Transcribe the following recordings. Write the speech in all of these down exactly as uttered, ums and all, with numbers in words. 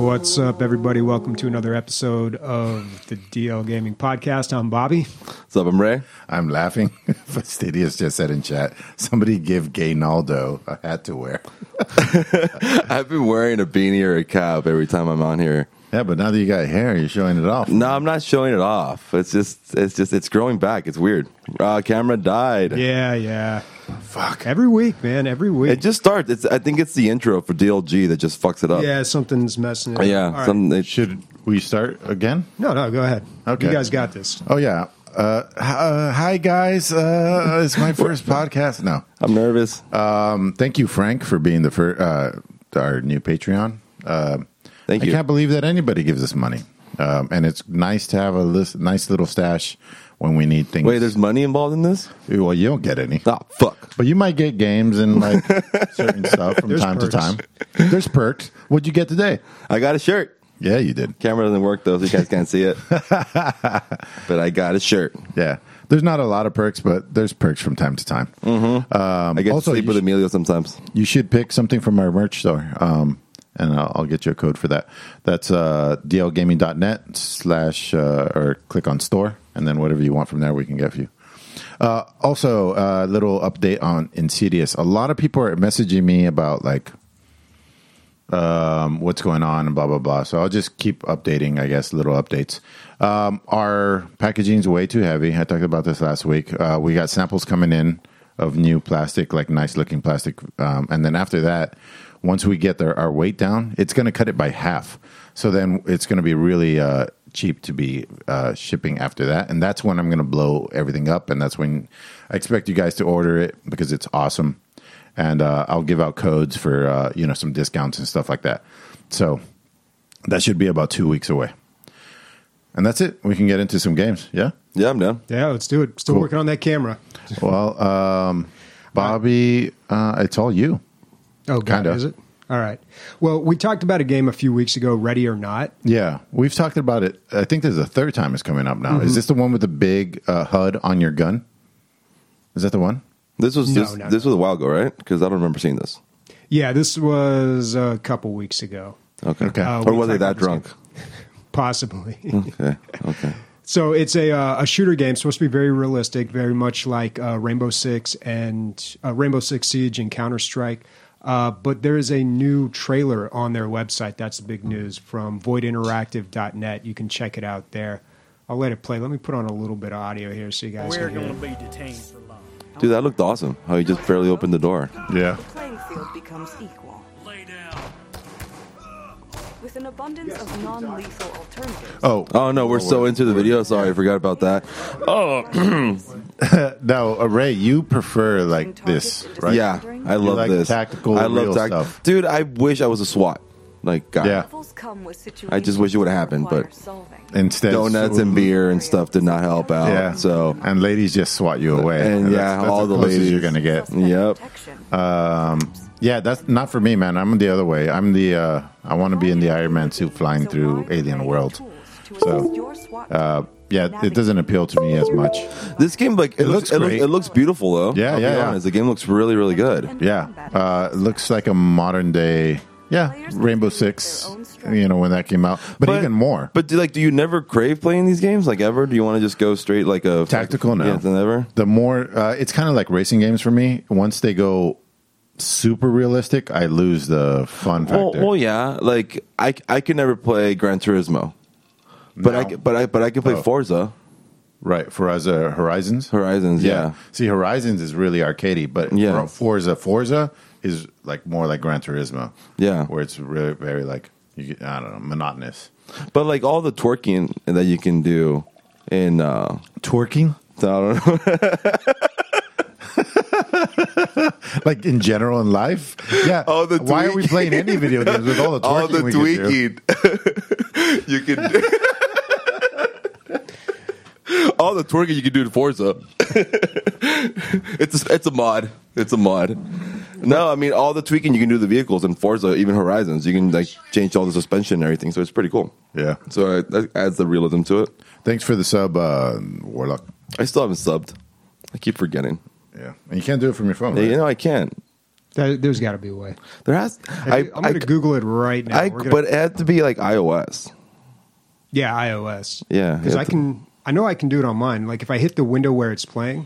What's up, everybody? Welcome to another episode of the D L Gaming Podcast. I'm Bobby. What's up, I'm Ray. I'm laughing. Fastidious just said in chat, somebody give Gay Naldo a hat to wear. I've been wearing a beanie or a cap every time I'm on here. Yeah, but now that you got hair, you're showing it off. No, I'm not showing it off. It's just, it's just, it's growing back. It's weird. Uh, camera died. Yeah, yeah. Fuck. Every week, man. Every week. It just starts. It's. I think it's the intro for D L G that just fucks it up. Yeah, something's messing it up. Yeah. All right. Some, it, Should we start again? No, no, go ahead. Okay. You guys got this. Oh, yeah. Uh, uh, hi, guys. Uh, it's my first podcast. No. I'm nervous. Um, thank you, Frank, for being the first, uh, our new Patreon. Uh, Thank you. I can't believe that anybody gives us money. Um, and it's nice to have a list, nice little stash when we need things. Wait, there's money involved in this? Well, you don't get any. Oh, fuck. But you might get games and like certain stuff from There's time perks. to time. There's perks. What'd you get today? I got a shirt. Yeah, you did. Camera doesn't work though, so you guys can't see it. But I got a shirt. Yeah. There's not a lot of perks, but there's perks from time to time. Mm-hmm. Um, I get also, to sleep you with sh- Emilio sometimes. You should pick something from our merch store, um, and I'll, I'll get you a code for that. That's uh, dlgaming.net slash, uh, or click on store, and then whatever you want from there, we can get for you. Uh, also, a uh, little update on Insidious. A lot of people are messaging me about like um, what's going on and blah, blah, blah. So I'll just keep updating, I guess, little updates. Um, our packaging's way too heavy. I talked about this last week. Uh, we got samples coming in of new plastic, like nice looking plastic. Um, and then after that, once we get their, our weight down, it's going to cut it by half. So then it's going to be really uh, cheap to be uh, shipping after that. And that's when I'm going to blow everything up. And that's when I expect you guys to order it because it's awesome. And uh, I'll give out codes for, uh, you know, some discounts and stuff like that. So that should be about two weeks away. And that's it. We can get into some games. Yeah? Yeah, I'm down. Yeah, let's do it. Still Cool. working on that camera. Well, um, Bobby, uh, it's all you. Oh, God, Kinda. is it? All right. Well, we talked about a game a few weeks ago, Ready or Not. Yeah, we've talked about it. I think there's a third time it's coming up now. Mm-hmm. Is this the one with the big uh, H U D on your gun? Is that the one? This was No, this, no, this no. was a while ago, right? Because I don't remember seeing this. Yeah, this was a couple weeks ago. Okay. Okay. Uh, Or we was I talked that about this drunk? game. Possibly. Okay. Okay. So it's a uh, a shooter game, supposed to be very realistic, very much like uh, Rainbow Six and uh, Rainbow Six Siege and Counter Strike. Uh, but there is a new trailer on their website. That's the big news from void interactive dot net. You can check it out there. I'll let it play. Let me put on a little bit of audio here so you guys We're can hear going to it. be detained for long. Dude, that looked awesome. How he just barely opened the door. Yeah. The playing field becomes equal. Lay down. With an abundance of non-lethal alternatives. Oh, Oh no, we're so into the video. Sorry, I forgot about that. Oh, now, uh, Ray, you prefer like this, right? yeah, I love like this. tactical, I love real tac- stuff. Dude, I wish I was a SWAT. Like, God. Yeah. Levels come with situations I just wish it would've that happened, require but- solving. Instead, Donuts and beer and stuff did not help out. Yeah. So, and ladies just swat you away. And, yeah, that's, that's all the the closest ladies. you're gonna get. Suspect Yep. protection. Um, yeah, that's not for me, man. I'm the other way. I'm the. Uh, I want to be in the Iron Man suit flying So through wide alien array of worlds. tools to So, assist your SWAT Uh, team yeah, it doesn't appeal to me as much. this game, like, it, It looks, looks it, looks, great. it looks beautiful, though. Yeah, I'll yeah, be yeah. honest. The game looks really, really good. Yeah, uh, it looks like a modern day. Yeah, Rainbow Six. You know when that came out, but, even more. But, do, like, do you never crave playing these games? Like, ever? Do you want to just go straight, like, a... Tactical, no. Yeah, never? The more uh, it's kind of like racing games for me. Once they go super realistic, I lose the fun Well, factor. well, yeah. Like, I, I can never play Gran Turismo. But, No. I, but, I, but I can play Oh. Forza. Right, for us, uh, Horizons. Horizons, yeah. See, Horizons is really arcadey, but Yeah. for Forza, Forza is like more like Gran Turismo. Yeah. where it's really very like you get, I don't know, monotonous. But, like, all the twerking that you can do in... Uh, Twerking, I don't know. like in general in life. Yeah. Oh, the Why are we tweaking. playing any video games with all the twerking? all the we can do? tweaking. you can do. all the twerking you can do to Forza. it's a, it's a mod. It's a mod. No, I mean all the tweaking you can do to the vehicles in Forza, even Horizons. You can like change all the suspension and everything, so it's pretty cool. Yeah. So uh, that adds the realism to it. Thanks for the sub, uh, Warlock. I still haven't subbed. I keep forgetting. Yeah, and you can't do it from your phone. Yeah, Right? you know I can't. There, there's got to be a way. There has. I, I, am going to I, Google it right now. I, We're gonna, but it had to be like iOS. yeah, iOS. Yeah, because you I have to- can. I know I can do it on mine. Like if I hit the window where it's playing.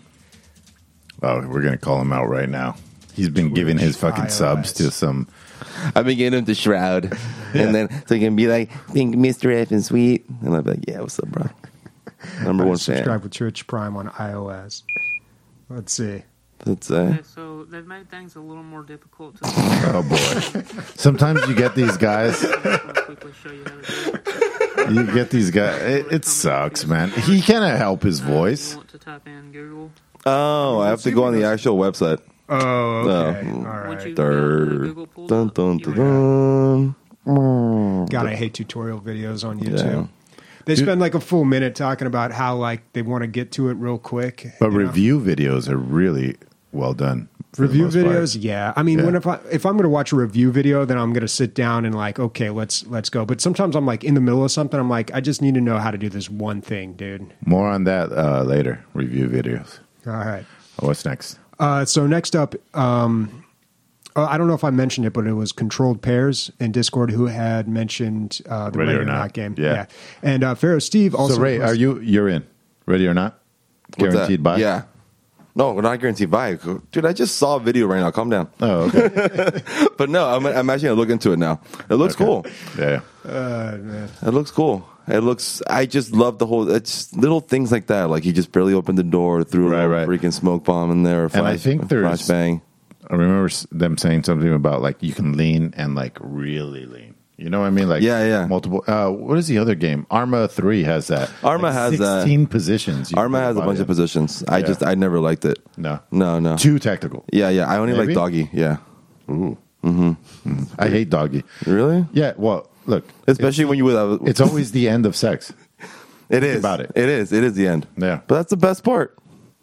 Oh, we're going to call him out right now. He's been Twitch, giving his fucking iOS. subs to some. I've been getting him to Shroud, and then so he can be like, "Think Mister F and sweet," and I'll be like, "Yeah, what's up, bro?" Number one Subscribe fan. with Twitch Prime on iOS. Let's see. That's uh, Okay, so they've made things a little more difficult to Oh boy! Sometimes you get these guys. I'll quickly show you how to do it. You get these guys. It, it sucks, man. He cannot help his Uh, voice. You want to type in Google. oh, I have to go on the actual website. Oh, okay. No. All Once right. you Third. got the Google pulled Dun up, dun you dun would- dun. God, I hate tutorial videos on YouTube. Yeah. They spend like a full minute talking about how like they want to get to it real quick. But you know? review videos are really well done. for the Review most part. videos, yeah. I mean, Yeah. when if I if I'm going to watch a review video, then I'm going to sit down and like, okay, let's let's go. But sometimes I'm like in the middle of something. I'm like, I just need to know how to do this one thing, dude. More on that uh, later. Review videos. All right. What's next? Uh, so next up, um, uh, I don't know if I mentioned it, but it was Controlled Pairs in Discord who had mentioned uh, the Ready Ready or or Not. Not game. Yeah. And uh, Pharaoh Steve also. so Ray, posted- are you you're in? Ready or not? What's Guaranteed that? buy. Yeah. No, we're not guaranteed buy. Dude, I just saw a video right now. Calm down. Oh, okay. But no, I'm, I'm actually going to look into it now. It looks Okay. cool. Yeah. Uh, man. It looks cool. It looks. I just love the whole. It's little things like that. Like he just barely opened the door, threw Right, a right. freaking smoke bomb in there. Or And I flash, think there's- flashbang. I remember s- them saying something about like you can lean and like really lean. You know what I mean? Like Yeah, yeah. multiple. Uh, what is the other game? Arma three has that. Arma Like has that. sixteen positions. you Arma can has a buy bunch it. of positions. I Yeah. just I never liked it. No, No, no. too tactical. Yeah, yeah. I only Maybe? like doggy. Yeah. Ooh. Mm-hmm. I hate doggy. Really? Yeah. Well, look, Especially when you with it's always the end of sex. it is about it. It is. It is the end. Yeah. But that's the best part.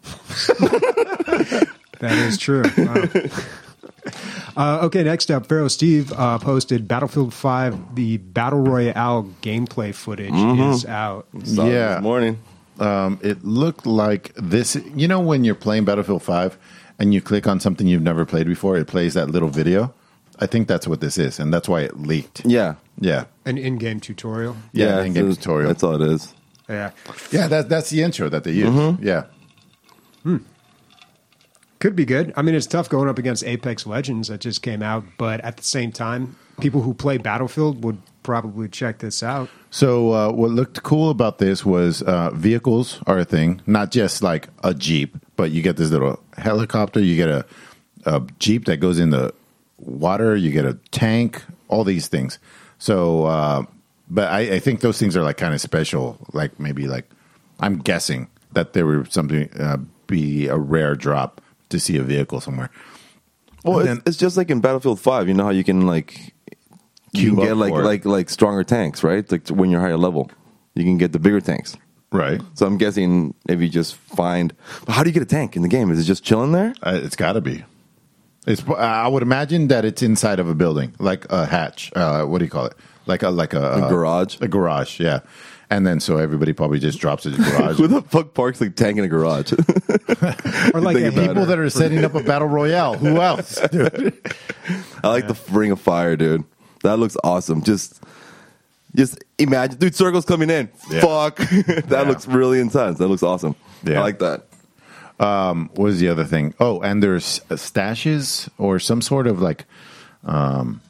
That is true. Wow. Uh, okay, next up, Pharaoh Steve uh, posted Battlefield five. The Battle Royale gameplay footage Mm-hmm. is out. Saw it Yeah. This morning. Um, it looked like this. You know when you're playing Battlefield five and you click on something you've never played before, it plays that little video. I think that's what this is, and that's why it leaked. Yeah. Yeah. An in-game tutorial. Yeah, in-game it's- tutorial. That's all it is. Yeah, Yeah, that, that's the intro that they use. Mm-hmm. Yeah. could be good. I mean, it's tough going up against Apex Legends that just came out, but at the same time, people who play Battlefield would probably check this out. So uh, what looked cool about this was uh, vehicles are a thing, not just like a Jeep, but you get this little helicopter, you get a, a Jeep that goes in the water, you get a tank, all these things. So, uh, but I, I think those things are like kind of special, like maybe like, I'm guessing that there were something, uh, be a rare drop to see a vehicle somewhere. Well, And it's, then- it's just like in Battlefield five. You know how you can like you Queue can get up like for it. like like stronger tanks, right? Like when you're higher level, you can get the bigger tanks. Right. So I'm guessing if you just find, but how do you get a tank in the game? Is it just chilling there? Uh, it's got to be. It's. I would imagine that it's inside of a building, like a hatch. Uh, what do you call it? Like a like a, A uh, garage? A garage, yeah. And then so everybody probably just drops at the garage. Who the fuck parks like tank in a garage? Or like Think a about People it. that are setting up a battle royale. Who else? Dude? I like the ring of fire, dude. That looks awesome. Just, just imagine, dude. Circles coming in. Yeah. Fuck, that Yeah. looks really intense. That looks awesome. Yeah. I like that. What was the other thing? Oh, and there's stashes or some sort of like um,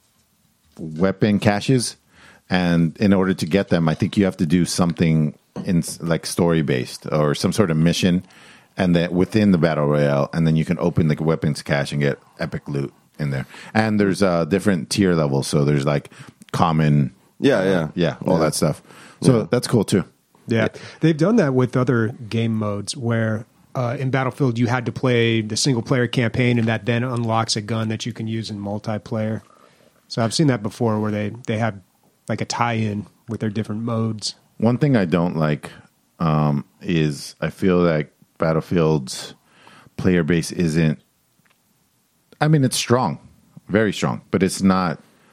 weapon caches. And in order to get them, I think you have to do something in like story based or some sort of mission, and then within the battle royale, and then you can open the weapons cache and get epic loot in there. And there's uh, different tier levels, so there's like common, Yeah, yeah, yeah, all Yeah. that stuff. So Yeah. that's cool too. Yeah, they've done that with other game modes where uh, in Battlefield you had to play the single player campaign, and that then unlocks a gun that you can use in multiplayer. So I've seen that before where they, they have like a tie-in with their different modes. One thing I don't like um, is I feel like Battlefield's player base isn't. I mean, it's strong, very strong, but it's not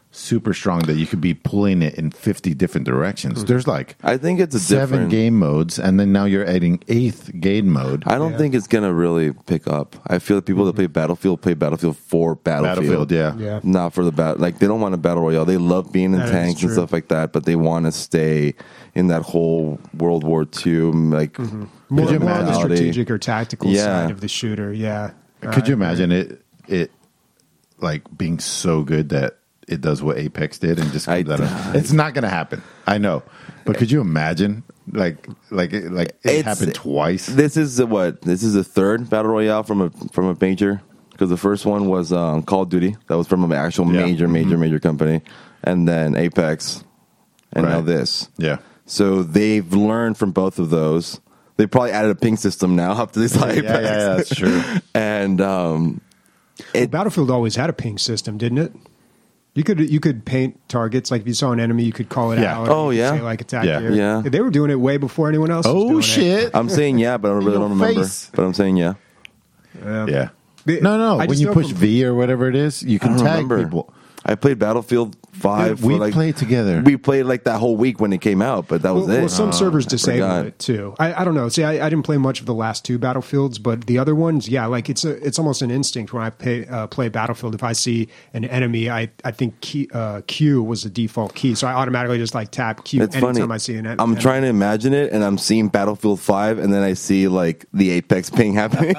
super strong that you could be pulling it in fifty different directions. There's like I think it's a seven different game modes, and then now you're adding eighth game mode. I don't Yeah. think it's gonna really pick up. I feel that people that play Battlefield play Battlefield for Battlefield. Battlefield, yeah. Yeah. Not for the battle. Like they don't want a battle royale. They love being in That is tanks and true. stuff like that, but they want to stay in that whole World War Two like More, you more on the mentality. strategic or tactical Yeah. side of the shooter. Yeah. Could you Uh, imagine it? It like being so good that it does what Apex did and just comes I- out of, it's not going to happen. I know, but could you imagine like like it- like it It's- happened twice? This is the, what? This is the third battle royale from a from a major, because the first one was um, Call of Duty. That was from an actual Yeah. major, major, Mm-hmm. major company, and then Apex, and now Right. this. Yeah. So they've learned from both of those. They probably added a ping system now up to this Yeah, Apex. yeah, yeah, that's true. And um, Well, it, Battlefield always had a ping system, didn't it? You could you could paint targets, like if you saw an enemy, you could call it Yeah. out. Oh, You could yeah? say, like attack Yeah. here. Yeah. They were doing it way before anyone else. was Oh doing shit! I'm saying yeah, but I really In don't your remember. face. But I'm saying yeah. It. Um, Yeah. They- No, no. I When just you know push from- V or whatever it is, you I can don't tag remember. people. I played Battlefield Five. Dude, we for like, played together. We played like that whole week when it came out, but that was Well, it. well, some Oh, servers I disable forgot. it too. I, I don't know. See, I, I didn't play much of the last two Battlefields, but the other ones, yeah, like it's a it's almost an instinct when I pay, uh, play Battlefield. If I see an enemy, I I think key, uh, Q was the default key, so I automatically just like tap Q It's anytime funny. I see an en- I'm enemy. trying to imagine it, and I'm seeing Battlefield Five, and then I see like the Apex ping happening.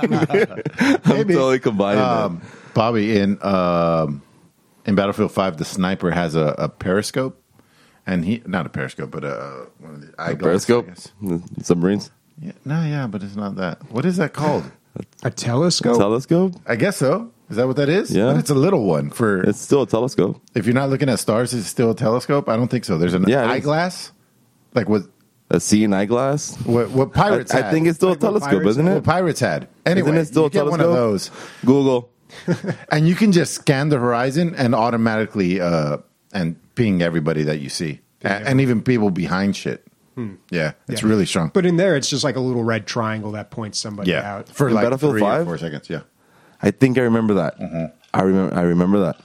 I'm Maybe. totally combining Um, Bobby, in um, in Battlefield Five, the sniper has a, a periscope, and he not a periscope, but a one of the it. eyeglass. Periscope, I guess. the submarines, Yeah, no, yeah, but it's not that. What is that called? a telescope. telescope. I guess so. Is that what that is? Yeah. but it's a little one for. It's still a telescope. if you're not looking at stars, it's still a telescope. I don't think so. There's an Yeah, it is. eyeglass, like what A seeing eyeglass. what, what pirates. I, I had. think it's still Like a what telescope, pirates isn't what it? pirates had. Anyway, Isn't it still you a get one of telescope? those. Google. And you can just scan the horizon and automatically uh, and ping everybody that you see, A- and even people behind shit. Yeah, it's Yeah. really strong. But in there, it's just like a little red triangle that points somebody yeah, out. for In like Battlefield three or five? four seconds. Yeah, I think I remember that. Mm-hmm. I remember. I remember that.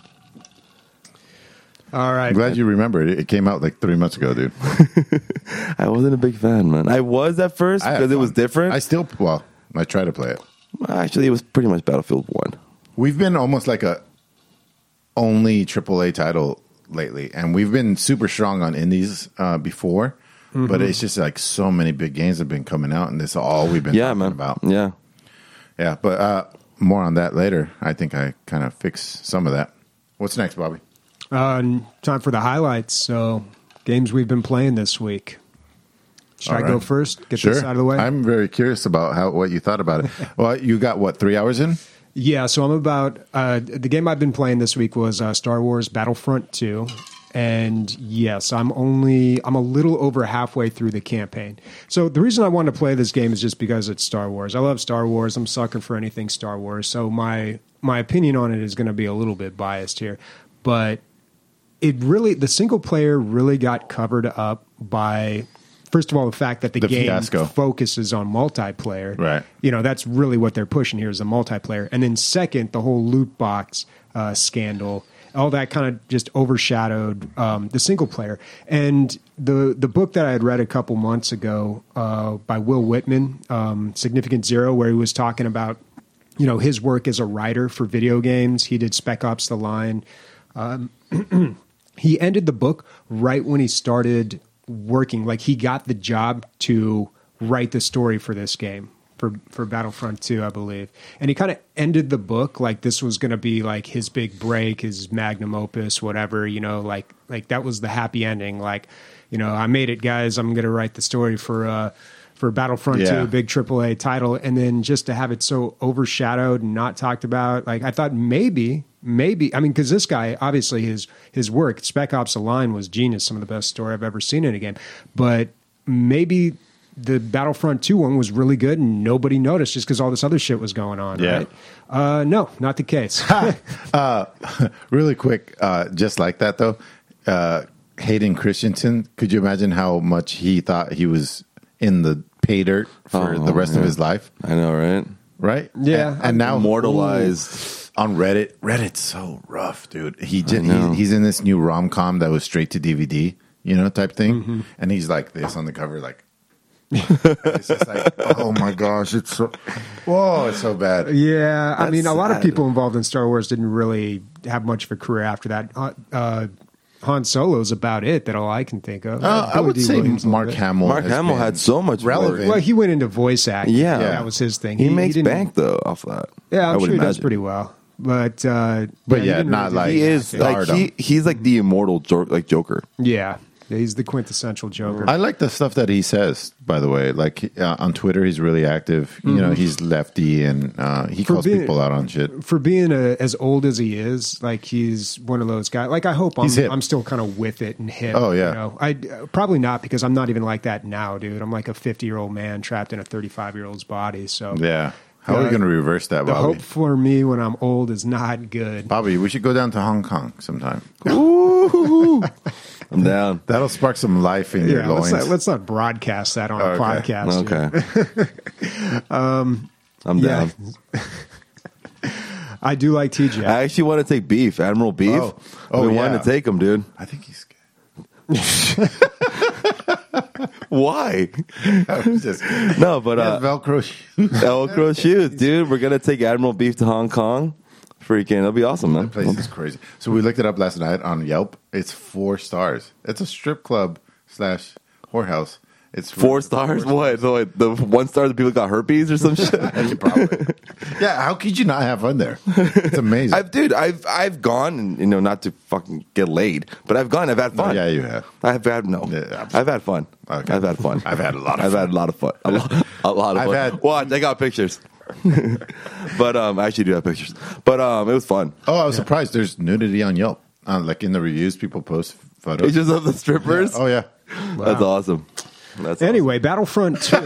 All right. I'm glad you remember it. It came out like three months ago, dude. I wasn't a big fan, man. I was at first I had because it was fun. different. I still, well, I try to play it. Actually, it was pretty much Battlefield One. We've been almost like a only triple A title lately, and we've been super strong on indies uh, before, Mm-hmm. but it's just like so many big games have been coming out, and this is all we've been Yeah, talking man. about. Yeah. Yeah, but uh, more on that later. I think I kind of fixed some of that. What's next, Bobby? Uh, time for the highlights. So, games we've been playing this week. Should All I go right. first? Get Sure. this out of the way. I'm very curious about how what you thought about it. Well, you got what three hours in? Yeah, so I'm about uh, the game I've been playing this week was uh, Star Wars Battlefront two, and yes, I'm only I'm a little over halfway through the campaign. So the reason I wanted to play this game is just because it's Star Wars. I love Star Wars. I'm sucking for anything Star Wars. So my my opinion on it is going to be a little bit biased here, but it really the single player really got covered up by. First of all, the fact that the, The game fiasco. focuses on multiplayer, Right. You know, that's really what they're pushing here is the multiplayer. And then second, the whole loot box uh, scandal, all that kind of just overshadowed um, the single player. And the the book that I had read a couple months ago uh, by Will Whitman, um, Significant Zero, where he was talking about, you know, his work as a writer for video games. He did Spec Ops: The Line. Um, he ended the book right when he started working. Like he got the job to write the story for this game for for Battlefront two, I believe. And he kind of ended the book like this was going to be like his big break, his magnum opus, whatever, you know, like like that was the happy ending. Like, you know, I made it, guys. I'm going to write the story for uh for Battlefront Yeah. two, big triple A title, and then just to have it so overshadowed and not talked about, like I thought maybe, maybe, I mean, because this guy, obviously his his work, Spec Ops: The Line was genius, some of the best story I've ever seen in a game, but maybe the Battlefront two one was really good and nobody noticed just because all this other shit was going on, Yeah. right? Uh, no, not the case. Uh, really quick, uh, just like that though, uh, Hayden Christensen. Could you imagine how much he thought he was in the pay dirt for Oh, the rest of yeah. his life? I know, right? Right? Yeah. And, and now Immortalized. on Reddit. Reddit's so rough, dude. He did, know. he, he's in this new rom com that was straight to D V D, you know, type thing, Mm-hmm. and he's like this on the cover, like. It's just like, oh my gosh, it's so, whoa, it's so bad. Yeah, I That's mean, a lot of sad. people involved in Star Wars didn't really have much of a career after that. Uh, uh, Han Solo's about it that all I can think of. Uh, I Billy would D. say Williams a little Mark bit. Hamill. Mark has Hamill been had so much relevant. work. Well, he went into voice acting. Yeah. that was his thing. He, makes didn't- bank though off that. Yeah, I I'm would sure he does imagine. pretty well. But uh, But he yeah, didn't not really do like- He the is acting. like he, he's like the immortal jo- like Joker. Yeah, he's the quintessential Joker. I like the stuff that he says, by the way. Like uh, on Twitter, he's really active. You know, he's lefty and uh, he For calls being- people out on shit. For being a, as old as he is, like he's one of those guys. Like I hope I'm, He's hip. I'm still kind of with it and hip. Oh, yeah. you know? I uh, probably not because I'm not even like that now, dude. I'm like a fifty year old man trapped in a thirty-five year old's body. So Yeah. How are we The- going to reverse that, the Bobby? hope for me when I'm old is not good. Bobby, we should go down to Hong Kong sometime. Ooh, I'm down. That'll spark some life in your Yeah, let's loins. not, let's not broadcast that on a Okay. podcast. Okay. um, I'm Yeah. down. I do like T J. I actually want to take Beef, Admiral Beef. Oh. Oh, I've been yeah. wanting to take him, dude. I think he's Why? I'm just kidding. No, but He has uh, Velcro shoes. Velcro shoes, dude. We're gonna take Admiral Beef to Hong Kong. Freaking, that'll be awesome, man. That place is crazy. So we looked it up last night on Yelp. It's four stars. It's a strip club slash whorehouse. It's Four stars? What? So like the one star that people got herpes or some shit? Probably. Yeah, how could you not have fun there? It's amazing. I've, dude, I've I've gone, and you know, not to fucking get laid, but I've gone. I've had fun. yeah, you have. I've had no. Yeah. I've had fun. Okay. I've had fun. I've had a lot of I've fun. had a lot of fun. A lot, a lot of I've fun. had- Watch, I got pictures. But um, I actually do have pictures. But um, it was fun. Oh, I was surprised. There's nudity on Yelp. Uh, like in the reviews, people post photos. Pictures of the strippers. Oh yeah. That's awesome. That's Anyway, Battlefront two.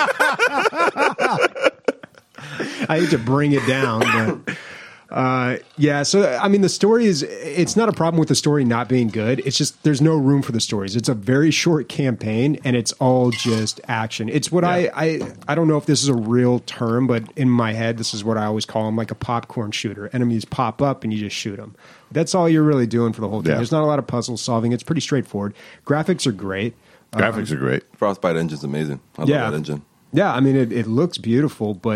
I hate to bring it down, but uh, yeah. So I mean, the story is. It's not a problem with the story not being good. It's just there's no room for the stories. It's a very short campaign, and it's all just action. It's what I, I I don't know if this is a real term, but in my head, this is what I always call them, like a popcorn shooter. Enemies pop up, and you just shoot them. That's all you're really doing for the whole thing. Yeah. There's not a lot of puzzle solving. It's pretty straightforward. Graphics are great. Graphics are great. Frostbite engine's amazing. I Yeah. love that engine. Yeah, I mean it, it looks beautiful, but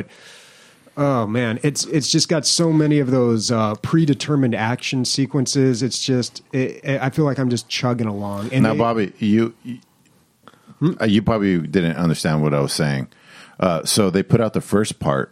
oh man, it's it's just got so many of those uh, predetermined action sequences. It's just it, it- I feel like I'm just chugging along. And Now, they- Bobby, you you, uh, you probably didn't understand what I was saying. Uh, so they put out the first part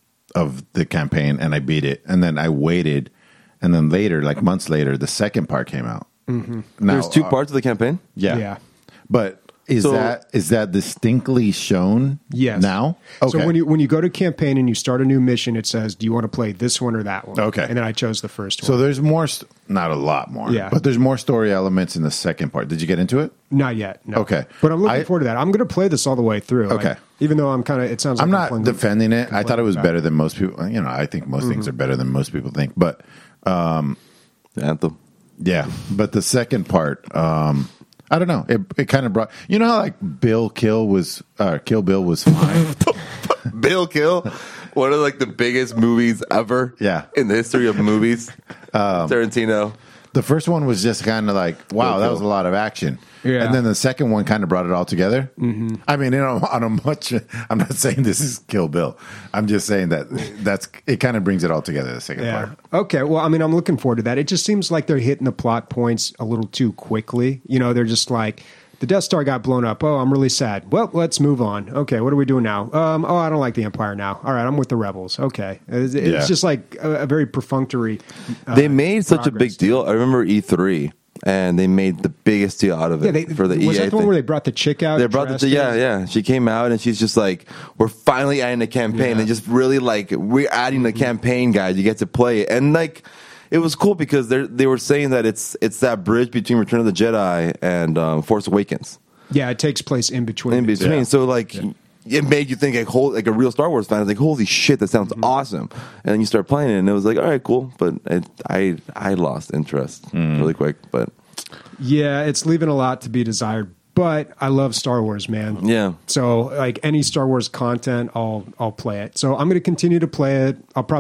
of the campaign, and I beat it, and then I waited, and then later, like months later, the second part came out. Mm-hmm. Now, There's two uh, parts of the campaign. Yeah, Yeah. But is So- that is that distinctly shown? Yes. Now, okay. So when you when you go to campaign and you start a new mission, it says, "Do you want to play this one or that one?" Okay. and then I chose the first one. so there's more, st- not a lot more, Yeah. but there's more story elements in the second part. Did you get into it? Not yet. No. Okay. but I'm looking I- forward to that. I'm going to play this all the way through. like, Okay. even though I'm kind of, it sounds. like I'm not playing- defending it. I thought it was complaining better than most people. You know, I think most things Mm-hmm. are better than most people think. But The Anthem. yeah, but the second part, um, I don't know. It it kind of brought. You know how like Bill Kill was, uh, Kill Bill was fine. Bill Kill, one of like the biggest movies ever. Yeah. in the history of movies. Tarantino. The first one was just kind of like, wow, Bill that Kill. was a lot of action. Yeah. And then the second one kind of brought it all together. Mm-hmm. I mean, you know, on a much. I'm not saying this is Kill Bill. I'm just saying that that's it. Kind of brings it all together. The second Yeah. part. Okay. Well, I mean, I'm looking forward to that. It just seems like they're hitting the plot points a little too quickly. You know, they're just like, the Death Star got blown up. Oh, I'm really sad. Well, let's move on. Okay, what are we doing now? Um, oh, I don't like the Empire now. All right, I'm with the rebels. Okay. It's, it's Yeah. just like a, a very perfunctory. Uh, They made such a progress. big deal. I remember E three, and they made the biggest deal out of it Yeah, they, for the was E A that the one thing. where they brought the chick out? They brought dressed the yeah as- yeah. She came out and she's just like, we're finally adding a campaign Yeah. and just really like we're adding the campaign, guys. You get to play it and like it was cool because they they were saying that it's it's that bridge between Return of the Jedi and um, Force Awakens Yeah, it takes place in between. in between. Yeah. So like. It made you think like whole like a real Star Wars fan. I was like, holy shit, that sounds Mm-hmm. awesome. And then you start playing it, and it was like, all right, cool. But it, I I lost interest Mm. really quick. But Yeah, it's leaving a lot to be desired. But I love Star Wars, man. yeah, So like any Star Wars content, I'll I'll play it. So I'm going to continue to play it. I'll probably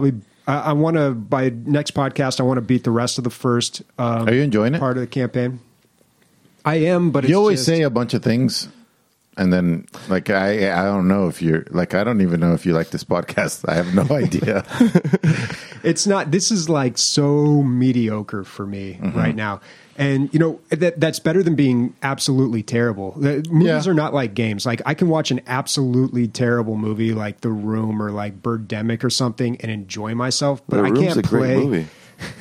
I, I want to by next podcast. I want to beat the rest of the first. Um, Are you enjoying it? Part of the campaign. I am, but it's You always just, say a bunch of things, and then like I I don't know if you're like I don't even know if you like this podcast. I have no idea. it's not. This is like so mediocre for me Mm-hmm. right now. And, you know, that that's better than being absolutely terrible. The, movies Yeah. are not like games. Like, I can watch an absolutely terrible movie like The Room or like Birdemic or something and enjoy myself, but The I Room's can't a play. great movie.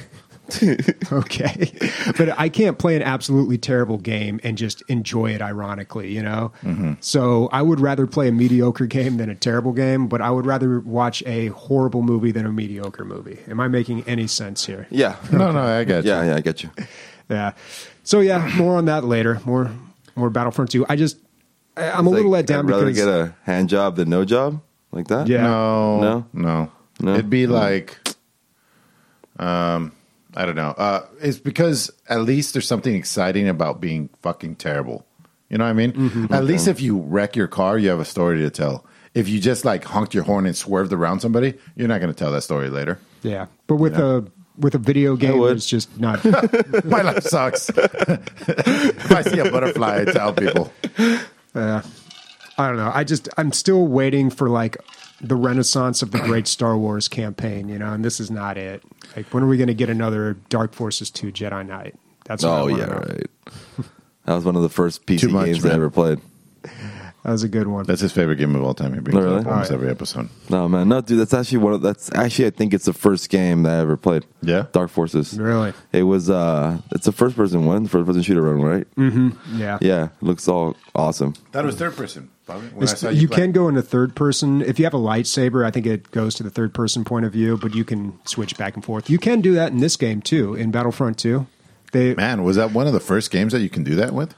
Okay. But I can't play an absolutely terrible game and just enjoy it ironically, you know? Mm-hmm. So I would rather play a mediocre game than a terrible game, but I would rather watch a horrible movie than a mediocre movie. Am I making any sense here? Yeah. No, no, I get you. Yeah, yeah, I get you. Yeah. So yeah, more on that later. More more Battlefront two. I just I- I'm a little let Like, down I'd rather because get a hand job than no job like that. Yeah. No, No? no, No? It'd be No. like, um, I don't know. Uh, it's because at least there's something exciting about being fucking terrible. You know what I mean? Mm-hmm. At least if you wreck your car, you have a story to tell. If you just like honked your horn and swerved around somebody, you're not going to tell that story later. yeah. But with a with a video game, would. it's just not. My life sucks. If I see a butterfly, I tell people. Uh, I don't know. I just I'm still waiting for like the renaissance of the great Star Wars campaign, you know, and this is not it. Like, when are we going to get another Dark Forces two Jedi Knight? That's what I Oh, wanna yeah, know. right. That was one of the first P C Too much, games I man. ever played. That was a good one. That's his favorite game of all time. He brings Oh, really? it up almost Alright. every episode. No, man. No, dude, that's actually one of, that's actually, I think it's the first game that I ever played. Yeah? Dark Forces. Really? It was, uh, it's a first person one, first person shooter run, right? Yeah. Yeah. It looks all awesome. That was third person. Bobby, when I It's- saw you play. can go into third person. If you have a lightsaber, I think it goes to the third person point of view, but you can switch back and forth. You can do that in this game too, in Battlefront two. They Man, was that one of the first games that you can do that with?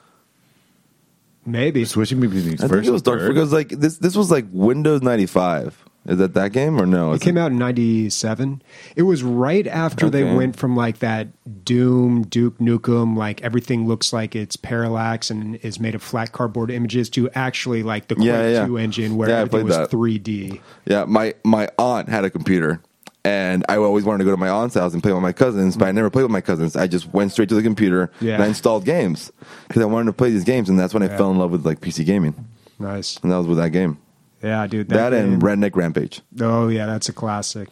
maybe. Switching between I first think it was and Dark third? because like this, this was like Windows ninety-five. Is that that game or no? It came out in ninety-seven. It was right after they Okay. went from like that Doom, Duke Nukem, like everything looks like it's parallax and is made of flat cardboard images to actually like the Quake Yeah, yeah. two engine where Yeah, I everything played was that. three D. Yeah, my my aunt had a computer, and I always wanted to go to my aunt's house and play with my cousins, but I never played with my cousins. I just went straight to the computer Yeah. and I installed games because I wanted to play these games, and that's when I Yeah. fell in love with like P C gaming, Nice. and that was with that game. Yeah, dude. That, and game- Redneck Rampage. Oh, yeah, that's a classic.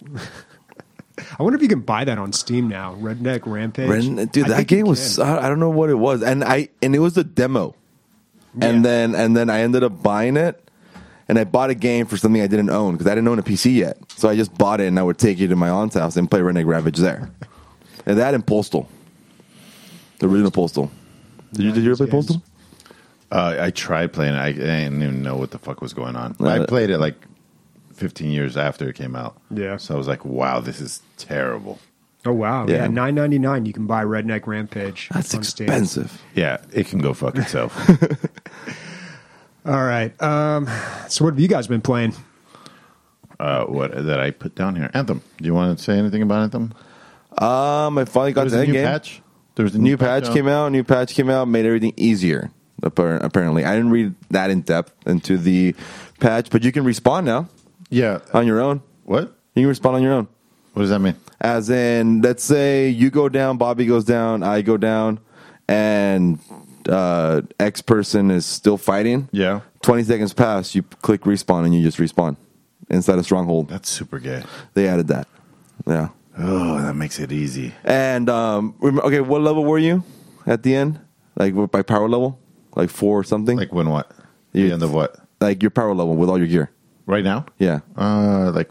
I wonder if you can buy that on Steam now. Redneck Rampage. Redneck, dude, I that think you game was can. I I don't know what it was, and I and it was a demo, and Yeah. then and then I ended up buying it. And I bought a game for something I didn't own because I didn't own a P C yet. So I just bought it, and I would take it to my aunt's house and play Redneck Rampage there. And that and Postal, the original Postal. Did you did you ever play Games. Postal? Uh, I tried playing it. I, I didn't even know what the fuck was going on. Uh, I played it like fifteen years after it came out. Yeah. So I was like, wow, this is terrible. Oh, wow. Yeah. Yeah, nine ninety-nine. You can buy Redneck Rampage. That's on Steam. expensive. Yeah, it can go fuck itself. All right. Um, so, what have you guys been playing? uh, what that I put down here? Anthem. Do you want to say anything about Anthem? Um, I finally got There's to a that new game. patch. There's a New patch came out. New patch came out. Made everything easier. appar- Apparently, I didn't read that in depth into the patch, but you can respawn now Yeah. on your own. What? You can respawn on your own. What does that mean? As in, let's say you go down, Bobby goes down, I go down, and uh, X person is still fighting. Yeah. twenty seconds pass, you click respawn, and you just respawn inside a stronghold. That's super gay. They added that. Yeah. Oh, that makes it easy. And, um, rem- okay, what level were you at the end? Like, by power level? Like four or something? Like when what? You- The end of what? Like your power level with all your gear. Right now? Yeah. Uh, like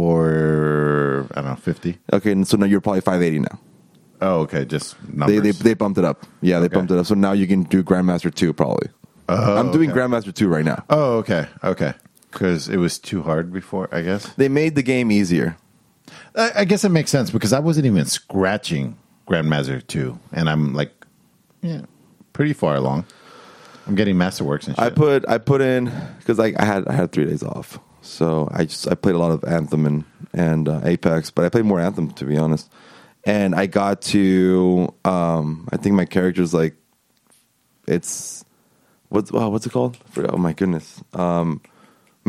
for I don't know, fifty. Okay, and so now you're probably five eighty now. Oh, okay, just They, numbers. they they bumped it up. Yeah, they Okay. bumped it up. So now you can do Grandmaster two probably. Oh, I'm doing okay. Grandmaster two right now. Oh, okay, okay. Because it was too hard before, I guess. They made the game easier. I, I guess it makes sense because I wasn't even scratching Grandmaster two, and I'm like, yeah, pretty far along. I'm getting Masterworks and shit. I put I put in because I, I had I had three days off, so I just I played a lot of Anthem and and uh, Apex, but I played more Anthem to be honest. And I got to um, I think my character's like it's what's oh, what's it called? I forgot. Oh my goodness, um,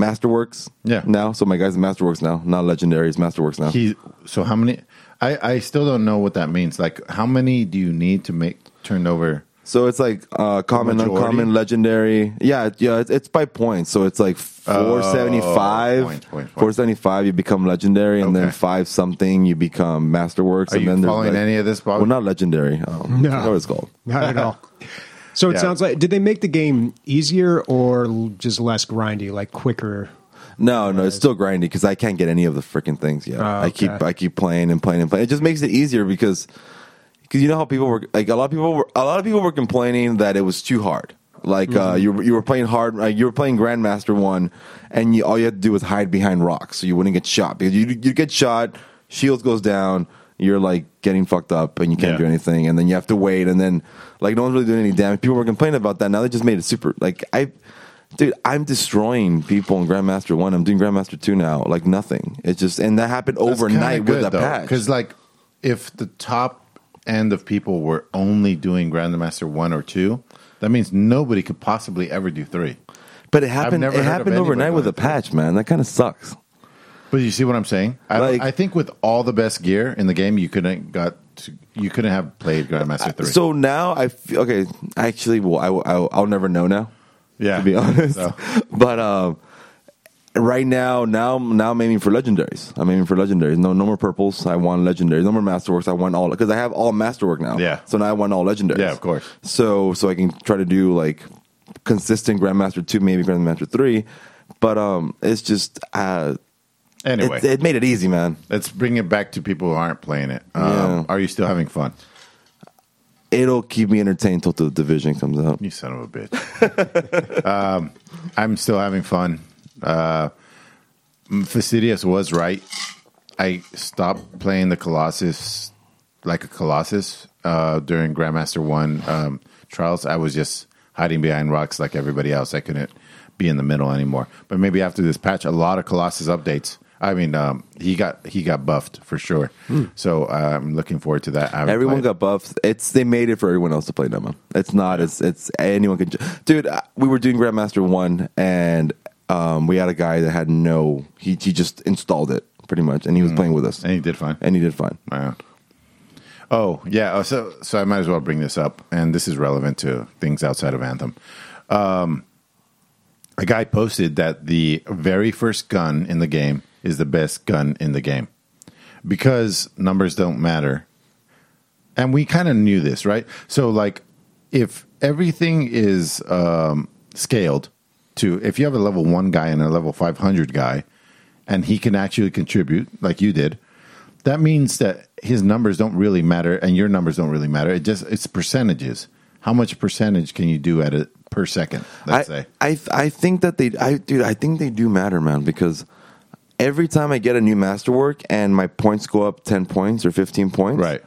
Masterworks. Yeah. Now, so my guy's Masterworks now, not Legendary. It's Masterworks now. He. So how many? I I still don't know what that means. Like, how many do you need to make turn over? So it's like uh, common, majority? uncommon, legendary. Yeah, yeah. It's, it's by points. So it's like four seventy five. Oh, points, points, points. Four seventy five, you become legendary, and then Okay. five something, you become Masterworks. Are and you then there's following like- any of this, Bob? Well, not legendary. Um, No. I know what it's called. Not at all. So it Yeah. sounds like, did they make the game easier or l- just less grindy, like quicker? No, no, it's still grindy because I can't get any of the freaking things yet. Oh, I keep okay. I keep playing and playing and playing. It just makes it easier because because you know how people were like a lot of people were a lot of people were complaining that it was too hard. Like Mm-hmm. uh, you were- you were playing hard, like you were playing Grandmaster one, and you, all you had to do was hide behind rocks so you wouldn't get shot because you you get shot, shields goes down, you're like getting fucked up and you can't Yeah. do anything, and then you have to wait, and then like no one's really doing any damage. People were complaining about that. Now they just made it super. Like I, dude, I'm destroying people in Grandmaster one. I'm doing Grandmaster two now. Like nothing. It's just and that happened overnight with a patch. Because like, if the top end of people were only doing Grandmaster one or two, that means nobody could possibly ever do three. But it happened. never It heard of happened anybody overnight with a going through. patch, man. That kind of sucks. But you see what I'm saying? I, don't- Like- I think with all the best gear in the game, you couldn't got to, you couldn't have played Grandmaster three. So now I feel okay. Actually, well, I, I I'll never know now. yeah, To be honest, So, but um, right now, now, now I'm aiming for legendaries. I'm aiming for legendaries. No, no more purples. I want legendaries. No more masterworks. I want all because I have all masterwork now. Yeah. So now I want all legendaries. Yeah, of course. So so I can try to do like consistent Grandmaster two, maybe Grandmaster three, but um, it's just uh, anyway, it, it made it easy, man. let's bring it back to people who aren't playing it. Um, Yeah. Are you still having fun? It'll keep me entertained till the division comes out. You son of a bitch. um, I'm still having fun. Uh, Fastidious was right. I stopped playing the Colossus like a Colossus uh, during Grandmaster one um, trials. I was just hiding behind rocks like everybody else. I couldn't be in the middle anymore. But maybe after this patch, a lot of Colossus updates. I mean, um, he got he got buffed for sure. So uh, I'm looking forward to that. I haven't Everyone played. got buffed. It's they made it for everyone else to play demo. It's not. It's it's anyone can. Dude, uh, we were doing Grandmaster one, and um, we had a guy that had no. He he just installed it pretty much, and he was playing with us, and he did fine. and he did fine. Wow. Oh, yeah. oh, So, so I might as well bring this up, and this is relevant to things outside of Anthem. Um, a guy posted that the very first gun in the game is the best gun in the game because numbers don't matter. And we kind of knew this, right? So, like, if everything is um, scaled to, if you have a level one guy and a level five hundred guy, and he can actually contribute like you did, that means that his numbers don't really matter and your numbers don't really matter. It just it's percentages. How much percentage can you do at it per second? Let's I, say. I I think that they I dude I think they do matter, man, because every time I get a new masterwork and my points go up ten points or fifteen points, Right.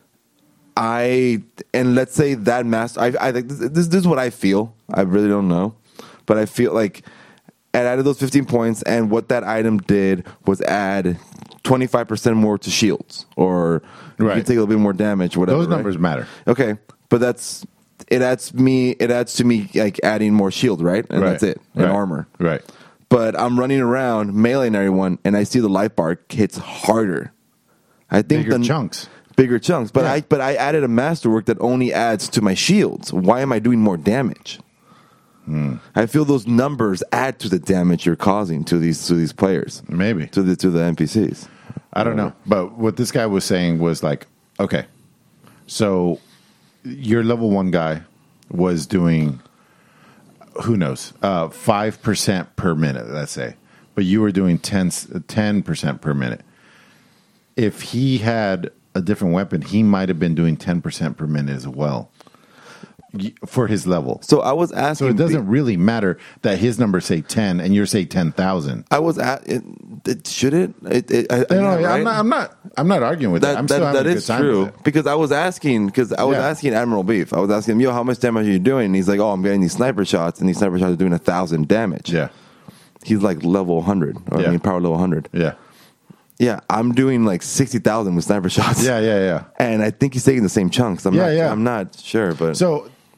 I and let's say that master. I I think this, this this is what I feel. I really don't know, but I feel like it added those fifteen points, and what that item did was add twenty five percent more to shields, or you Right. can take a little bit more damage. Whatever. Those right? numbers matter. Okay, but that's it. Adds me. It adds to me like adding more shield, right? And Right. that's it. And Right. armor. Right. But I'm running around meleeing everyone, and I see the life bar hits harder. I think Bigger the chunks. bigger chunks. But Yeah. I but I added a masterwork that only adds to my shields. Why am I doing more damage? Hmm. I feel those numbers add to the damage you're causing to these to these players, Maybe. to the to the N P Cs. I don't know. But what this guy was saying was like, okay, so your level one guy was doing, who knows, uh, five percent per minute, let's say. But you were doing ten percent per minute. If he had a different weapon, he might have been doing ten percent per minute as well y- for his level. So I was asking. So it doesn't really matter that his numbers say ten and yours say ten thousand. I was at. It, it, should it? it, it I, No, no, yeah, I'm right? not. I'm not. I'm not arguing with that. That, I'm that, still having that a good is time true with it. because I was asking because I was Yeah. asking Admiral Beef. I was asking him, yo, how much damage are you doing? And he's like, oh, I'm getting these sniper shots, and these sniper shots are doing a thousand damage. Yeah, He's like level one hundred, or Yeah. I mean power level one hundred. yeah, Yeah, I'm doing like sixty thousand with sniper shots. yeah, yeah, yeah. and I think he's taking the same chunks. I'm Yeah, not, yeah. I'm not sure, but So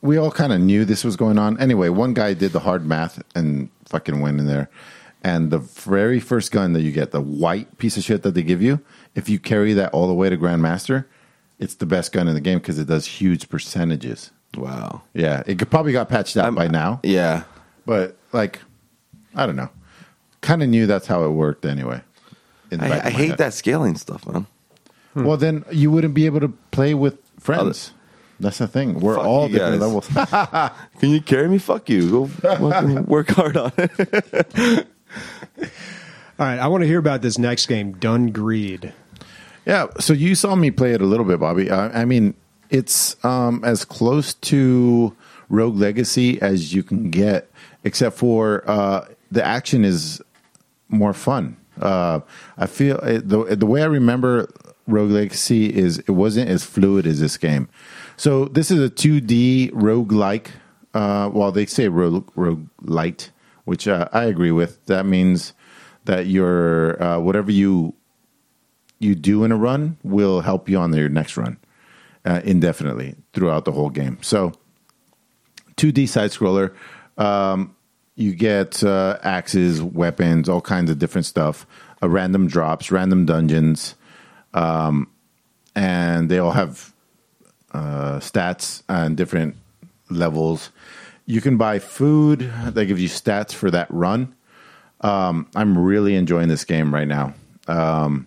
we all kind of knew this was going on. Anyway, one guy did the hard math and fucking went in there. And the very first gun that you get, the white piece of shit that they give you, if you carry that all the way to Grandmaster, it's the best gun in the game because it does huge percentages. Wow. Yeah, it could, probably got patched out I'm- by now. Yeah. But, like, I don't know. Kind of knew that's how it worked anyway. in the back I, of I my hate head. that scaling stuff, man. Well, then you wouldn't be able to play with friends. That's the thing. We're Fuck all you different guys. levels. Can you carry me? Fuck you. Go fucking work hard on it. All right, I want to hear about this next game, Dun Greed. Yeah, so you saw me play it a little bit, Bobby. I, I mean, it's um, as close to Rogue Legacy as you can get, except for uh, the action is more fun. Uh, I feel it, the the way I remember Rogue Legacy is it wasn't as fluid as this game. So this is a two D roguelike. Uh, well, they say rogue roguelite, which uh, I agree with. That means that your uh, whatever you you do in a run will help you on your next run uh, indefinitely throughout the whole game. So two D side scroller. Um, you get uh, axes, weapons, all kinds of different stuff, uh, random drops, random dungeons, um, and they all have uh, stats and different levels. You can buy food that gives you stats for that run. Um, I'm really enjoying this game right now. Um,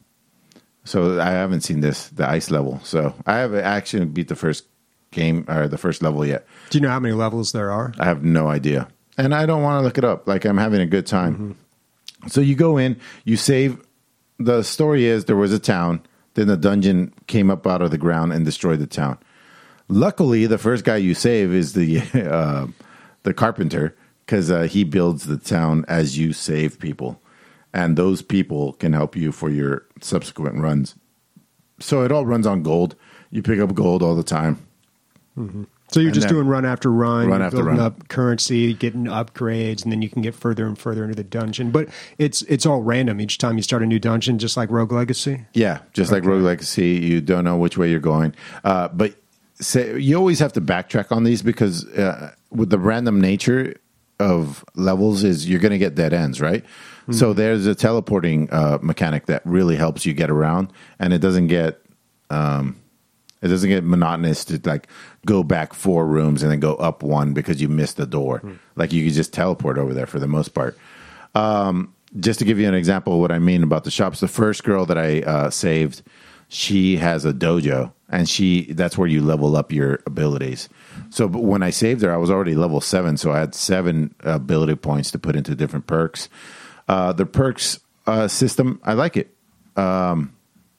so I haven't seen this, the ice level. So I haven't actually beat the first game or the first level yet. Do you know how many levels there are? I have no idea. And I don't want to look it up. Like, I'm having a good time. Mm-hmm. So you go in, you save. The story is there was a town. Then the dungeon came up out of the ground and destroyed the town. Luckily, the first guy you save is the uh, the carpenter, because uh, he builds the town as you save people. And those people can help you for your subsequent runs. So it all runs on gold. You pick up gold all the time. Mm-hmm. So you're And just then- doing run after run, Run you're after building run. up currency, getting upgrades, and then you can get further and further into the dungeon. But it's it's all random each time you start a new dungeon, just like Rogue Legacy. Yeah, just like Rogue Legacy, you don't know which way you're going. Uh, but say, you always have to backtrack on these because uh, with the random nature of levels is you're going to get dead ends, right? Mm-hmm. So there's a teleporting uh, mechanic that really helps you get around, and it doesn't get um, it doesn't get monotonous to like go back four rooms and then go up one because you missed the door. Mm-hmm. Like you can just teleport over there for the most part. Um, just to give you an example of what I mean about the shops, the first girl that I uh, saved, she has a dojo, and she that's where you level up your abilities. So but when I saved her, I was already level seven, so I had seven ability points to put into different perks. Uh, the perks uh, system, I like it. Um,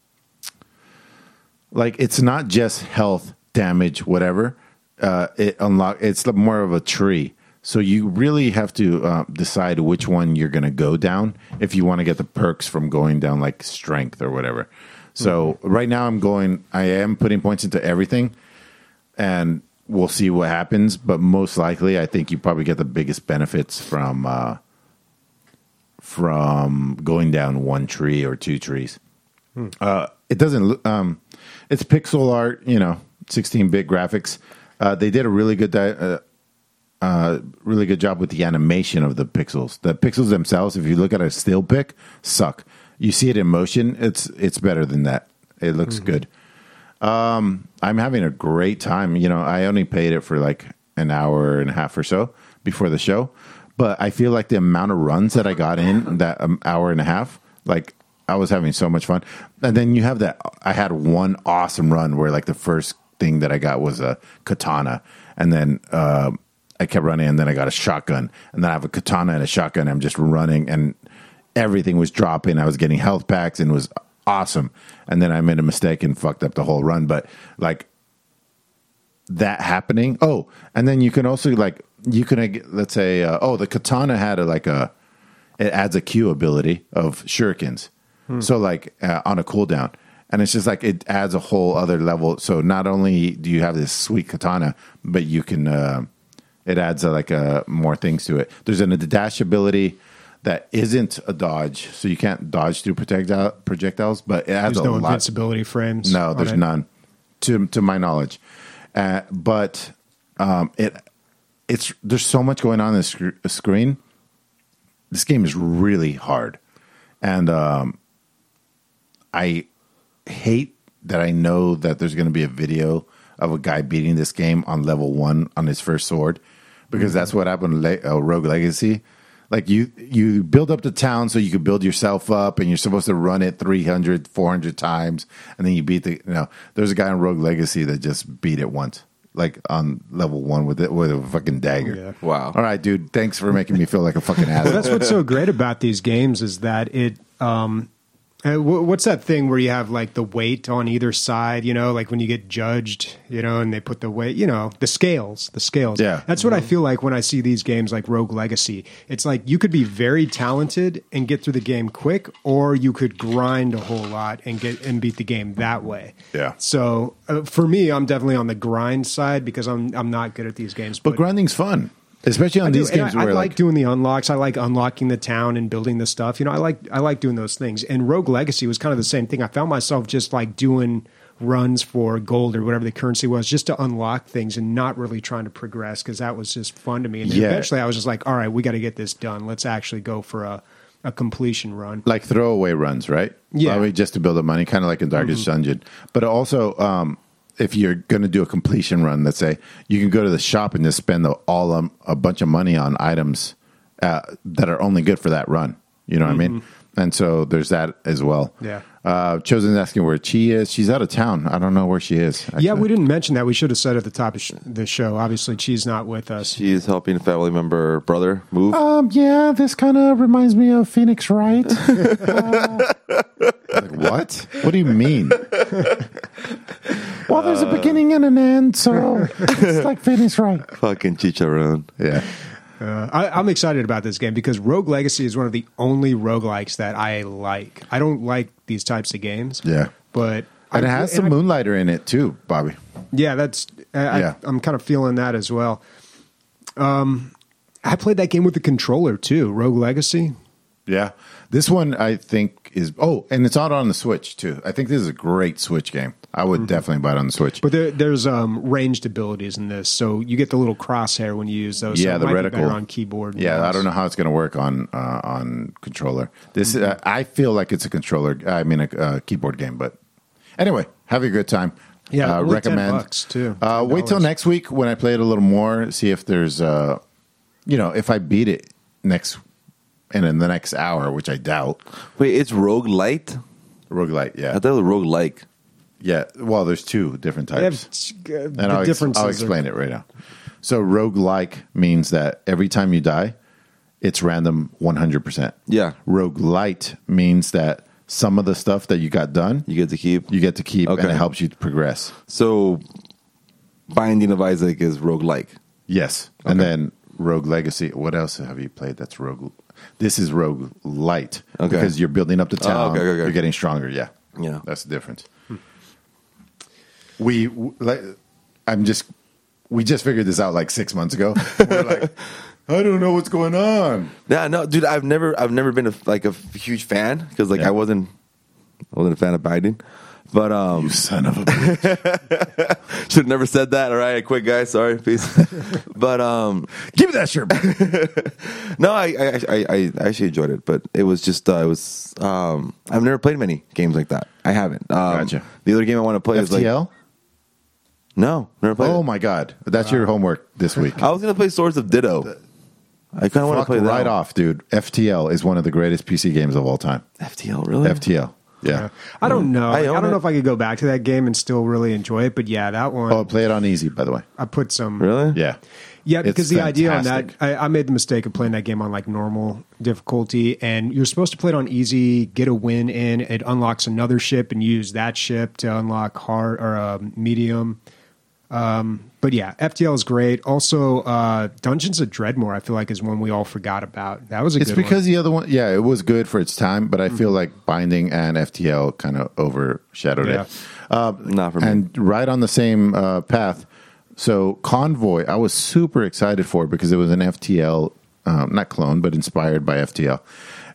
like it's not just health, damage, whatever. Uh, it unlock. It's more of a tree. So you really have to uh, decide which one you're going to go down if you want to get the perks from going down, like strength or whatever. So mm-hmm. right now I'm going. I am putting points into everything, and we'll see what happens. But most likely, I think you probably get the biggest benefits from uh, from going down one tree or two trees. Hmm. Uh, it doesn't. look- Um, it's pixel art, you know, sixteen bit graphics. Uh, they did a really good. Di- uh, Uh, really good job with the animation of the pixels. The pixels themselves, if you look at a still pic, suck. You see it in motion, it's it's better than that. It looks mm-hmm. good. Um, I'm having a great time. You know, I only paid it for like an hour and a half or so before the show, but I feel like the amount of runs that I got in that um, hour and a half, like I was having so much fun. And then you have that. I had one awesome run where like the first thing that I got was a katana, and then. Uh, I kept running, and then I got a shotgun, and then I have a katana and a shotgun. I'm just running, and everything was dropping. I was getting health packs, and it was awesome. And then I made a mistake and fucked up the whole run. But like that happening. Oh, and then you can also like you can let's say uh, oh the katana had a like a it adds a Q ability of shurikens. Hmm. So like uh, on a cooldown. And it's just like it adds a whole other level. So not only do you have this sweet katana, but you can. Uh, It adds uh, like uh, more things to it. There's an, a dash ability that isn't a dodge, so you can't dodge through projectile, projectiles, but it adds There's a no lot. invincibility frames. No, on there's it. none, to to my knowledge. Uh, but um, it it's there's so much going on in the sc- screen. This game is really hard, and um, I hate that I know that there's going to be a video of a guy beating this game on level one on his first sword, because mm-hmm. that's what happened to Le- uh, Rogue Legacy. Like you, you build up the town so you can build yourself up, and you're supposed to run it three hundred, four hundred times, and then you beat the. You know, there's a guy in Rogue Legacy that just beat it once, like on level one with it with a fucking dagger. Yeah. Wow. All right, dude. Thanks for making me feel like a fucking asshole. That's what's so great about these games is that it. Um, uh, w- what's that thing where you have like the weight on either side? You know, like when you get judged, you know, and they put the weight. You know, the scales, the scales. Yeah. That's what I feel like when I see these games like Rogue Legacy. It's like you could be very talented and get through the game quick, or you could grind a whole lot and get and beat the game that way. Yeah. So uh, for me, I'm definitely on the grind side because I'm I'm not good at these games. But grinding's fun, especially on I do, these and games I, I where like, like doing the unlocks. I like unlocking the town and building the stuff. You know, I like I like doing those things. And Rogue Legacy was kind of the same thing. I found myself just like doing runs for gold or whatever the currency was, just to unlock things and not really trying to progress because that was just fun to me. And then Yeah. eventually, I was just like, all right, we got to get this done. Let's actually go for a, a completion run. like throwaway runs, right? Yeah. I mean, just to build up money, kind of like in Darkest Dungeon. But also, um, if you're going to do a completion run, let's say, you can go to the shop and just spend the, all um, a bunch of money on items uh, that are only good for that run. You know what I mean? And so there's that as well. Yeah. Uh, Chosen's asking where Chi is. She's out of town. I don't know where she is. Actually. Yeah, we didn't mention that. We should have said at the top of sh- the show. Obviously, she's not with us. She's helping a family member brother move. Um, yeah, this kind of reminds me of Phoenix Wright. uh, like, what? What do you mean? Well, there's a beginning and an end, so it's like Phoenix Wright. Fucking chicharron. Yeah. Uh, I, I'm excited about this game because Rogue Legacy is one of the only roguelikes that I like. I don't like these types of games. Yeah. But And it I- has some I- Moonlighter in it, too, Bobby. Yeah, that's. I, Yeah. I, I'm kind of feeling that as well. Um, I played that game with the controller too. Rogue Legacy. Yeah. This one, I think, is... Oh, and it's out on the Switch, too. I think this is a great Switch game. I would definitely buy it on the Switch. But there, there's um, ranged abilities in this, so you get the little crosshair when you use those. Yeah, so it the might be reticle. better on keyboard. and Yeah, I mouse. don't know how it's going to work on uh, on controller. This uh, I feel like it's a controller. I mean, a uh, keyboard game. But anyway, have a good time. Yeah, uh, only recommend. ten bucks, too. Uh, wait till ten dollars. next week when I play it a little more. See if there's, uh, you know, if I beat it next and in the next hour, which I doubt. Wait, it's Rogue Light? Roguelite, I yeah, thought it was Rogue Like. yeah. Well, there's two different They have, types. uh, And the I'll, ex- differences. I'll are- explain it right now. So roguelike means that every time you die, it's random one hundred percent. Yeah. Roguelite means that some of the stuff that you got done, You get to keep. you get to keep, and Okay. it helps you to progress. So, Binding of Isaac is Rogue Like. Yes. And Okay. then Rogue Legacy. What else have you played that's Rogue? This is Rogue Light. Okay. Because you're building up the Oh, town. okay, okay, okay. You're getting stronger. Yeah. Yeah. That's the difference. We, w- like, I'm just, we just figured this out like six months ago. We're like, I don't know what's going on. Yeah, no, dude, I've never, I've never been a, like a huge fan because like Yeah. I wasn't, I wasn't a fan of Binding, but um, You son of a bitch. should have never said that. All right, quick guys, sorry, peace. But um, Give me that shirt back. no, I, I, I, I actually enjoyed it, but it was just, uh, it was, um, I've never played many games like that. I haven't. Um, Gotcha. The other game I want to play F is like, T L? no, never played. Oh it. my God. That's your homework this week. I was gonna play Swords of Ditto. I kind of want to Fuck play that right one. off, dude. F T L is one of the greatest P C games of all time. F T L, really? F T L. Yeah. Yeah. I don't know. I Like, I, own don't know it. if I could go back to that game and still really enjoy it, but yeah, that one Oh, play it on easy, by the way. I put some. Really? Yeah. Yeah, because It's the idea on that, fantastic. I, I made the mistake of playing that game on like normal difficulty, and you're supposed to play it on easy, get a win in. It unlocks another ship, and use that ship to unlock hard or uh, medium. Um, but yeah, F T L is great. Also, uh, Dungeons of Dreadmore, I feel like, is one we all forgot about. That was a It's good because one. the other one, yeah, it was good for its time, but I Mm-hmm. feel like Binding and F T L kind of overshadowed Yeah. it. Uh, Not for me. and right on the same uh, path. So Convoy, I was super excited for it because it was an F T L, um, not clone, but inspired by F T L.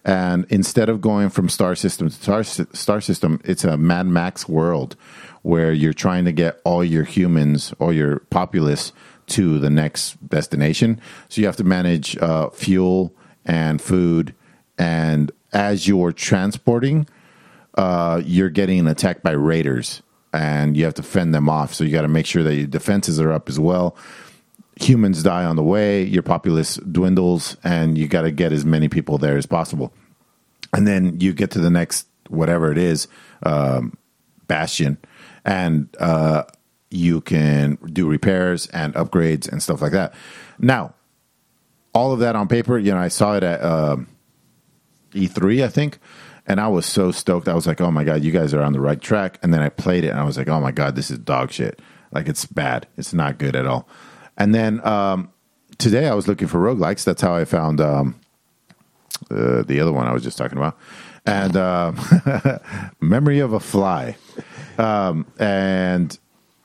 And instead of going from star system to star, star system, it's a Mad Max world where you're trying to get all your humans or your populace to the next destination. So you have to manage uh, fuel and food. And as you're transporting, uh, you're getting attacked by raiders. And you have to fend them off. So you got to make sure that your defenses are up as well. Humans die on the way, your populace dwindles, and you got to get as many people there as possible. And then you get to the next, whatever it is, um, bastion, and uh, you can do repairs and upgrades and stuff like that. Now, all of that on paper, you know, I saw it at um, E three, I think, and I was so stoked. I was like, oh my God, you guys are on the right track. And then I played it, and I was like, oh my God, this is dog shit. Like, it's bad. It's not good at all. And then um, today I was looking for roguelikes. That's how I found um, uh, the other one I was just talking about. And uh, Memory of a Fly. Um, and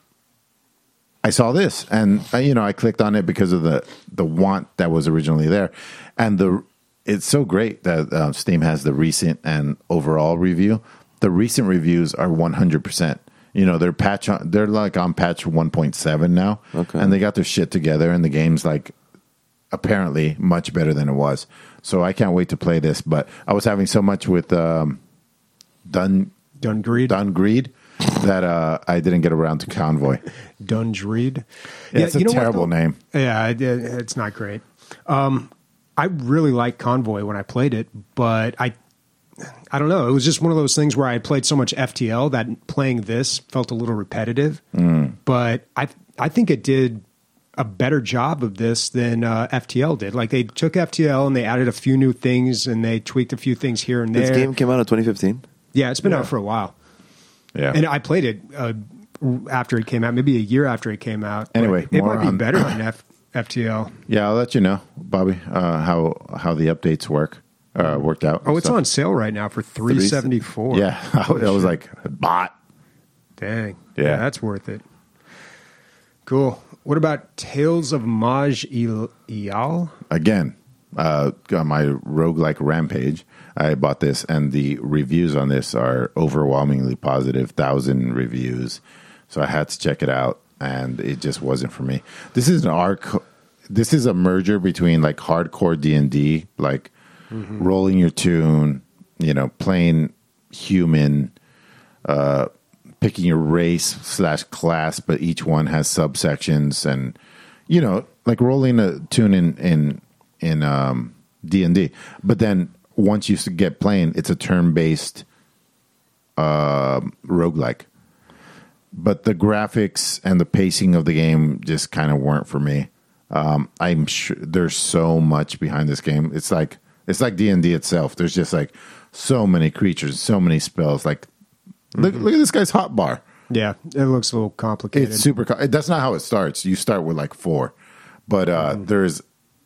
I saw this. And, uh, you know, I clicked on it because of the, the want that was originally there. And the it's so great that uh, Steam has the recent and overall review. The recent reviews are one hundred percent. You know, they're patch on, they're like on patch one point seven now. Okay. And they got their shit together, and the game's like apparently much better than it was. So I can't wait to play this. But I was having so much with um, Dun Dungreed. Dungreed that uh, I didn't get around to Convoy. Dungreed. Yeah, it's a terrible name. Yeah, it, it, it's not great. Um, I really liked Convoy when I played it, but I I don't know. It was just one of those things where I played so much F T L that playing this felt a little repetitive. Mm. But I I think it did a better job of this than uh, F T L did. Like, they took F T L and they added a few new things and they tweaked a few things here and there. This game came out in twenty fifteen? Yeah, it's been Yeah. out for a while. Yeah. And I played it uh, after it came out, maybe a year after it came out. Anyway, it more might be on- better than F- FTL. Yeah, I'll let you know, Bobby, uh, how how the updates work uh, worked out. Oh, it's So- on sale right now for three seventy four. Yeah, I was like, bot. Dang. Yeah. That's worth it. Cool. What about Tales of Maj Iyal? Again, uh, on my roguelike rampage, I bought this, and the reviews on this are overwhelmingly positive, thousand reviews. So I had to check it out, and it just wasn't for me. This is an arc. This is a merger between like hardcore D and D, like mm-hmm. rolling your tune, you know, playing human, uh, picking your race slash class, but each one has subsections, and you know, like rolling a tune in in in um, D and D. But then once you get playing, it's a turn based uh, roguelike. But the graphics and the pacing of the game just kind of weren't for me. Um, I'm sure there's so much behind this game. It's like it's like D and D itself. There's just like so many creatures, so many spells. Like look, look at this guy's hotbar. Yeah, it looks a little complicated. It's super. Co- that's not how it starts. You start with like four, but uh, mm-hmm. there's.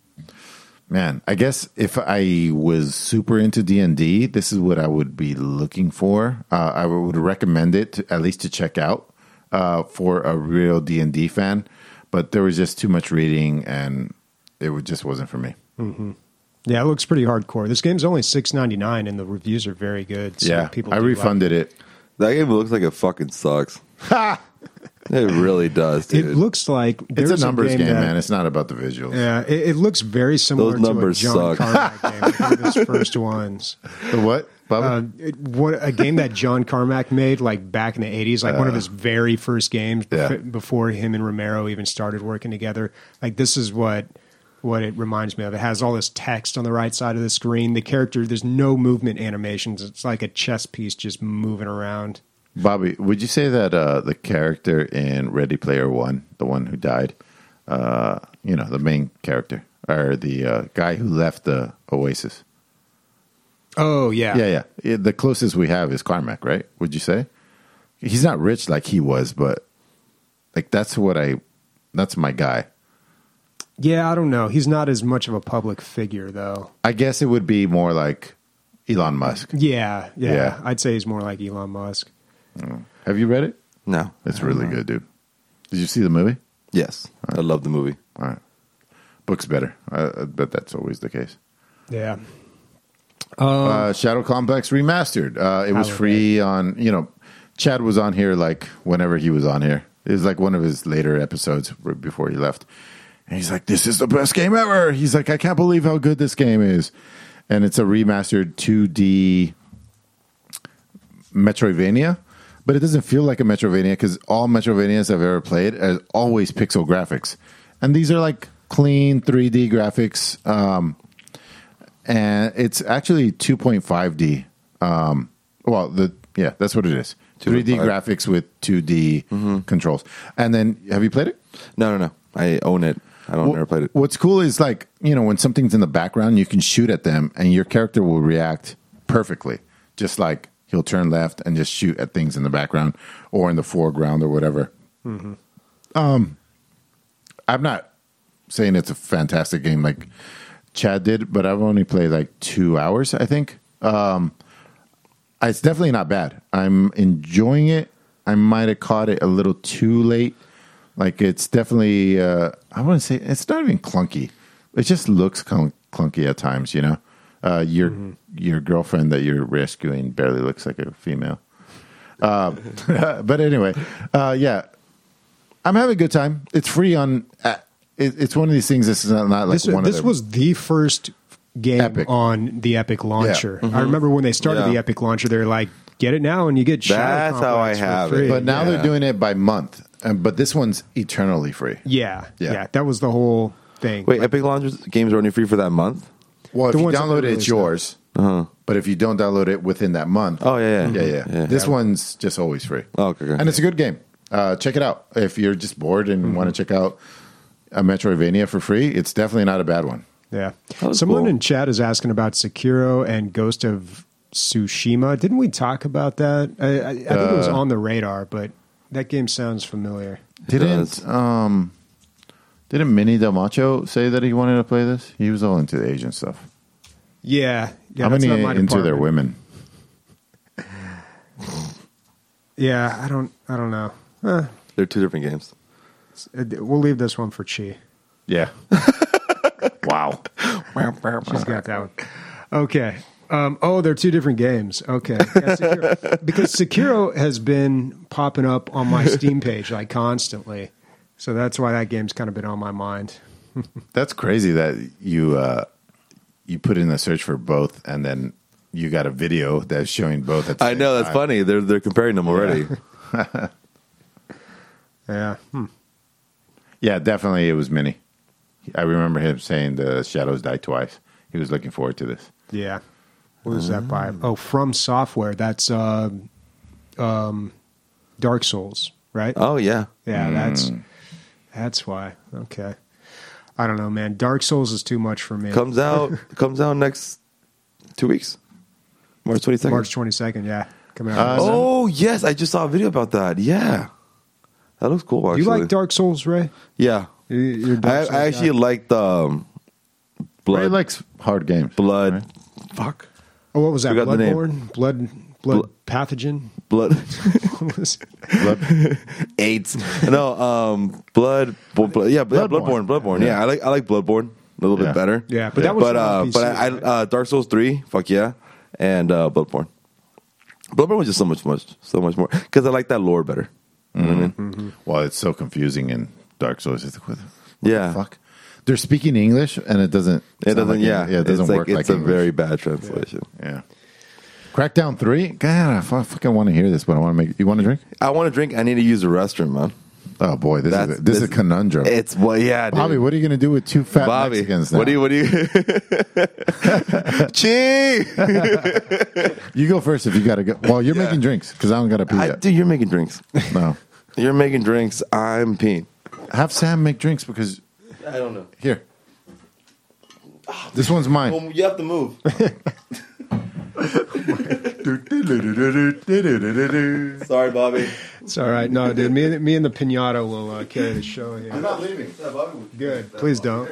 Man, I guess if I was super into D and D, this is what I would be looking for. Uh, I would recommend it to, at least to check out uh, for a real D and D fan. But there was just too much reading, and it just wasn't for me. Mm-hmm. Yeah, it looks pretty hardcore. This game's only six ninety-nine, and the reviews are very good. So yeah, people I do refunded like it. That game looks like it fucking sucks. Ha! It really does, dude. It looks like It's there's a numbers game, game, that, man. It's not about the visuals. Yeah, it, it looks very similar Those numbers to a John suck. Carmack game, one of his first ones. The what, Bubba? Uh, it, what a game that John Carmack made, like back in the eighties, like uh, one of his very first games yeah. bef- before him and Romero even started working together. Like, this is what what it reminds me of. It has all this text on the right side of the screen. The character, there's no movement animations. It's like a chess piece just moving around. Bobby, would you say that uh, the character in Ready Player One, the one who died, uh, you know, the main character, or the uh, guy who left the Oasis? Oh, yeah. yeah. Yeah, yeah. The closest we have is Carmack, right? Would you say? He's not rich like he was, but like that's what I, that's my guy. Yeah, I don't know. He's not as much of a public figure, though. I guess it would be more like Elon Musk. Yeah, yeah. Yeah. I'd say he's more like Elon Musk. Mm. Have you read it? No. It's really good, dude. Did you see the movie? Yes. I love the movie. All right. Book's better. I, I bet that's always the case. Yeah. uh, Shadow Complex Remastered. Uh, it was Holiday. free on, you know, Chad was on here like whenever he was on here. It was like one of his later episodes r- before he left. And he's like, this is the best game ever. He's like, I can't believe how good this game is. And it's a remastered two D Metroidvania, but it doesn't feel like a Metroidvania because all Metroidvanias I've ever played are always pixel graphics. And these are like clean three D graphics. Um, and it's actually two point five D. Um, well, the yeah, that's what it is. three D graphics with two D Mm-hmm. controls. And then, have you played it? No, no, no. I own it. I don't Well, never played it. What's cool is like, you know, when something's in the background, you can shoot at them and your character will react perfectly. Just like he'll turn left and just shoot at things in the background or in the foreground or whatever. Mm-hmm. Um, I'm not saying it's a fantastic game like Chad did, but I've only played like two hours, I think. Um, it's definitely not bad. I'm enjoying it. I might have caught it a little too late. Like it's definitely, uh, I want to say it's not even clunky. It just looks clunk- clunky at times, you know. Uh, your Mm-hmm. your girlfriend that you're rescuing barely looks like a female. Uh, but anyway, uh, yeah, I'm having a good time. It's free on. Uh, it, it's one of these things. This is not, not like This, one this of the, was the first game Epic. on the Epic launcher. Yeah. I remember when they started Yeah. the Epic launcher, they were like, "Get it now, and you get Shadow That's how I Complex for have free." it. But now Yeah. they're doing it by month. Um, but this one's eternally free. yeah, Yeah. yeah, that was the whole thing. Wait, Epic Launchers games are only free for that month? Well, if The you ones that download they it, it's released now. yours. Uh-huh. But if you don't download it within that month, Oh, yeah, yeah. yeah, yeah. Yeah. This one's just always free. Oh, okay, okay. And it's a good game. Uh, check it out. If you're just bored and Mm-hmm. want to check out a Metroidvania for free, it's definitely not a bad one. Yeah. That was Someone cool. in chat is asking about Sekiro and Ghost of Tsushima. Didn't we talk about that? I, I, I think it was Uh, on the radar, but that game sounds familiar. Didn't does. um, didn't Minnie Del Macho say that he wanted to play this? He was all into the Asian stuff. Yeah. yeah How that's many not my into their department. women? Yeah, I don't. I don't know. Eh, They're two different games. we'll leave this one for Chi. Yeah. Wow. She's got that one. Okay. Um, oh, they're two different games. Okay. Yeah, Sekiro. Because Sekiro has been popping up on my Steam page like constantly. So that's why that game's kind of been on my mind. That's crazy that you uh, you put in a search for both and then you got a video that's showing both at the I same know, that's time. funny. They're they're comparing them already. Yeah. Hmm. Yeah, definitely it was Minnie. I remember him saying the Shadows Die Twice. He was looking forward to this. Yeah. What is that by? Oh, From Software. That's uh, um, Dark Souls, right? Oh, yeah. Yeah, that's that's why. Okay. I don't know, man. Dark Souls is too much for me. Comes out comes out next two weeks. March twenty-second. March twenty-second, yeah. Coming out. Uh, next month. Oh, yes. I just saw a video about that. Yeah. That looks cool, actually. You like Dark Souls, Ray? Yeah. You- You're a Dark I, Souls I actually guy? like the um, blood. Ray likes hard games. blood. right? Fuck. Oh, what was that? Forgot the name. Bloodborne? Blood blood Blo- pathogen? Blood. What was it? Blood- AIDS. No, um, blood. Bo- blood yeah, but yeah, Bloodborne. Bloodborne. Bloodborne. Yeah. I like I like Bloodborne a little Yeah. bit better. Yeah, but that was but on uh, P C, but I, I right? uh, Dark Souls three. Fuck yeah, and uh, Bloodborne. Bloodborne was just so much much so much more because I like that lore better. You know what I mean? Mm-hmm. Well, it's so confusing in Dark Souls. It's like, what the, what Yeah. the fuck? They're speaking English and it doesn't. It sound doesn't. like yeah, English. yeah, it doesn't it's like, work It's like a English. very bad translation. Yeah. Crackdown three. God, I fu- fucking want to hear this, but I want to make. You want to drink? I want to drink. I need to use the restroom, man. Oh boy, this That's- is a, this is a this- conundrum. It's well, yeah, dude. Bobby, what are you going to do with two fat Bobby, Mexicans now? what do you? What do you? Chi. You go first if you got to go. Well, you're Yeah. making drinks because I don't got to pee I, yet. dude, you're making drinks. No, You're making drinks. I'm peeing. have Sam make drinks because I don't know. here, this one's mine. Well, you have to move. Sorry, Bobby. It's all right. No, dude. Me, and- me and the pinata will uh, carry the show here. I'm not leaving. Good. Please don't.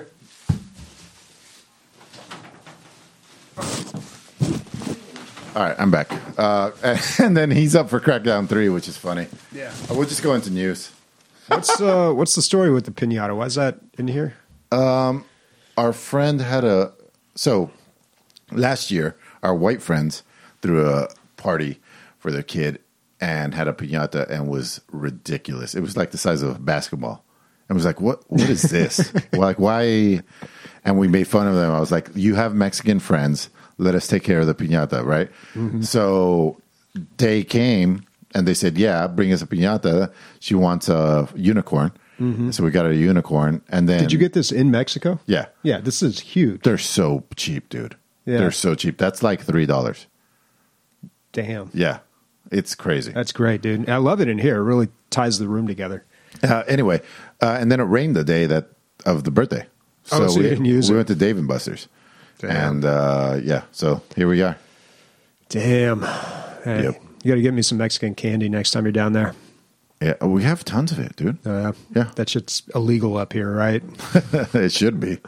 All right, I'm back. Uh, and then he's up for Crackdown three, which is funny. Yeah. Uh, We'll just go into news. What's uh, what's the story with the pinata? Why is that in here? Our friend had a so last year our white friends threw a party for their kid and had a piñata and was ridiculous. It was like the size of a basketball. And was like, what? What is this? Like, why? And we made fun of them. I was like, you have Mexican friends. Let us take care of the piñata, right? Mm-hmm. So they came and they said, yeah, bring us a piñata. She wants a unicorn. Mm-hmm. So we got her a unicorn. And then, did you get this in Mexico? Yeah. Yeah, this is huge. They're so cheap, dude. Yeah. They're so cheap. That's like three dollars. Damn. Yeah. It's crazy. That's great, dude. I love it in here. It really ties the room together. Uh, anyway, uh, and then it rained the day that of the birthday. So, oh, so we, you didn't use we it? went to Dave and Buster's. Damn. And uh, yeah, so here we are. Damn. Hey, Yep. you got to get me some Mexican candy next time you're down there. Yeah, we have tons of it, dude. Uh, Yeah. That shit's illegal up here, right? It should be.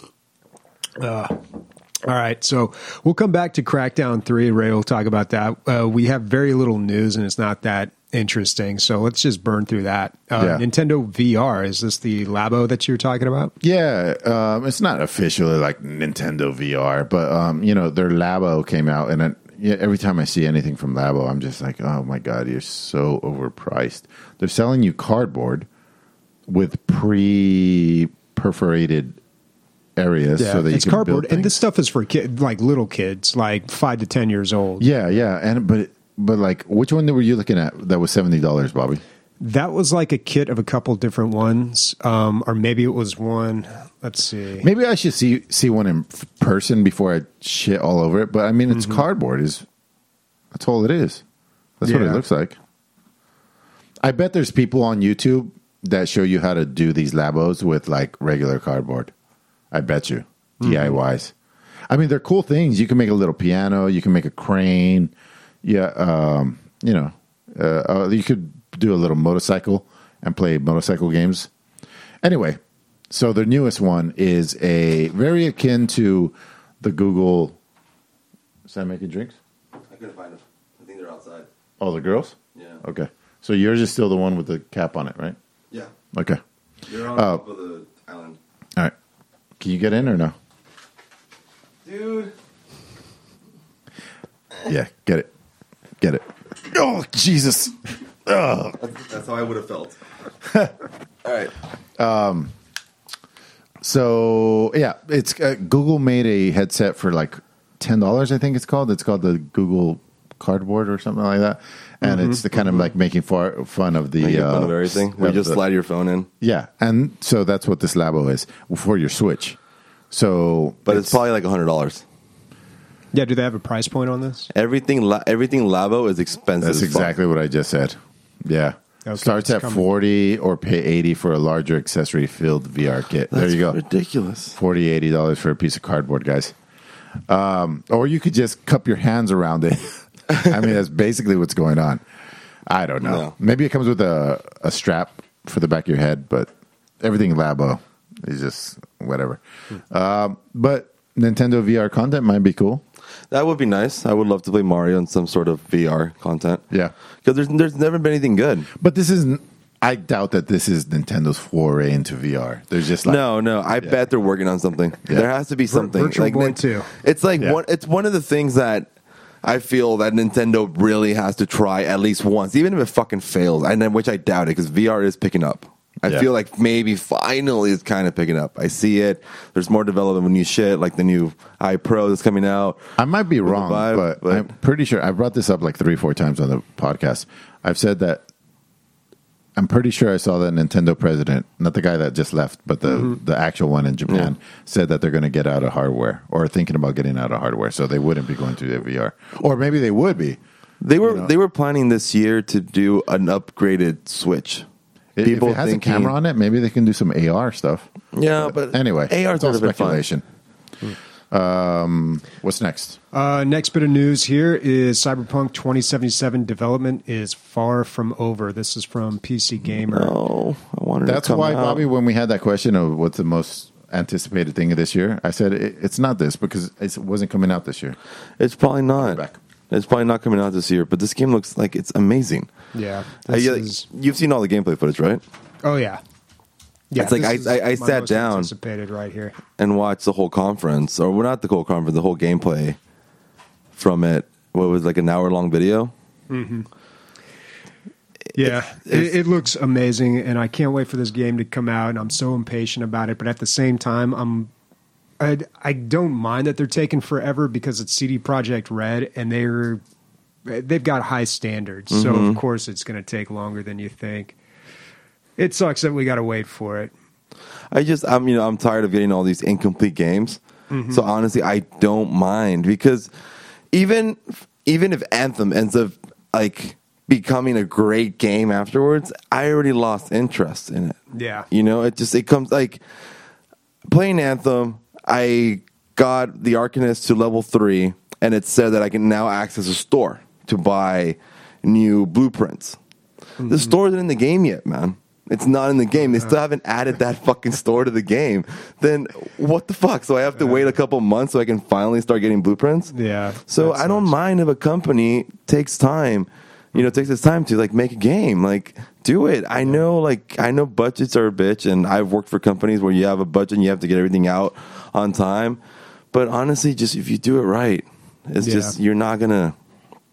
Uh, all right, so we'll come back to Crackdown three. Ray will talk about that. Uh, we have very little news, and it's not that interesting, so let's just burn through that. Uh, Yeah. Nintendo V R, is this the Labo that you're talking about? Yeah, um, it's not officially like Nintendo V R, but um, you know, their Labo came out, and it, yeah, every time I see anything from Labo, I'm just like, oh my god, you're so overpriced. They're selling you cardboard with pre-perforated areas, so that you it's can cardboard, build and this things. stuff is for kid, like little kids, like five to ten years old. Yeah, yeah, and but but like, which one were you looking at that was seventy dollars, Bobby? That was like a kit of a couple different ones, um, or maybe it was one. Let's see. Maybe I should see see one in f- person before I shit all over it. But I mean, it's Mm-hmm. cardboard. Is that's all it is. That's what it Yeah. looks like. I bet there's people on YouTube that show you how to do these Labos with like regular cardboard. I bet you Mm-hmm. D I Ys. I mean, they're cool things. You can make a little piano. You can make a crane. Yeah, um, you know, uh, uh, you could do a little motorcycle and play motorcycle games. Anyway, so their newest one is a very akin to the Google. Is that making drinks? I couldn't find them. I think they're outside. Oh, the girls? Yeah. Okay. So yours is still the one with the cap on it, right? Yeah. Okay. You're on Uh, top of the island. All right. Can you get in or no? Dude. Yeah, get it. Get it. Oh, Jesus. Oh. That's, that's how I would have felt. All right. So, yeah, it's uh, Google made a headset for like ten dollars, I think it's called. It's called the Google Cardboard or something like that. And it's the kind of like making far, fun of the Making uh, fun of everything. We of just the- slide your phone in. Yeah, and so that's what this Labo is for your Switch. So, But it's, probably like one hundred dollars. Yeah, do they have a price point on this? Everything la- everything Labo is expensive. that's as fuck. exactly what I just said. Yeah, Okay, starts it's at coming. forty or pay eighty for a larger accessory filled V R kit. That's there you go, ridiculous. forty, eighty dollars for a piece of cardboard, guys. Um, or you could just cup your hands around it. I mean, that's basically what's going on. I don't know. No. Maybe it comes with a, a strap for the back of your head, but everything Labo is just whatever. Um, but Nintendo V R content might be cool. That would be nice. I would love to play Mario in some sort of V R content. Yeah. Because there's there's never been anything good. But this isn't. I doubt that this is Nintendo's foray into V R. There's just like no, no. I Yeah. bet they're working on something. There has to be something. Virtual like Boy Nin- two. It's like Yeah. one. It's one of the things that I feel that Nintendo really has to try at least once, even if it fucking fails. And then, which I doubt it, because V R is picking up. I Yeah. feel like maybe finally it's kind of picking up. I see it. There's more development of new shit, like the new iPro that's coming out. I might be With the wrong, Vive, but, but- I'm pretty sure I brought this up like three, four times on the podcast. I've said that I'm pretty sure I saw the Nintendo president, not the guy that just left, but the, Mm-hmm. the actual one in Japan, said that they're going to get out of hardware or thinking about getting out of hardware, so they wouldn't be going to the V R, or maybe they would be. They were You know. they were planning this year to do an upgraded Switch. If it has thinking- a camera on it, maybe they can do some A R stuff. Yeah, but Anyway, A R it's all sort of speculation. Um, what's next? Uh, next bit of news here is Cyberpunk twenty seventy-seven development is far from over. This is from P C Gamer. No, I wanted. That's to come why, out. Bobby, when we had that question of what's the most anticipated thing of this year, I said it, it's not this because it wasn't coming out this year. It's probably not. Back. It's probably not coming out this year. But this game looks like it's amazing. Yeah, Uh, this yeah, is, you've seen all the gameplay footage, right? oh yeah, yeah. It's like this I- is I- I my sat most down. anticipated right here. And watch the whole conference, or well, not the whole conference, the whole gameplay. from it. What was like an hour long video? Yeah, It's- it, it looks amazing, and I can't wait for this game to come out. And I'm so impatient about it, but at the same time, I'm I, I don't mind that they're taking forever because it's C D Projekt Red, and they're they've got high standards. So Mm-hmm. of course it's going to take longer than you think. It sucks that we got to wait for it. I just, I'm, you know, I'm tired of getting all these incomplete games. So honestly, I don't mind because even, even if Anthem ends up like becoming a great game afterwards, I already lost interest in it. Yeah. You know, it just, it comes like playing Anthem. I got the Arcanist to level three, and it said that I can now access a store to buy new blueprints. The store isn't in the game yet, man. It's not in the game. They still haven't added that fucking store to the game. Then what the fuck? So I have to wait a couple months so I can finally start getting blueprints? Yeah. So that I don't sucks. mind if a company takes time, you know, takes its time to like make a game. Like, do it. I know, like, I know budgets are a bitch, and I've worked for companies where you have a budget and you have to get everything out on time. But honestly, just if you do it right, it's Yeah. just, you're not going to.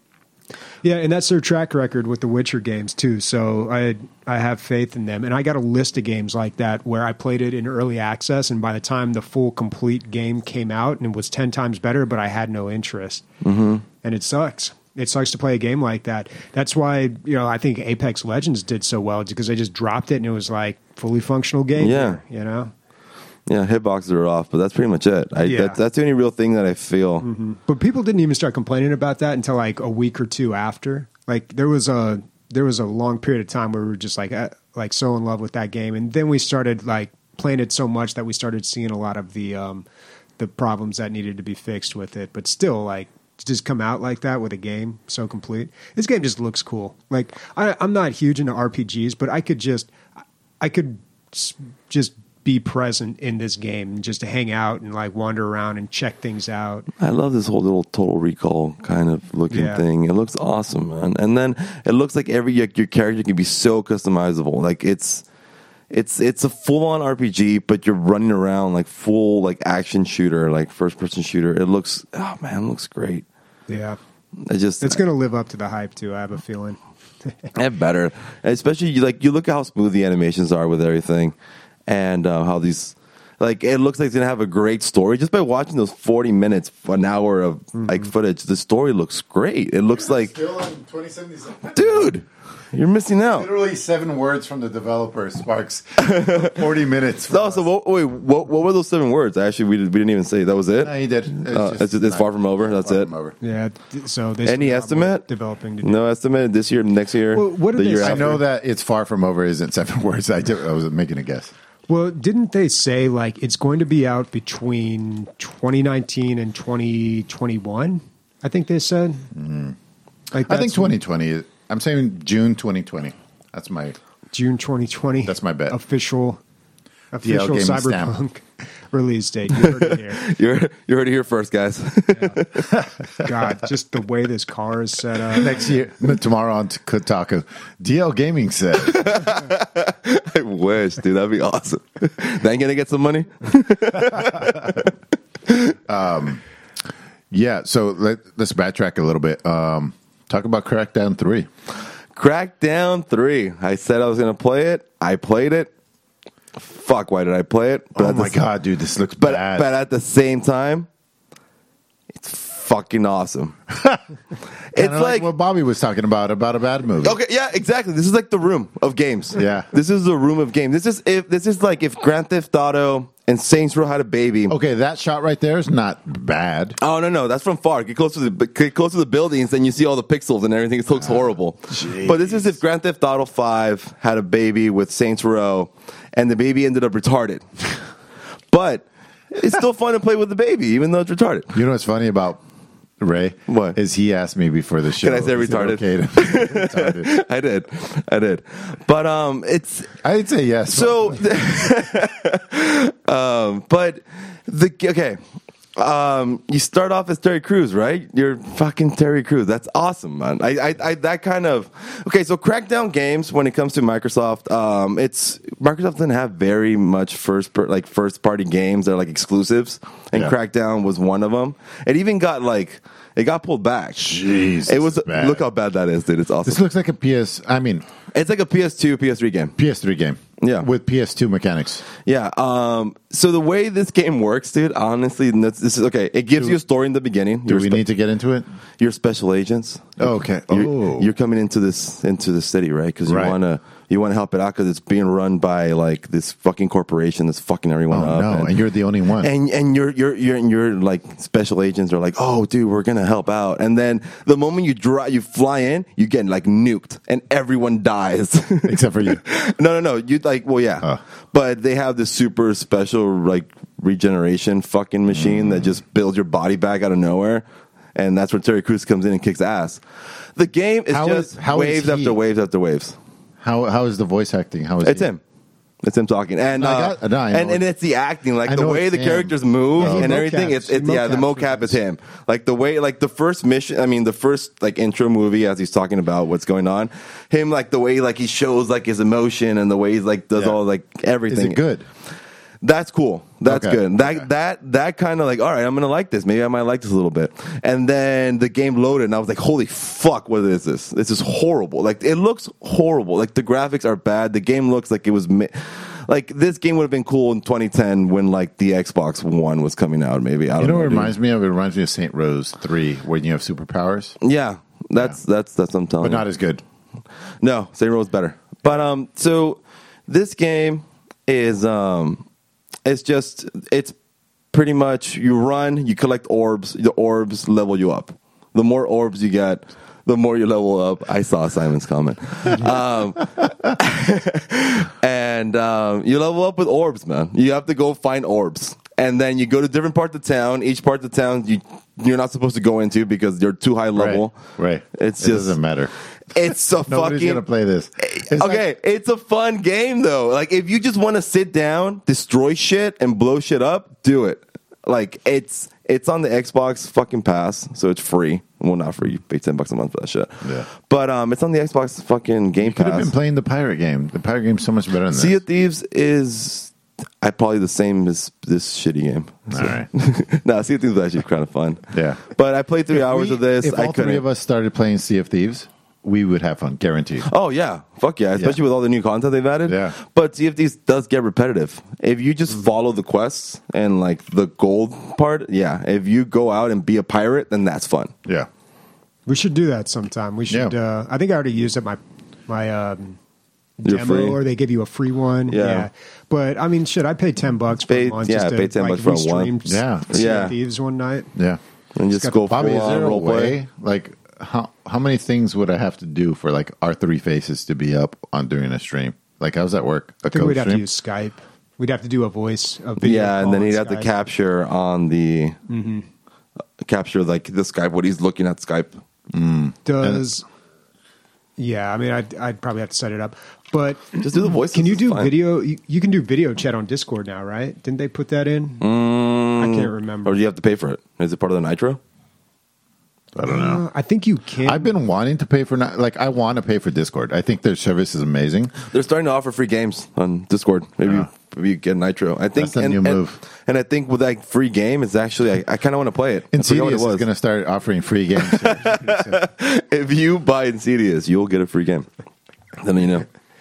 Yeah, and that's their track record with the Witcher games too. So I I have faith in them, and I got a list of games like that where I played it in early access, and by the time the full complete game came out, and it was ten times better, but I had no interest, mm-hmm. and it sucks. It sucks to play a game like that. That's why you know I think Apex Legends did so well because they just dropped it and it was like fully functional game. Yeah. you know. Yeah, hitboxes are off, but that's pretty much it. I, Yeah. that, that's the only real thing that I feel. But people didn't even start complaining about that until like a week or two after. Like there was a there was a long period of time where we were just like uh, like so in love with that game, and then we started like playing it so much that we started seeing a lot of the um, the problems that needed to be fixed with it. But still, like to just come out like that with a game so complete. This game just looks cool. Like I, I'm not huge into R P Gs, but I could just I could s- just be present in this game and just to hang out and like wander around and check things out. I love this whole little Total Recall kind of looking Yeah. thing. It looks awesome, man. And then it looks like every your, your character can be so customizable. Like it's it's it's a full on R P G, but you're running around like full like action shooter, like first person shooter. It looks oh man, it looks great. Yeah. I just It's going to live up to the hype too, I have a feeling. and better, especially you, like you look at how smooth the animations are with everything, and uh, how these like it looks like it's gonna have a great story just by watching those forty minutes, an hour of like footage. The story looks great. It looks like, Still on twenty seventy-seven. dude, you're missing out. Literally seven words from the developer, Sparks. forty minutes. So, so what, wait, what, what were those seven words? Actually, we, did, we didn't even say that was it. No, he did. It's, Uh, just it's, it's not- far from over. That's far it. from over. Yeah. th- So they Any still have more estimate? developing to do. No estimate this year, next year, Well, what did the they year say? I after. know that it's far from over isn't seven words. I, did, I was making a guess. Well, didn't they say like it's going to be out between twenty nineteen and twenty twenty-one? I think they said. Mm-hmm. Like I think that's twenty twenty. I'm saying June twenty twenty. That's my. June twenty twenty. That's my bet. Official, official gaming Cyberpunk release date. You heard it here. You're you heard it here first, guys. God, just the way this car is set up. Next year, tomorrow on Kotaku, D L Gaming said. I wish, dude. That'd be awesome. They ain't gonna get some money. Yeah, so let, let's backtrack a little bit. Um, talk about Crackdown three. Crackdown three. I said I was gonna play it. I played it. Fuck, why did I play it? Oh at my the, god, dude, this looks But bad. but at the same time, it's fucking awesome. It's Kinda like, what Bobby was talking about about a bad movie. okay, yeah, exactly. This is like the room of games. Yeah. this is the room of games. This is if this is like if Grand Theft Auto and Saints Row had a baby. Okay, that shot right there is not bad. Oh no no, that's from far. Get close to the get close to the buildings, and you see all the pixels and everything. It looks horrible. But this is if Grand Theft Auto Five had a baby with Saints Row, and the baby ended up retarded. But it's still fun to play with the baby, even though it's retarded. You know what's funny about Ray? What? Is he asked me before the show? Can I say is it retarded? okay to- retarded. I did, I did. But um, it's I'd say yes. so. um, but the okay. Um, you start off as Terry Crews, right? You're fucking Terry Crews. That's awesome, man. I, I, I that kind of okay. So Crackdown games, when it comes to Microsoft, um, it's Microsoft doesn't have very much first per, like first party games that are like exclusives, and Yeah. Crackdown was one of them. It even got like it got pulled back. Jeez, it was this is bad. look how bad that is, dude. It's awesome. This looks like a P S. I mean, It's like a P S two, P S three game. P S three game. Yeah. with P S two mechanics. Yeah. Um. So the way this game works, dude, honestly, and that's, this is okay. It gives Do- you a story in the beginning. Do You're we spe- need to get into it? You're special agents. Oh, okay. You're, Oh, you're coming into this into the city, right? Because you Right. want to you want to help it out because it's being run by like this fucking corporation that's fucking everyone oh up. no, and, and, you're the only one. and and you're you're you're and you're like special agents are like, oh, dude, we're gonna help out. And then the moment you dry, you fly in, you get like nuked, and everyone dies Except for you. No, no, no. You like, well, yeah, Oh. but they have this super special like regeneration fucking machine Mm. that just builds your body back out of nowhere, and that's where Terry Crews comes in and kicks ass. The game is How just is- how is waves he? after waves after waves. How how is the voice acting? How is It's he? him. It's him talking, and No, I uh, got- no, I know and and it. it's the acting, like I the know way it's the him. characters move Oh. and He everything. mocaps. It's it's He yeah, the mocaps for mocap is this. him. Like the way, like the first mission. I mean, the first like intro movie as he's talking about what's going on. Him like the way like he shows like his emotion and the way he's like does Yeah. all like Is everything. it good? That's cool. That's Okay. good. That Okay. that that kind of like, all right, I'm gonna like this. Maybe I might like this a little bit. And then the game loaded, and I was like, holy fuck, what is this? This is horrible. Like it looks horrible. Like the graphics are bad. The game looks like it was mi- like this game would have been cool in twenty ten when like the Xbox One was coming out. Maybe I don't You know know. what it dude. reminds me of? It reminds me of Saint Rose three, when you have superpowers, Yeah, that's that's that's what I'm telling but you. not as good. No, Saint Row's better. But um, so this game is um, it's just it's pretty much you run, you collect orbs. The orbs level you up. The more orbs you get, the more you level up. I saw Simon's comment. um, and um, you level up with orbs, man. You have to go find orbs. And then you go to different parts of town. Each part of town you you're not supposed to go into because you're too high level. Right. right. It's it just doesn't matter. It's a Nobody's fucking gonna play this. It's okay, like- it's a fun game though. Like if you just want to sit down, destroy shit, and blow shit up, do it. Like it's it's on the Xbox fucking Pass, so it's free. Well, not free. You pay ten bucks a month for that shit. Yeah. But um, it's on the Xbox fucking Game Could have Pass. been playing the pirate game. The pirate game's so much better than Sea this. of Thieves is I probably the same as this shitty game. All right. no, Sea of Thieves is actually kind of fun. Yeah. But I played three If hours we- of this. If I all couldn't. three of us started playing Sea of Thieves, we would have fun, guaranteed. Oh yeah, fuck yeah! Especially Yeah. with all the new content they've added. Yeah. But Sea of Thieves does get repetitive. If you just follow the quests and like the gold part, yeah. If you go out and be a pirate, then that's fun. Yeah. We should do that sometime. We should. Yeah. Uh, I think I already used it my my um, You're demo, free. or they give you a free one. Yeah. But I mean, shit, I paid ten bucks for Paid- a month. yeah, just to, paid ten like, bucks for we a one. streamed Yeah. Sea Yeah. of Thieves one night. Yeah. And just got go Bobby, full is on there a role play. way, like, how how many things would I have to do for, like, our three faces to be up on during a stream? Like, how does that work? A I think we'd have to co-stream? use Skype. We'd have to do a voice, a video. Yeah, and call then on he'd have to Skype. capture on the uh, capture like the Skype what he's looking at Skype. Does yeah? I mean, I'd, I'd probably have to set it up. But Just do the voices. can you it's do fine. video? You, you can do video chat on Discord now, right? Didn't they put that in? I can't remember. Or do you have to pay for it? Is it part of the Nitro? I don't know. Uh, I think you can. I've been wanting to pay for, not, like, I want to pay for Discord. I think their service is amazing. They're starting to offer free games on Discord. Maybe Yeah. maybe you get Nitro. I think That's the and, new and- move. And, I think with that free game, it's actually I, I kind of want to play it. I forgot what Insidious it is was. going to start offering free games. If you buy Insidious, you'll get a free game. Then you know.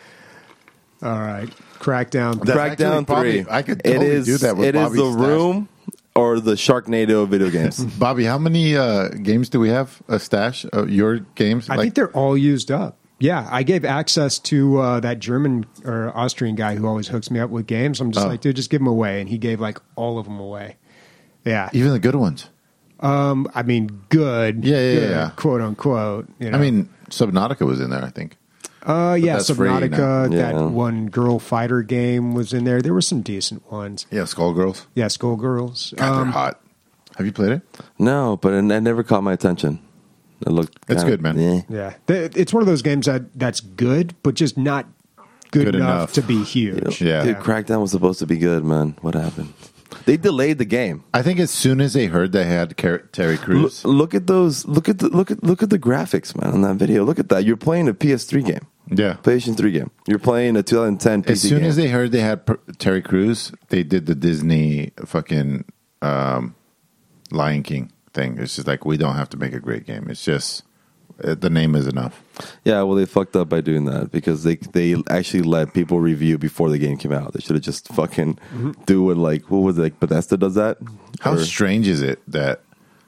All right, Crackdown. That's Crackdown actually probably- three. I could It totally is- do that with It is Bobby's the stash. room or the Sharknado video games. Bobby, how many uh, games do we have? A stash of your games? I think they're all used up. Yeah, I gave access to uh, that German or Austrian guy who always hooks me up with games. I'm just Oh. like, dude, just give them away, and he gave like all of them away. Yeah, even the good ones. um, I mean, good. Yeah, yeah, good, yeah. quote unquote. You know? I mean, Subnautica was in there, I think. uh, yeah, that's free now. Subnautica. Yeah. That one girl fighter game was in there. There were some decent ones. Yeah, Skullgirls. Yeah, Skullgirls. God, they're Um, hot. Have you played it? No, but it, it never caught my attention. It looked. It's kinda- good, man. eh. Yeah, Th- it's one of those games that that's good, but just not good, Good enough, enough. to be huge. Yeah. Dude, Crackdown was supposed to be good, man. What happened? They delayed the game. I think as soon as they heard they had Car- Terry Look, Crews, look at those. Look at the look at look at the graphics, man, on that video. Look at that. You're playing a P S three game. yeah. PlayStation three game. You're playing a twenty ten P C As soon game. as they heard they had per- Terry Crews, they did the Disney fucking um, Lion King thing. It's just like, we don't have to make a great game. It's just uh, the name is enough. Yeah, well, they fucked up by doing that because they they actually let people review before the game came out. They should have just fucking Mm-hmm. do what like what was it, like Bethesda does that? How Or- strange is it that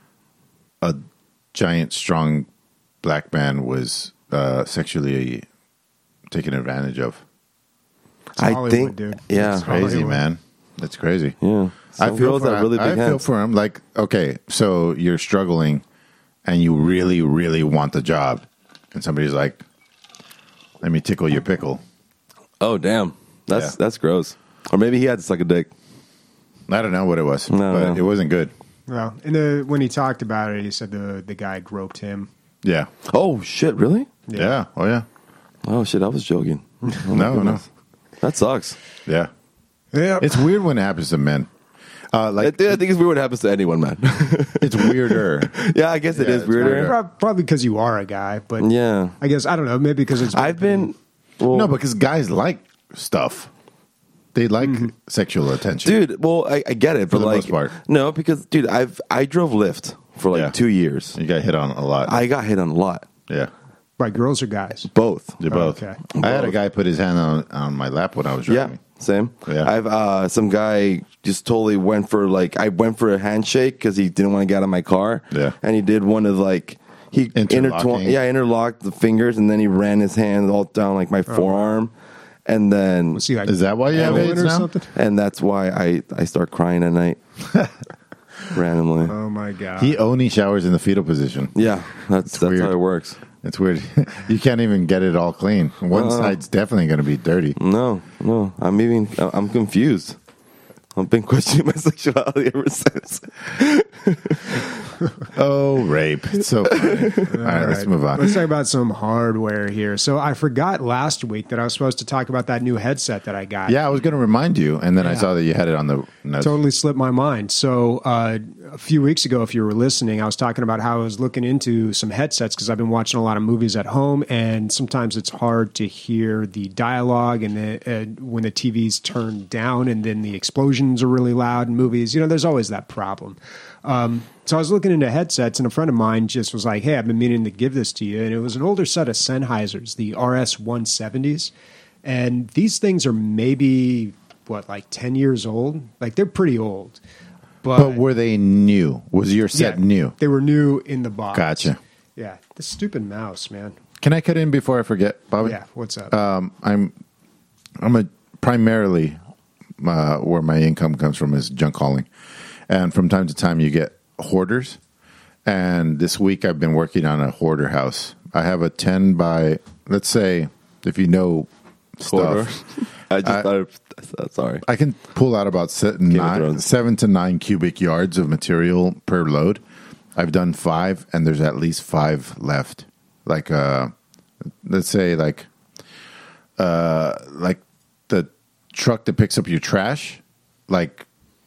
a giant, strong black man was uh, sexually taken advantage of? I Hollywood, think, dude. yeah, It's Crazy, Hollywood. man. That's crazy. yeah. I Some feel girls for have really I big feel hands. for him. Like, okay, so you're struggling, and you really, really want the job, and somebody's like, "Let me tickle your pickle." Oh, damn, that's Yeah. that's gross. Or maybe he had to suck a dick. I don't know what it was, No, but no. it wasn't good. Well, and the, when he talked about it, he said the the guy groped him. Yeah, Oh shit, really? yeah, oh yeah. Oh shit, I was joking. Oh, my No, no, goodness. That sucks. yeah. Yeah, It's weird when it happens to men. Uh, I, like think, I think it's weird what happens to anyone, man. it's weirder. yeah, I guess it Yeah, is it's weirder. weirder. Prob- probably because you are a guy, but Yeah, I guess I don't know. Maybe because it's I've been. Well, No, because guys like stuff. They like sexual attention. dude. Well, I, I get it, For but the like, most part. no, because dude, I've I drove Lyft for like Yeah. two years. You got hit on a lot. I got hit on a lot. yeah, by girls or guys. Both. they're both. Okay. I had a Both. guy put his hand on, on my lap when I was Yeah, driving. same. Yeah. I've uh, some guy just totally went for like I went for a handshake because he didn't want to get out of my car. Yeah. and he did one of like he Interlocking. intertwined. Yeah, interlocked the fingers and then he ran his hand all down like my forearm, and then Was he like Is that why you have heroin AIDS or now? something? and that's why I I start crying at night randomly. Oh my god! He only showers in the fetal position. Yeah, that's that's weird. how it works. It's weird. You can't even get it all clean. One Uh. side's definitely going to be dirty. No, no, I'm even I'm confused. I've been questioning my sexuality ever since. Oh, rape. It's so funny. All right, let's move on. Let's talk about some hardware here. So I forgot last week that I was supposed to talk about that new headset that I got. Yeah, I was going to remind you, and then I Yeah. saw that you had it on the notes. Totally slipped my mind. So uh, a few weeks ago, if you were listening, I was talking about how I was looking into some headsets because I've been watching a lot of movies at home, and sometimes it's hard to hear the dialogue and the, uh, when the T V's turned down, and then the explosions are really loud in movies. You know, there's always that problem. Um, so I was looking into headsets, and a friend of mine just was like, "Hey, I've been meaning to give this to you," and it was an older set of Sennheisers, the R S one seventies, and these things are maybe what, like ten years old. Like they're pretty old, but, But were they new? Was your set yeah, new? They were new in the box. Gotcha. Yeah, the stupid mouse, man. Can I cut in before I forget, Bobby? Yeah, what's up? Um, I'm I'm a primarily uh, where my income comes from is junk hauling, and from time to time you get hoarders. And this week I've been working on a hoarder house. I have a ten by, let's say, if you know Hoarder. stuff, I just I- thought of, sorry. I can pull out about seven, of nine, Thrones. seven to nine cubic yards of material per load. I've done five, and there's at least five left. Like, uh, let's say, like, uh, like the truck that picks up your trash, like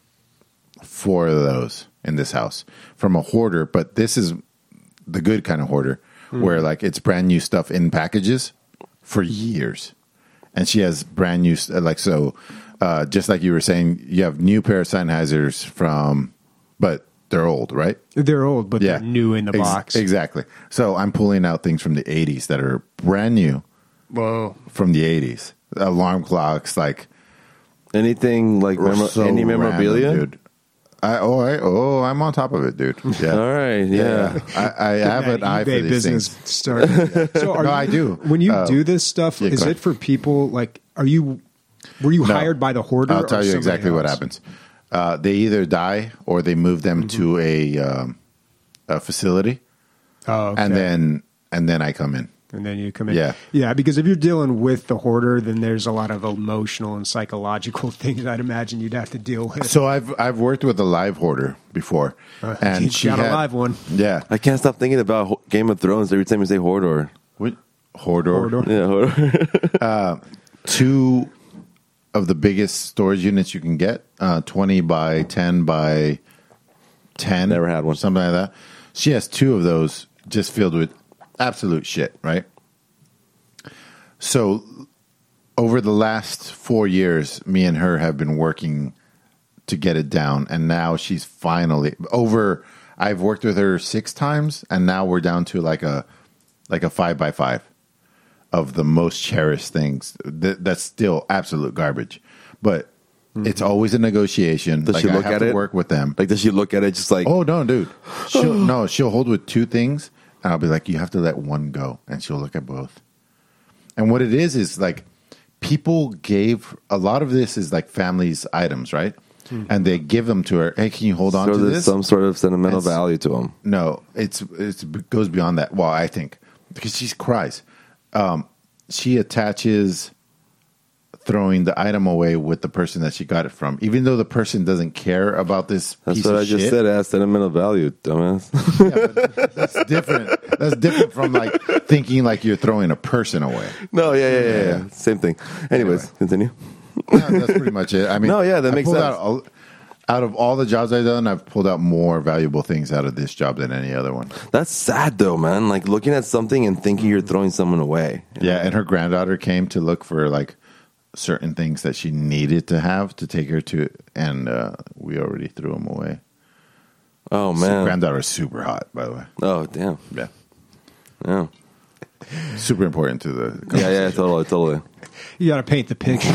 four of those in this house from a hoarder. But this is the good kind of hoarder, where like it's brand new stuff in packages for years. And she has brand new, st- like, so, uh, just like you were saying, you have new pair of Sennheisers from, but they're old, right? they're old, but Yeah. they're new in the Ex- box. Exactly. So I'm pulling out things from the eighties that are brand new Whoa. from the eighties. Alarm clocks, like, Anything like were memo- so any memorabilia? random, dude. I, oh, I, oh, I'm on top of it, dude. Yeah. All right, yeah. I, I have an That eye for eBay these business things. started. So are No, you- I do. When you Uh, do this stuff, yeah, is go it ahead. for people like? Are you? Were you No. hired by the hoarder? I'll or tell you somebody exactly what else? happens. Uh, they either die or they move them to a, um, a facility, Oh, okay. and then and then I come in. and then you come in. Yeah. yeah. Because if you're dealing with the hoarder, then there's a lot of emotional and psychological things I'd imagine you'd have to deal with. So I've I've worked with a live hoarder before, Uh, and you she got had, a live one. Yeah, I can't stop thinking about Ho- Game of Thrones every time you say Hodor. what hoarder? Hoarder. Yeah, Hodor. Two of the biggest storage units you can get, uh, twenty by ten by ten. Never had one. Something like that. She has two of those just filled with absolute shit, right? So over the last four years, me and her have been working to get it down, and now she's finally over. I've worked with her six times, and now we're down to like a like a five by five of the most cherished things. Th- that's still absolute garbage, but mm-hmm. it's always a negotiation. Does like she I look have at to it? work with them. Like, does she look at it just like, Oh no, dude. She'll, no, she'll hold with two things, and I'll be like, you have to let one go, and she'll look at both. And what it is is like people gave a lot of this is like families' items, right? Hmm. And they give them to her. Hey, can you hold on so to there's this? some sort of sentimental It's- value to them? No, it's it's it goes beyond that. Well, I think because she cries, um, she attaches throwing the item away with the person that she got it from, even though the person doesn't care about this. That's piece what of I just shit. said. It has sentimental value, dumbass. Yeah, but that's different. That's different from like thinking like you're throwing a person away. no, yeah, yeah, yeah, yeah. Same thing. Anyways, Anyway. continue. No, that's pretty much it. I mean, No, yeah, that I makes pulled sense. Out, a- out of all the jobs I've done, I've pulled out more valuable things out of this job than any other one. That's sad though, man. Like looking at something and thinking you're throwing someone away. Yeah, and her granddaughter came to look for like certain things that she needed to have to take her to, and uh, we already threw them away. Oh So man. granddaughter is super hot, by the way. Oh damn. Yeah, Yeah. super important to the. Yeah, yeah, totally, totally. You got to paint the picture.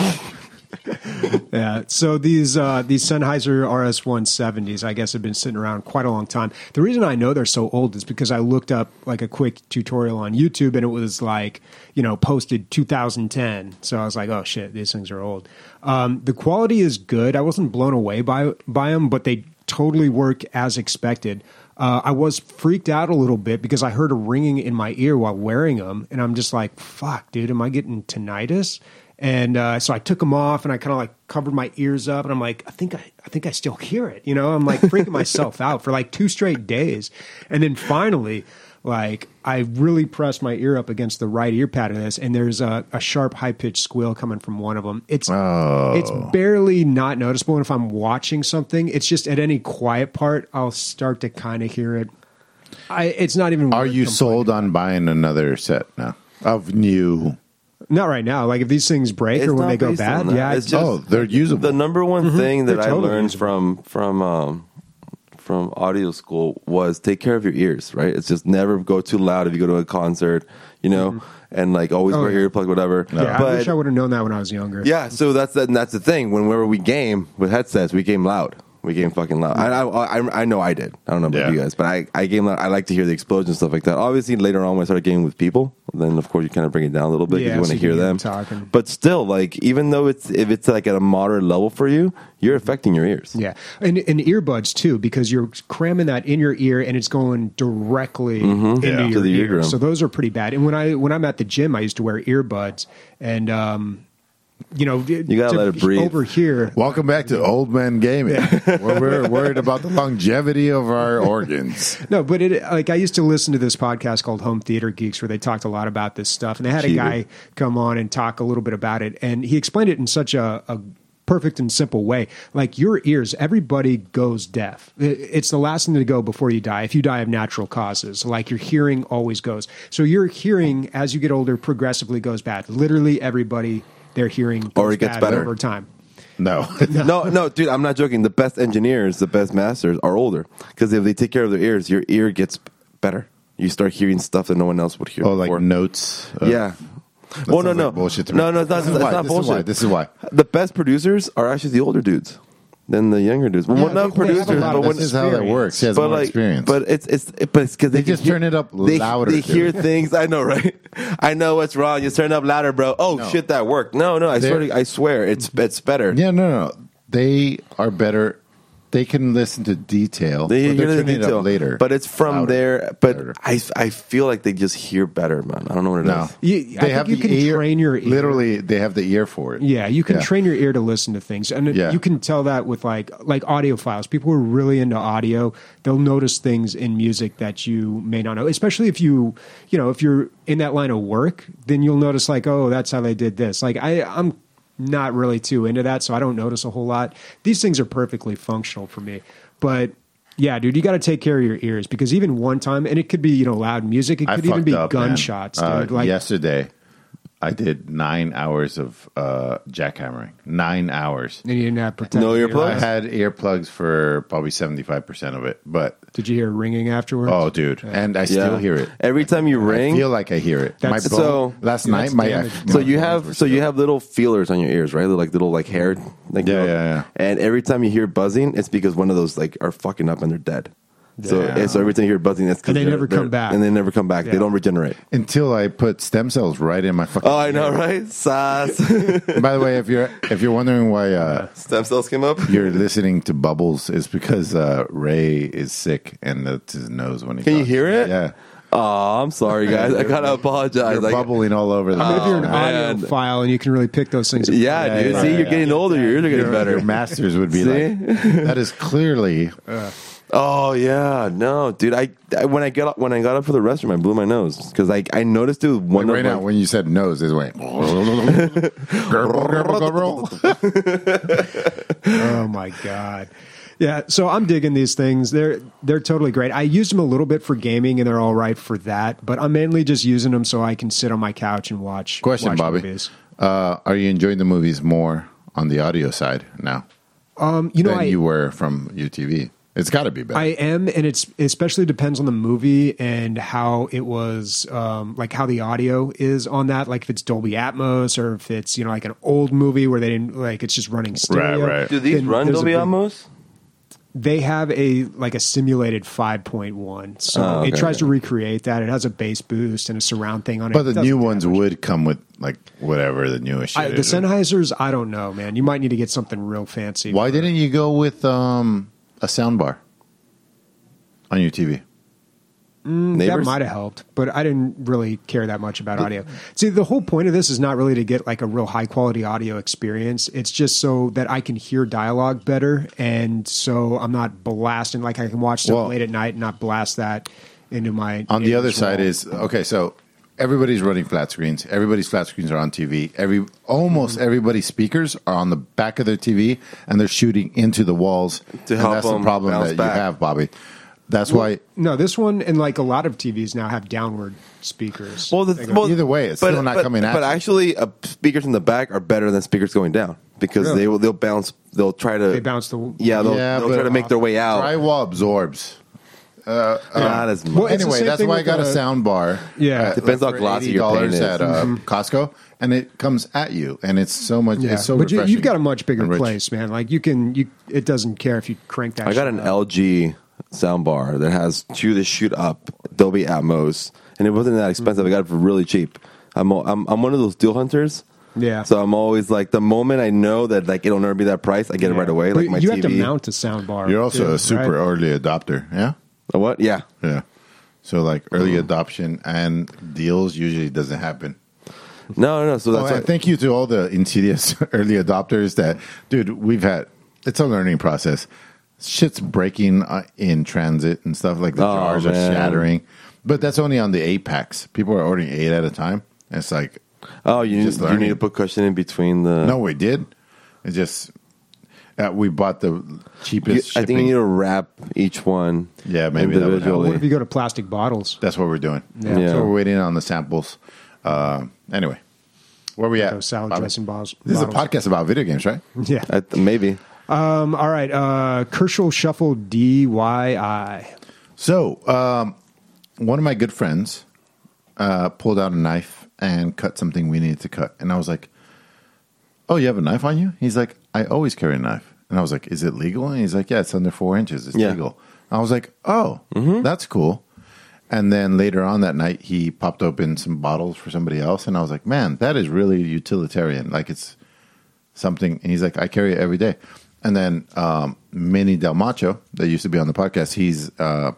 Yeah. So these uh, these Sennheiser R S one seventies, I guess, have been sitting around quite a long time. The reason I know they're so old is because I looked up like a quick tutorial on YouTube, and it was like, you know, posted two thousand ten. So I was like, oh shit, these things are old. Um, the quality is good. I wasn't blown away by by them, but they totally work as expected. Uh, I was freaked out a little bit because I heard a ringing in my ear while wearing them, and I'm just like, fuck, dude, am I getting tinnitus? And uh, so I took them off, and I kind of like covered my ears up, and I'm like, I think I, I think I still hear it. You know, I'm like freaking myself out for like two straight days, and then finally, like I really pressed my ear up against the right ear pad of this, and there's a, a sharp, high pitched squeal coming from one of them. It's Oh. it's barely not noticeable, and if I'm watching something, it's just at any quiet part, I'll start to kind of hear it. I it's not even. Are worth you complaining sold about. on buying another set now of new? Not right now. Like if these things break It's or when not they go based on bad, that. yeah. It's It's just- Oh, they're usable. The number one thing that They're I totally learned usable. from from um, from audio school was take care of your ears. Right? It's just never go too loud if you go to a concert, you know, and like always Oh, wear yeah. earplugs, whatever. yeah, but I wish I would have known that when I was younger. yeah, so that's the, and that's the thing. Whenever we game with headsets, we game loud. We game fucking loud. I, I, I, I know I did. I don't know about Yeah. you guys, but I, I game loud. I like to hear the explosions and stuff like that. Obviously, later on when I started gaming with people, then of course you kind of bring it down a little bit because Yeah, you want so to you hear can hear them. them talking. But still, like even though it's if it's like at a moderate level for you, you're affecting your ears. Yeah, and, and earbuds too, because you're cramming that in your ear and it's going directly into Yeah. your To the ear. eardrum. So those are pretty bad. And when I when I'm at the gym, I used to wear earbuds, and um, you know, you gotta let it breathe. over here. Welcome back to Old Men Gaming, where we're worried about the longevity of our organs. No, but it like I used to listen to this podcast called Home Theater Geeks where they talked a lot about this stuff, and they had a Cheater. guy come on and talk a little bit about it, and he explained it in such a, a perfect and simple way. Like your ears, everybody goes deaf. It- It's the last thing to go before you die. If you die of natural causes, like your hearing always goes. So your hearing, as you get older, progressively goes bad. Literally everybody, their hearing goes Or it gets bad better. over time. No, no, no, dude, I'm not joking. The best engineers, the best masters are older because if they take care of their ears, your ear gets better. You start hearing stuff that no one else would hear. oh, like before. notes. Uh, Yeah. that Well, no, sounds no, like bullshit to me. no, no. It's not, This is it's why, not this bullshit. Is why, this is why. The best producers are actually the older dudes than the younger dudes. Well, Yeah, well, not they- they have a producers, lot but of when This is how that experience. works. He has but more like, experience. but it's it's it, but it's because They just turn it up they, louder, They dude. hear things. I know, right? I know what's wrong. You turn it up louder, bro. Oh No. shit, that worked. No, no, I They're- swear, to, I swear, it's it's better. yeah, no, no, they are better. They can listen to detail. They but hear they're the turning it detail up later, but it's from Louder. there. But Louder. I I feel like they just hear better, man. I don't know what it is. No, You- I they think have you the can ear, train your ear. Literally, they have the ear for it. Yeah, you can Yeah. train your ear to listen to things, and it- Yeah. you can tell that with like like audiophiles. People who are really into audio, they'll notice things in music that you may not know. Especially if you, you know, if you're in that line of work, then you'll notice like, oh, that's how they did this. Like I, I'm not really too into that, so I don't notice a whole lot. These things are perfectly functional for me. But yeah, dude, you got to take care of your ears because even one time, and it could be, you know, loud music, it I could even fucked be up, man. gunshots, Uh, dude. Like, yesterday, I did nine hours of uh, jackhammering. Nine hours. and you didn't have protective No ear- earplugs? I had earplugs for probably seventy-five percent of it. But, Did you hear ringing afterwards? oh, dude. And I still Yeah. hear it. Every time you ring, I feel like I hear it. My That's- bone, So- last Yeah, night, that's my damage. my so you bones have were so you still- have little feelers on your ears, right? They're like little like hair. Like, Yeah, you know, yeah, yeah. And every time you hear buzzing, it's because one of those like are fucking up and they're dead. So Yeah. and so every time you hear buzzing, that's 'cause And they they're- never come they're- back. And they never come back. They Yeah. don't regenerate. until I put stem cells right in my fucking. Oh, I know, right? Sass. By the way, if you're if you're wondering why uh, Stem cells came up. you're listening to bubbles, is because uh, Ray is sick and that's his nose when he. Can you talks. hear it? Yeah, Oh, I'm sorry, guys. I gotta apologize. you're Like, bubbling all over the. I mean, if you're an Oh, audio man. file and you can really pick those things apart. yeah, Yeah, dude. yeah, See, yeah, you're yeah. getting older. Your ears are getting your, better. your masters would be See? like, that is clearly. Oh yeah, no, dude. I, I when I got up, when I got up for the restroom, I blew my nose because I I noticed it was one Right of now, my, when you said nose, it went. Gurgle, gurgle, gurgle. Oh my god. Yeah, so I'm digging these things. They're they're totally great. I used them a little bit for gaming, and they're all right for that. But I'm mainly just using them so I can sit on my couch and watch. Question, watch Bobby. movies. Uh, are you enjoying the movies more on the audio side now Um, you know, than I, you were from U T V? It's got to be better. I am, and it's it especially depends on the movie and how it was, um, like how the audio is on that. Like if it's Dolby Atmos or if it's you know like an old movie where they didn't like it's just running stereo. Right, right. Do these then run there's a Dolby big- Atmos? They have a like a simulated five point one, so Oh, okay, it tries okay. to recreate that. It has a bass boost and a surround thing on it. but It the doesn't new ones damage. would come with like whatever the newest shit I, the is. Sennheisers, I don't know, man. You might need to get something real fancy. Why didn't you go with um, a sound bar on your T V? that Neighbors? might have helped, but I didn't really care that much about audio. See, the whole point of this is not really to get like a real high quality audio experience. It's just so that I can hear dialogue better, and so I'm not blasting. Like I can watch stuff Well- late at night and not blast that into my. On the other neighbor's side wall. is okay. So everybody's running flat screens. Everybody's flat screens are on T V. Every almost Mm-hmm. everybody's speakers are on the back of their T V, and they're shooting into the walls. To and help that's the them problem bounce that back. you have, Bobby. That's why. no, this one and like a lot of T Vs now have downward speakers. Well, the, They go- well, Either way, it's still not but, coming at But you. actually, uh, speakers in the back are better than speakers going down because Really? they will they'll bounce. They'll try to They bounce the- yeah. They'll, yeah, they'll but try to make their way out. Drywall absorbs. Uh, uh, Not as much. Well, it's the anyway, same that's thing why I with got a the- sound bar. Yeah. uh, Depends how for glossy your paint eighty dollars is. at uh, Costco, and it comes at you, and it's so much. yeah, It's so but you, refreshing you've got a much bigger and rich. place, man. Like you can, you it doesn't care if you crank that. I got shit an up. L G soundbar that has two to shoot up Dolby Atmos, and it wasn't that expensive. I got it for really cheap. I'm I'm I'm one of those deal hunters. Yeah. So I'm always like the moment I know that like it'll never be that price, I get it right away. But Like my you T V. have to mount a sound bar. You're also too, a super right? early adopter, yeah, A what? Yeah. yeah. So like early adoption and deals usually doesn't happen. No, no. no. So Oh, that's and what, thank you to all the insidious early adopters that, dude, we've had. It's a learning process. Shit's breaking uh, in transit and stuff like the Oh, jars are man. shattering. But that's only on the eight packs. People are ordering eight at a time. And it's like, oh, you, just you learning. need to put cushion in between the. no, we did. It just uh, we bought the You- cheapest. I think you shipping. need to wrap each one. Yeah, maybe that would help. What if individually. you go to plastic bottles? That's what we're doing. Yeah. Yeah. So we're waiting on the samples. Uh, anyway, where we at? Those salad Bobby? dressing bottles. This is a bottles. podcast about video games, right? Yeah. I th- maybe. Um, all right. Uh, Kershaw Shuffle D Y I. So, um, one of my good friends uh, pulled out a knife and cut something we needed to cut. And I was like, oh, you have a knife on you? He's like, I always carry a knife. And I was like, is it legal? And he's like, yeah, it's under four inches. It's Yeah. legal. I was like, oh, that's cool. And then later on that night, he popped open some bottles for somebody else. And I was like, man, that is really utilitarian. Like it's something. And he's like, I carry it every day. And then um, Manny Del Macho, that used to be on the podcast, he's uh,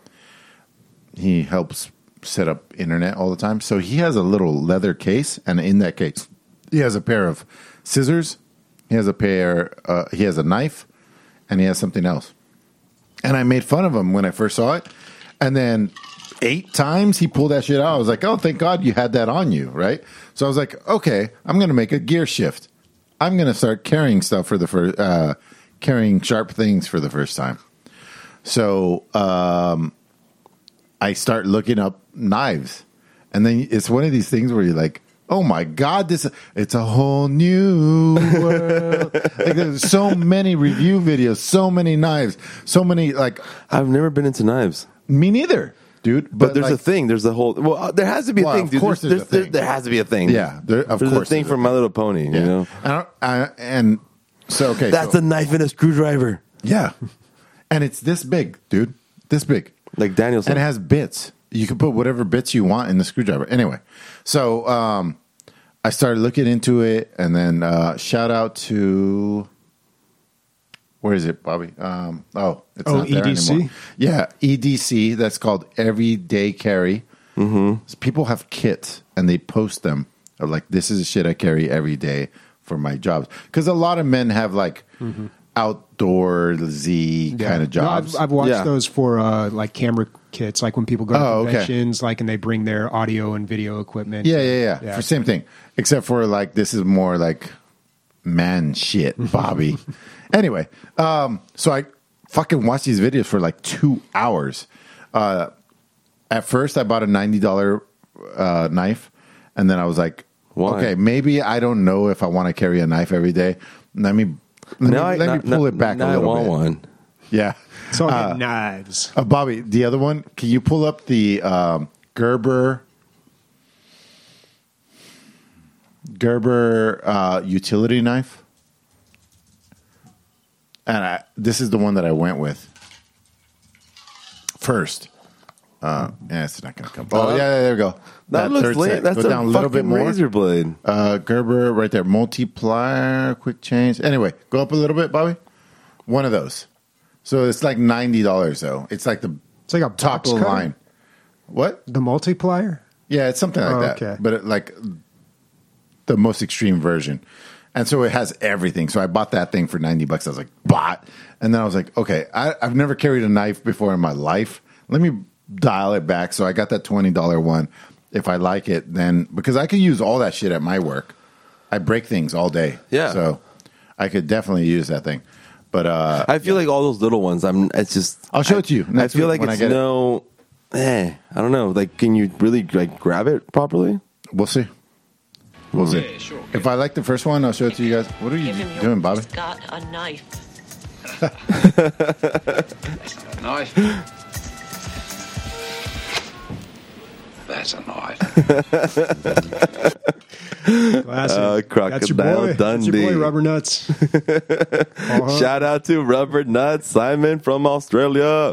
he helps set up internet all the time. So he has a little leather case, and in that case, he has a pair of scissors. He has a pair. Uh, he has a knife, and he has something else. And I made fun of him when I first saw it, and then eight times he pulled that shit out. I was like, "Oh, thank God you had that on you!" Right? So I was like, "Okay, I'm going to make a gear shift." I'm going to start carrying stuff for the first, uh, carrying sharp things for the first time. So um, I start looking up knives, and then it's one of these things where you're like, oh my God, this it's a whole new world. Like, there's so many review videos, so many knives, so many, like, I've never been into knives. me neither, dude. But, there's like, a thing. There's a whole. Well, uh, there has to be a Well, thing, of dude. course There's, there's a there's- thing. there has to be a thing. Yeah, there, of there's course. a thing there's from My Little Pony. Yeah. You know, I don't, I, and so, okay. that's so, a knife and a screwdriver, yeah. And it's this big, dude. This big. like Danielson. And it has bits. You can put whatever bits you want in the screwdriver. Anyway, so um, I started looking into it, and then uh, shout out to where is it, Bobby? Um, oh, it's Oh, not there E D C? anymore. Yeah, E D C. That's called Everyday Carry. Mm-hmm. So people have kits, and they post them of like, this is the shit I carry every day for my jobs. Because a lot of men have like Mm-hmm. outdoorsy kind of jobs. No, I've, I've watched Yeah. those for uh, like camera kits, like when people go to Oh, okay. conventions, like and they bring their audio and video equipment. Yeah, yeah, yeah, Yeah. For same thing, except for like this is more like man shit, Bobby. Anyway, um, so I fucking watched these videos for like two hours. Uh, at first, I bought a ninety dollar uh, knife, and then I was like, Why? okay, maybe I don't know if I want to carry a knife every day. Let me let, now me, I, let now- me pull now- it back now a little I want bit. one. Yeah. So I Uh, get knives. uh, Bobby, the other one, can you pull up the um, Gerber Gerber uh, utility knife? And I, this is the one that I went with first. Uh, yeah, it's not going to come. Oh, yeah, yeah, there we go. That, looks third late. set. That's Go a down a little bit fucking more. razor blade. Uh, Gerber right there. Multiplier, quick change. Anyway, go up a little bit, Bobby. One of those. So it's like ninety dollars, though. It's like the It's like a top box of the cutter? line. What? The multiplier. Yeah, it's something like Oh, that. okay. But it, like the most extreme version. And so it has everything. So I bought that thing for ninety bucks. I was like, bought. And then I was like, okay, I, I've never carried a knife before in my life. Let me dial it back. So I got that twenty dollar one. If I like it, then because I could use all that shit at my work. I break things all day. Yeah. So I could definitely use that thing. But uh, I feel like all those little ones. I'm. It's just. I'll show I, it to you I next feel week like when I it's get it. no. Eh, I don't know. Like, can you really like grab it properly? we'll see. We'll see. If I like the first one, I'll show it to you guys. What are you Give him your doing, Bobby? got a knife. Knife. That's a knife. Classic. Uh, That's your Crocodile boy. That's your boy, Dundee. Rubber Nuts. Uh-huh. Shout out to Rubber Nuts Simon from Australia.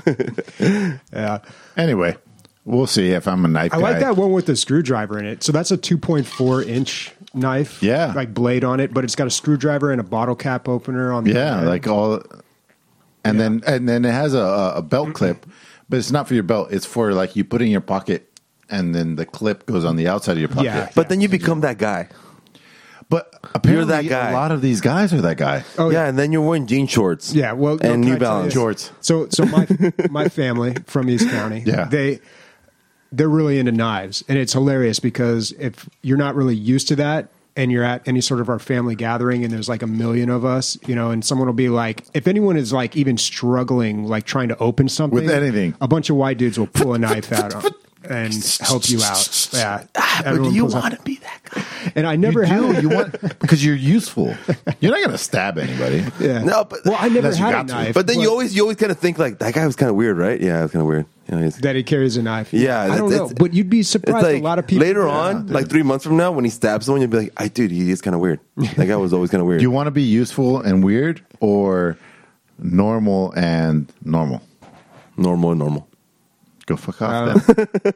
Yeah. Anyway, we'll see if I'm a knife I guy. like that one with the screwdriver in it. So that's a two point four inch knife. Yeah. Like blade on it, but it's got a screwdriver and a bottle cap opener on the Yeah, end. like all, and Yeah. then and then it has a, a belt clip, but it's not for your belt. It's for like you put it in your pocket, and then the clip goes on the outside of your pocket. Yeah. But then you become that guy. But apparently, that guy. a lot of these guys are that guy. Oh, yeah, and then you're wearing jean shorts. Yeah, well, no, and can New I tell Balance you- Shorts. So, so my my family from East County, Yeah. they they're really into knives, and it's hilarious because if you're not really used to that, and you're at any sort of our family gathering, and there's like a million of us, you know, and someone will be like, if anyone is like even struggling, like trying to open something With anything. a bunch of white dudes will pull a knife out on, and help you out. Yeah, everyone pulls out- to be that guy? And I never you had do. You want because you're useful. You're not going to stab anybody. Yeah. No, but well, I never Unless you had a got to. knife, But then you always you always kind of think like that guy was kind of weird, right? Yeah, it was kind of weird. You know, he's, that he carries a knife. Yeah, I that's- don't know, it's- but you'd be it's surprised. like a lot of people later Yeah, on, dude. like three months from now, when he stabs someone, you'll be like, "I dude, he is kind of weird. That guy was always kind of weird." Do you want to be useful and weird, or normal and normal? normal and normal. Go fuck I off. don't, Then.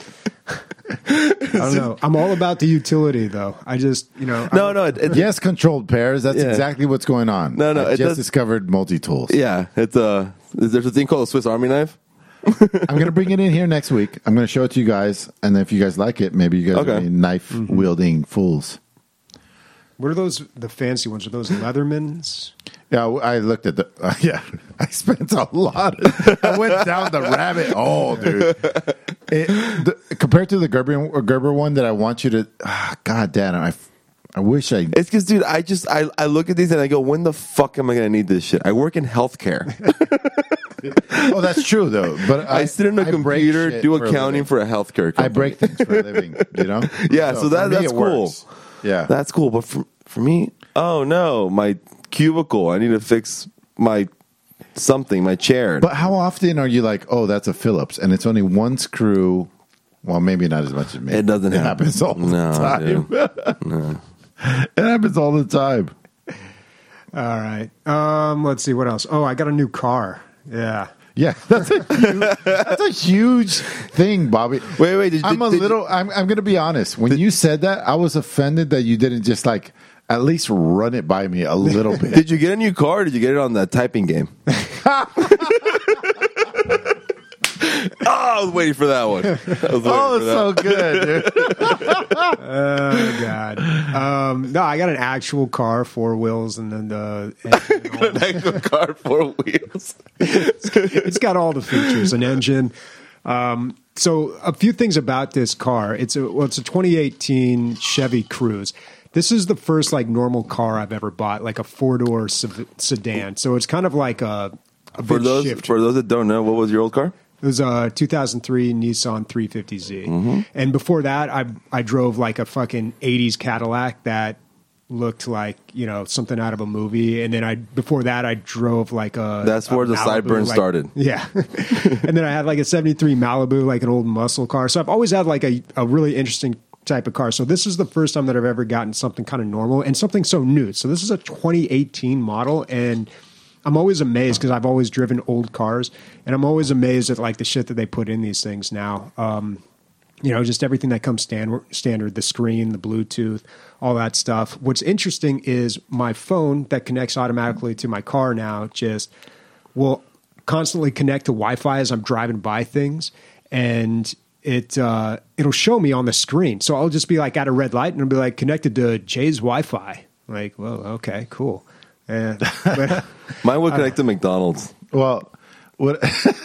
I don't know. I'm all about the utility, though. I just, you know, No, I'm- no, it, it, Yes, controlled pairs. That's Yeah. exactly what's going on. No, no, I it just does- discovered multi tools. yeah, it's a there's a thing called a Swiss Army knife. I'm going to bring it in here next week. I'm going to show it to you guys, and then if you guys like it, maybe you guys Okay. will be knife Mm-hmm. wielding fools. What are those? The fancy ones? Are those Leathermans? Yeah, I looked at the. Uh, yeah, I spent a lot. I went down the rabbit hole, dude. It, the, compared to the Gerber Gerber one that I want you to. Ah, God damn it! I, I wish I. It's because, dude, I just I, I look at these and I go, when the fuck am I going to need this shit? I work in healthcare. Oh, that's true though. But I, I, sit in a I break computer, shit do for a accounting living. for a healthcare company. I break things for a living. You know. Yeah, so that- for me, that's it cool. works. Yeah, That's cool, but for for me, oh no, my cubicle. I need to fix my something, my chair. But how often are you like, oh, that's a Phillips, and it's only one screw? Well, maybe not as much as me. It doesn't It happen. happens all No, the time. dude. No. It happens all the time. All right. Um, let's see what else. Oh, I got a new car. Yeah. Yeah, that's a huge, that's a huge thing, Bobby. Wait, wait, did- I'm did- a did you- little. I'm. I'm going to be honest. When you said that, I was offended that you didn't just like at least run it by me a little bit. Did you get a new car? Or did you get it on the typing game? Oh, I was waiting for that one. I was waiting Oh, for that. so good. Dude. Oh God. Um, no, I got an actual car, four wheels, and then the engine and all An actual car, four wheels. it's got all the features, an engine. Um, so a few things about this car. It's a well, it's a twenty eighteen Chevy Cruze. This is the first like normal car I've ever bought, like a four door sedan. So it's kind of like a, a For big those shift. for those that don't know, what was your old car? It was a two thousand three Nissan three fifty Z. Mm-hmm. And before that, I I drove like a fucking eighties Cadillac that looked like, you know, something out of a movie. And then I before that, I drove like a... That's a where the Malibu, sideburn like- started. Yeah. And then I had like a seventy-three Malibu, like an old muscle car. So I've always had like a, a really interesting type of car. So this is the first time that I've ever gotten something kind of normal and something so new. So this is a twenty eighteen model, and I'm always amazed because I've always driven old cars, and I'm always amazed at like the shit that they put in these things now. Um, you know, just everything that comes standard, standard, the screen, the Bluetooth, all that stuff. What's interesting is my phone that connects automatically to my car now just will constantly connect to Wi-Fi as I'm driving by things, and it uh, it'll show me on the screen. So I'll just be like at a red light and it'll be like connected to Jay's Wi-Fi. Like, well, okay, cool. Yeah, but Mine would connect to McDonald's. Well, what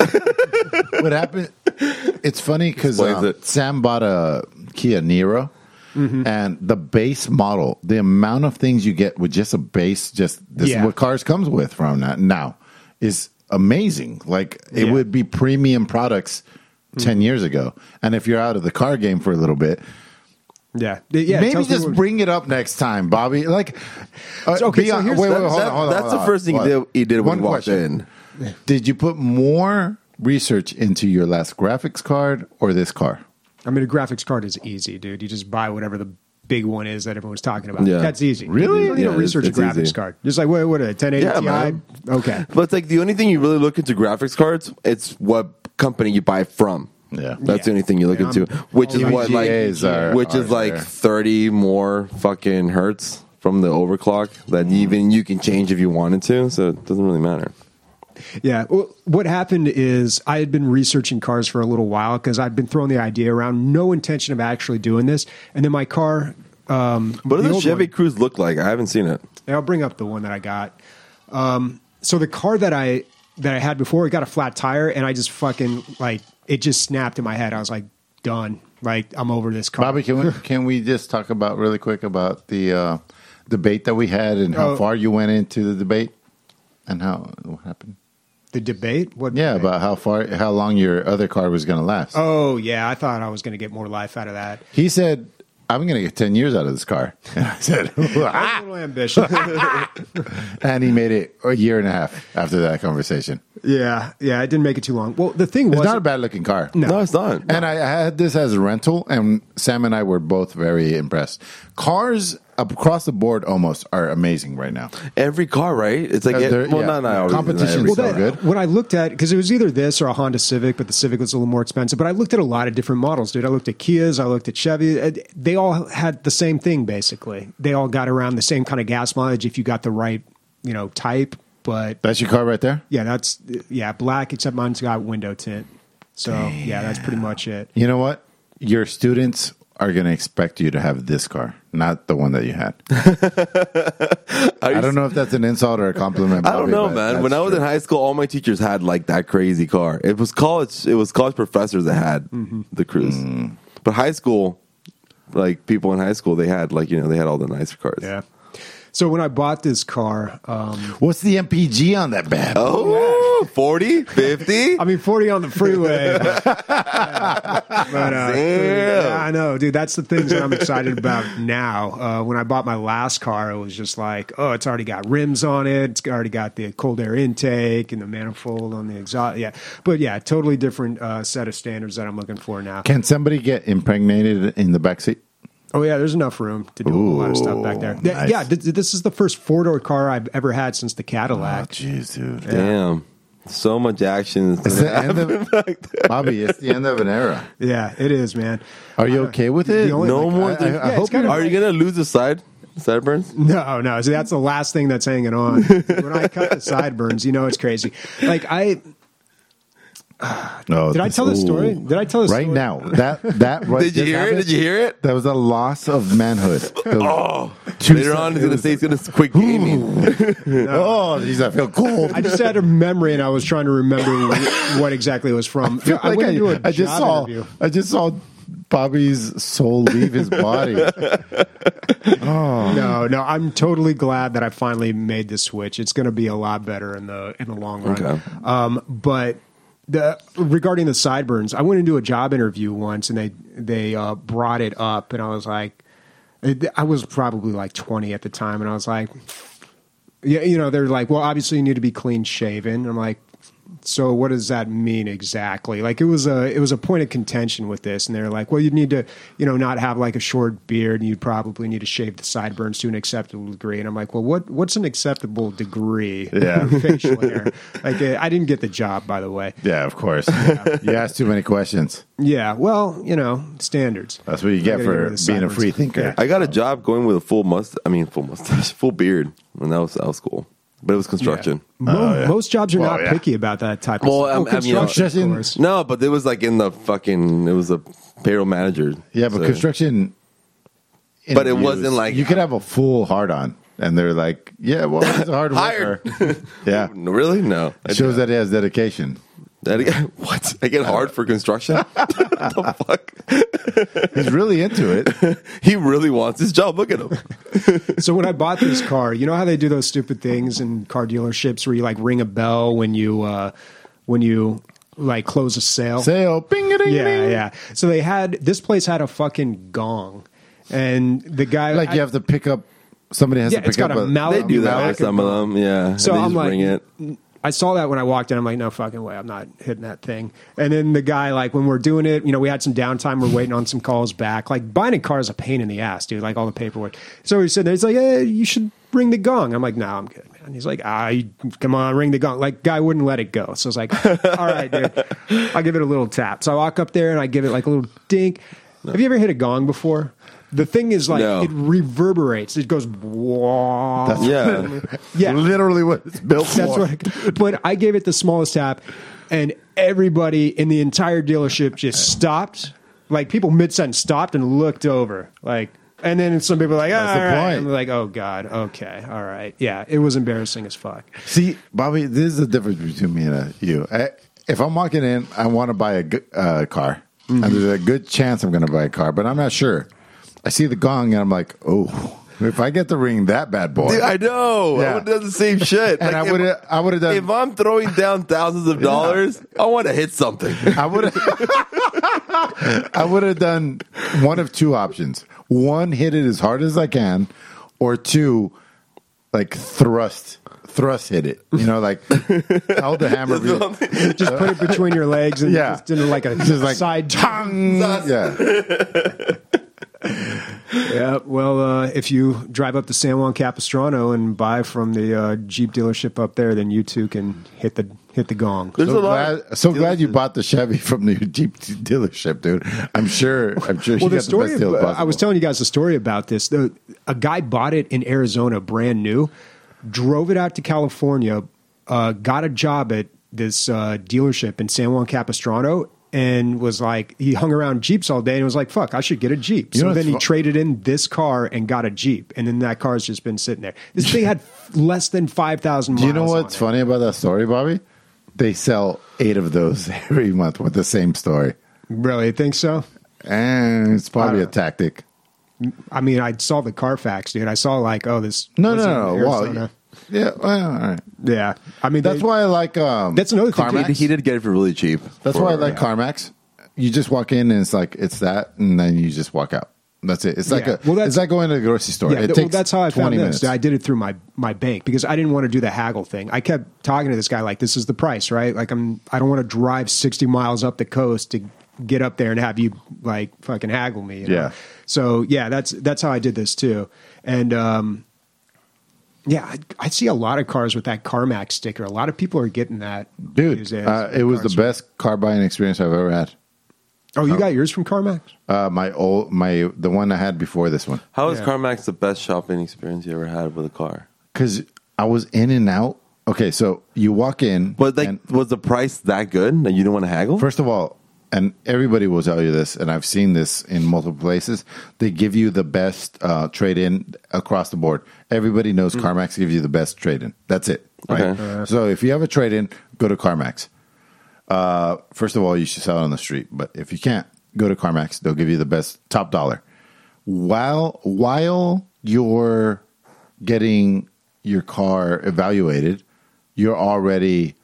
what happened? It's funny because Explains it. Sam bought a Kia Niro, Mm-hmm. and the base model, the amount of things you get with just a base, just this Yeah. is what cars comes with from that now, is amazing. Like it Yeah. Mm-hmm. would be premium products ten years ago, and if you're out of the car game for a little bit. yeah, yeah. it Maybe tells me just what- bring it up next time, Bobby. Like, uh, So, okay, be so hon- here's- wait, wait, That- hold that- on, hold on, that's hold the on. first thing he What? did, he did when One he walked question. in. Did you put more research into your last graphics card or this car? I mean, a graphics card is easy, dude. You just buy whatever the big one is that everyone's talking about. Yeah. That's easy. Really? You don't need Yeah, to it's- research it's a graphics easy. card. Just like, what, what a ten eighty Yeah, Ti? man. Okay. But it's like the only thing you really look into graphics cards, it's what company you buy from. Yeah. That's the Yeah. only thing you look Yeah, into, I'm- which is all what like, V G As are- which is are like there. thirty more fucking hertz from the overclock that even you can change if you wanted to. So it doesn't really matter. Yeah. Well, what happened is I had been researching cars for a little while because I'd been throwing the idea around, no intention of actually doing this. And then my car. Um, What the does a old Chevy one- Cruze look like? I haven't seen it. Yeah, I'll bring up the one that I got. Um, so the car that I that I had before, it got a flat tire, and I just fucking like it just snapped in my head. I was like, done. Like I'm over this car. Bobby, can we can we just talk about really quick about the uh, debate that we had and how Oh. far you went into the debate and how what happened? The debate? What? Yeah, debate? about how far how long your other car was going to last. Oh yeah, I thought I was going to get more life out of that. He said, "I'm going to get ten years out of this car." And I said, I was a little ambitious. and he made it a year and a half after that conversation. yeah, yeah, it didn't make it too long. Well, the thing It's was, not a bad looking car. No, it's not. And I had this as a rental, and Sam and I were both very impressed. Cars across the board almost are amazing right now. Every car, right? It's like Uh, it, they're- well, yeah. not, not always. Competition not every is so car. good. when I looked at, because it was either this or a Honda Civic, but the Civic was a little more expensive. But I looked at a lot of different models, dude. I looked at Kias, I looked at Chevy. Uh, They all had the same thing, basically. They all got around the same kind of gas mileage if you got the right, you know, type. But That's your car right there? yeah, that's yeah, black. Except mine's got window tint. So yeah, that's pretty much it. You know what? Your students are going to expect you to have this car, not the one that you had. I don't know if that's an insult or a compliment. I don't Bobby, know, but man. When that's I was true. in high school, all my teachers had like that crazy car. It was college. It was college professors that had Mm-hmm. the Cruze. Mm. But high school, like people in high school, they had like you know they had all the nicer cars. Yeah. So when I bought this car, um, What's the M P G on that bad? Oh, forty, fifty. I mean, forty on the freeway. But, yeah. But, uh, Damn. yeah, I know, dude. That's the things that I'm excited about now. Uh, when I bought my last car, it was just like, oh, it's already got rims on it. It's already got the cold air intake and the manifold on the exhaust. Yeah, but yeah, totally different uh, set of standards that I'm looking for now. Can somebody get impregnated in the backseat? Oh yeah, there's enough room to do a whole lot of stuff back there. Ooh, Th- nice. Yeah, th- this is the first four door car I've ever had since the Oh, Cadillac. jeez, dude. Damn, so much action. It's the end of, Bobby, it's the end of an era. Yeah, it is, man. Are you okay with it? The only- No like, more. I- than- I- I hope Are you're- you gonna lose the side sideburns? No, no. So that's the last thing that's hanging on. When I cut the sideburns, you know it's crazy. Like I No, did I this- tell this story? ooh. Did I tell this right story? now? That that right, Did you just hear it? happened. Did you hear it? That was a loss of manhood. Oh, Two later on, he's gonna seconds. say he's gonna quit gaming. Oh, geez, I feel cold. I just had a memory, and I was trying to remember what exactly it was from. I feel I like went I, into a I just job saw. interview. I just saw Bobby's soul leave his body. No, no. I'm totally glad that I finally made the switch. It's going to be a lot better in the in the long run. Okay. Um, but the regarding the sideburns, I went into a job interview once, and they they uh, brought it up, and I was like, I was probably like twenty at the time, and I was like, yeah, you know, they're like, well, obviously you need to be clean shaven. I'm like, so what does that mean exactly? Like it was a it was a point of contention with this, and they're like, well, you'd need to, you know, not have like a short beard, and you'd probably need to shave the sideburns to an acceptable degree. And I'm like, well, what what's an acceptable degree? Yeah. Facial hair. Like uh, I didn't get the job, by the way. Yeah, of course. You asked too many questions. Yeah, well, you know, standards. That's what you I get gotta for get rid of the being a sideburns. free thinker. Yeah. I got a job going with a full must. I mean, full mustache, full beard, and that was that was cool. But it was construction. Yeah. Mo- Oh, yeah. Most jobs are Well, not yeah. picky about that type of Well, stuff. I'm- Oh, I'm, you know- construction, of course. No, but it was like in the fucking. It was a payroll manager. Yeah, but So- construction. But it interviews, wasn't like- you could have a full hard on, and they're like, "Yeah, well, he's a hard Hired. worker." Yeah, No, really? No. I it shows that he has dedication. That, what? I get hard for construction? What the fuck? He's really into it. He really wants his job. Look at him. So when I bought this car, you know how they do those stupid things in car dealerships where you like ring a bell when you uh, when you like close a sale? Sale, bing, ding, Yeah, ding. yeah. So they had this place had a fucking gong, and the guy Like you have to pick up. Somebody has yeah, to pick it's got up a mallet. They do that mallet with some of them. Yeah. So they I'm just like, bring it. I saw that when I walked in. I'm like, no fucking way. I'm not hitting that thing. And then the guy, like, when we're doing it, you know, we had some downtime. We're waiting on some calls back. Like, buying a car is a pain in the ass, dude. Like, all the paperwork. So he said, there, he's like, hey, you should ring the gong. I'm like, no, I'm good, man. He's like, ah, you, come on, ring the gong. Like, guy wouldn't let it go. So I was like, all right, dude. I'll give it a little tap. So I walk up there and I give it like a little dink. Have you ever hit a gong before? The thing is, like, No. it reverberates. It goes, whoa. That's Yeah. Yeah. literally what it's built That's for. what. But I gave it the smallest tap, and everybody in the entire dealership just stopped. Like people mid sentence stopped and looked over. Like, and then some people were like, That's all the right. point. I'm like, oh god, okay, all right, yeah. It was embarrassing as fuck. See, Bobby, this is the difference between me and uh, you. I, if I'm walking in, I want to buy a g- uh, car, Mm-hmm. and there's a good chance I'm going to buy a car, but I'm not sure. I see the gong, and I'm like, oh, if I get to ring that bad boy, Dude, I know. Yeah. I would have done the same shit. and Like, I if- would have, I would have done. If I'm throwing down thousands of dollars, I want to hit something. I would have I would have done one of two options. One, hit it as hard as I can, or two, like thrust thrust hit it. You know, like held the hammer. Just put it between your legs and Yeah. just did like a Just like side tongue. Yeah. Yeah, well, uh, if you drive up to San Juan Capistrano and buy from the uh, Jeep dealership up there, then you too can hit the hit the gong. There's So a lot. glad, so glad you bought the Chevy from the Jeep dealership, dude. I'm sure. I'm sure Well, you the got story. the best deal Of, possible. I was telling you guys the story about this. The, a guy bought it in Arizona, brand new, drove it out to California, uh, got a job at this uh, dealership in San Juan Capistrano, and was like, he hung around Jeeps all day and was like, fuck, I should get a Jeep. You So know then he what's fu- traded in this car and got a Jeep, and then that car's just been sitting there. This thing had less than five thousand miles. Do you know on what's it. funny about that story, Bobby? They sell eight of those every month with the same story. Really, think so? And it's probably I a don't tactic. I mean, I saw the Carfax, dude. I saw like, oh, this. No, what's no, it, no. Arizona? Well, yeah, well, all right. Yeah. I mean, That's they- why I like. Um, That's another thing. CarMax. He, he did get it for really cheap. That's for- why I like yeah. CarMax. You just walk in and it's like it's that, and then you just walk out. That's it. It's like Yeah. a. Well, that's- it's like going to the grocery store. Yeah, it th- takes well, that's how I found twenty this. minutes. I did it through my my bank because I didn't want to do the haggle thing. I kept talking to this guy like, "This is the price, right? Like, I'm I don't want to drive sixty miles up the coast to get up there and have you like fucking haggle me." You know? Yeah. So yeah, that's that's how I did this too, and um, yeah, I, I see a lot of cars with that CarMax sticker. A lot of people are getting that, Dude, these days. uh, it was the Cars. best car buying experience I've ever had. Oh, you got yours from CarMax? Uh, my old, my the one I had before this one, How is Yeah. CarMax the best shopping experience you ever had with a car? because I was in and out. Okay, so you walk in, But like, and was the price that good that you didn't want to haggle? first of all, and everybody will tell you this, and I've seen this in multiple places. They give you the best uh, trade in across the board. Everybody knows CarMax gives you the best trade in. That's it. Right? Okay. So if you have a trade in, go to CarMax. Uh, first of all, you should sell it on the street, but if you can't, go to CarMax. They'll give you the best top dollar. While while you're getting your car evaluated, you're already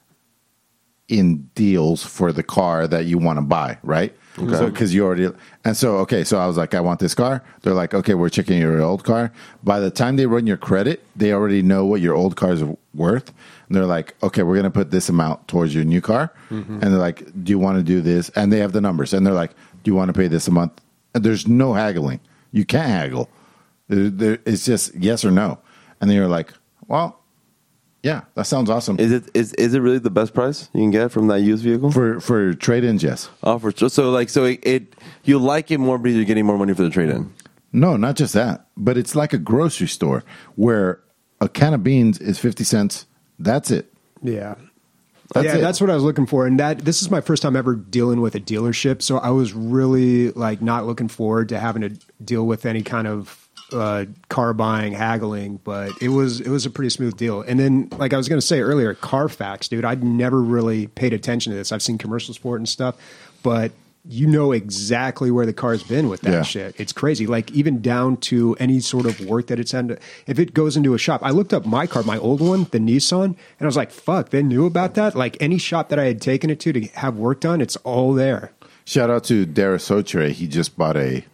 in deals for the car that you want to buy, right? Okay. So because you already and so okay, so I was like, I want this car. They're like, okay, we're checking your old car. By the time they run your credit, they already know what your old car is worth. And they're like, okay, we're gonna put this amount towards your new car. And they're like, do you want to do this? And they have the numbers. And they're like, do you want to pay this a month? And there's no haggling. You can't haggle. There, there, it's just yes or no. And then you're like, well, yeah, that sounds awesome. Is it is is it really the best price you can get from that used vehicle? For for trade-ins, yes. Oh, for so like so it, it you like it more because you're getting more money for the trade in. No, not just that, but it's like a grocery store where a can of beans is fifty cents. That's it. Yeah. That's yeah, it. that's what I was looking for. And that this is my first time ever dealing with a dealership. So I was really like not looking forward to having to deal with any kind of uh, car buying, haggling, but it was it was a pretty smooth deal. And then, like I was going to say earlier, Carfax, dude, I'd never really paid attention to this. I've seen commercials for it and stuff, but you know exactly where the car's been with that Yeah. shit. It's crazy. Like even down to any sort of work that it's had. To, if it goes into a shop, I looked up my car, my old one, the Nissan, and I was like, fuck, they knew about that. Like any shop that I had taken it to to have work done, it's all there. Shout out to Dara Sotre. He just bought a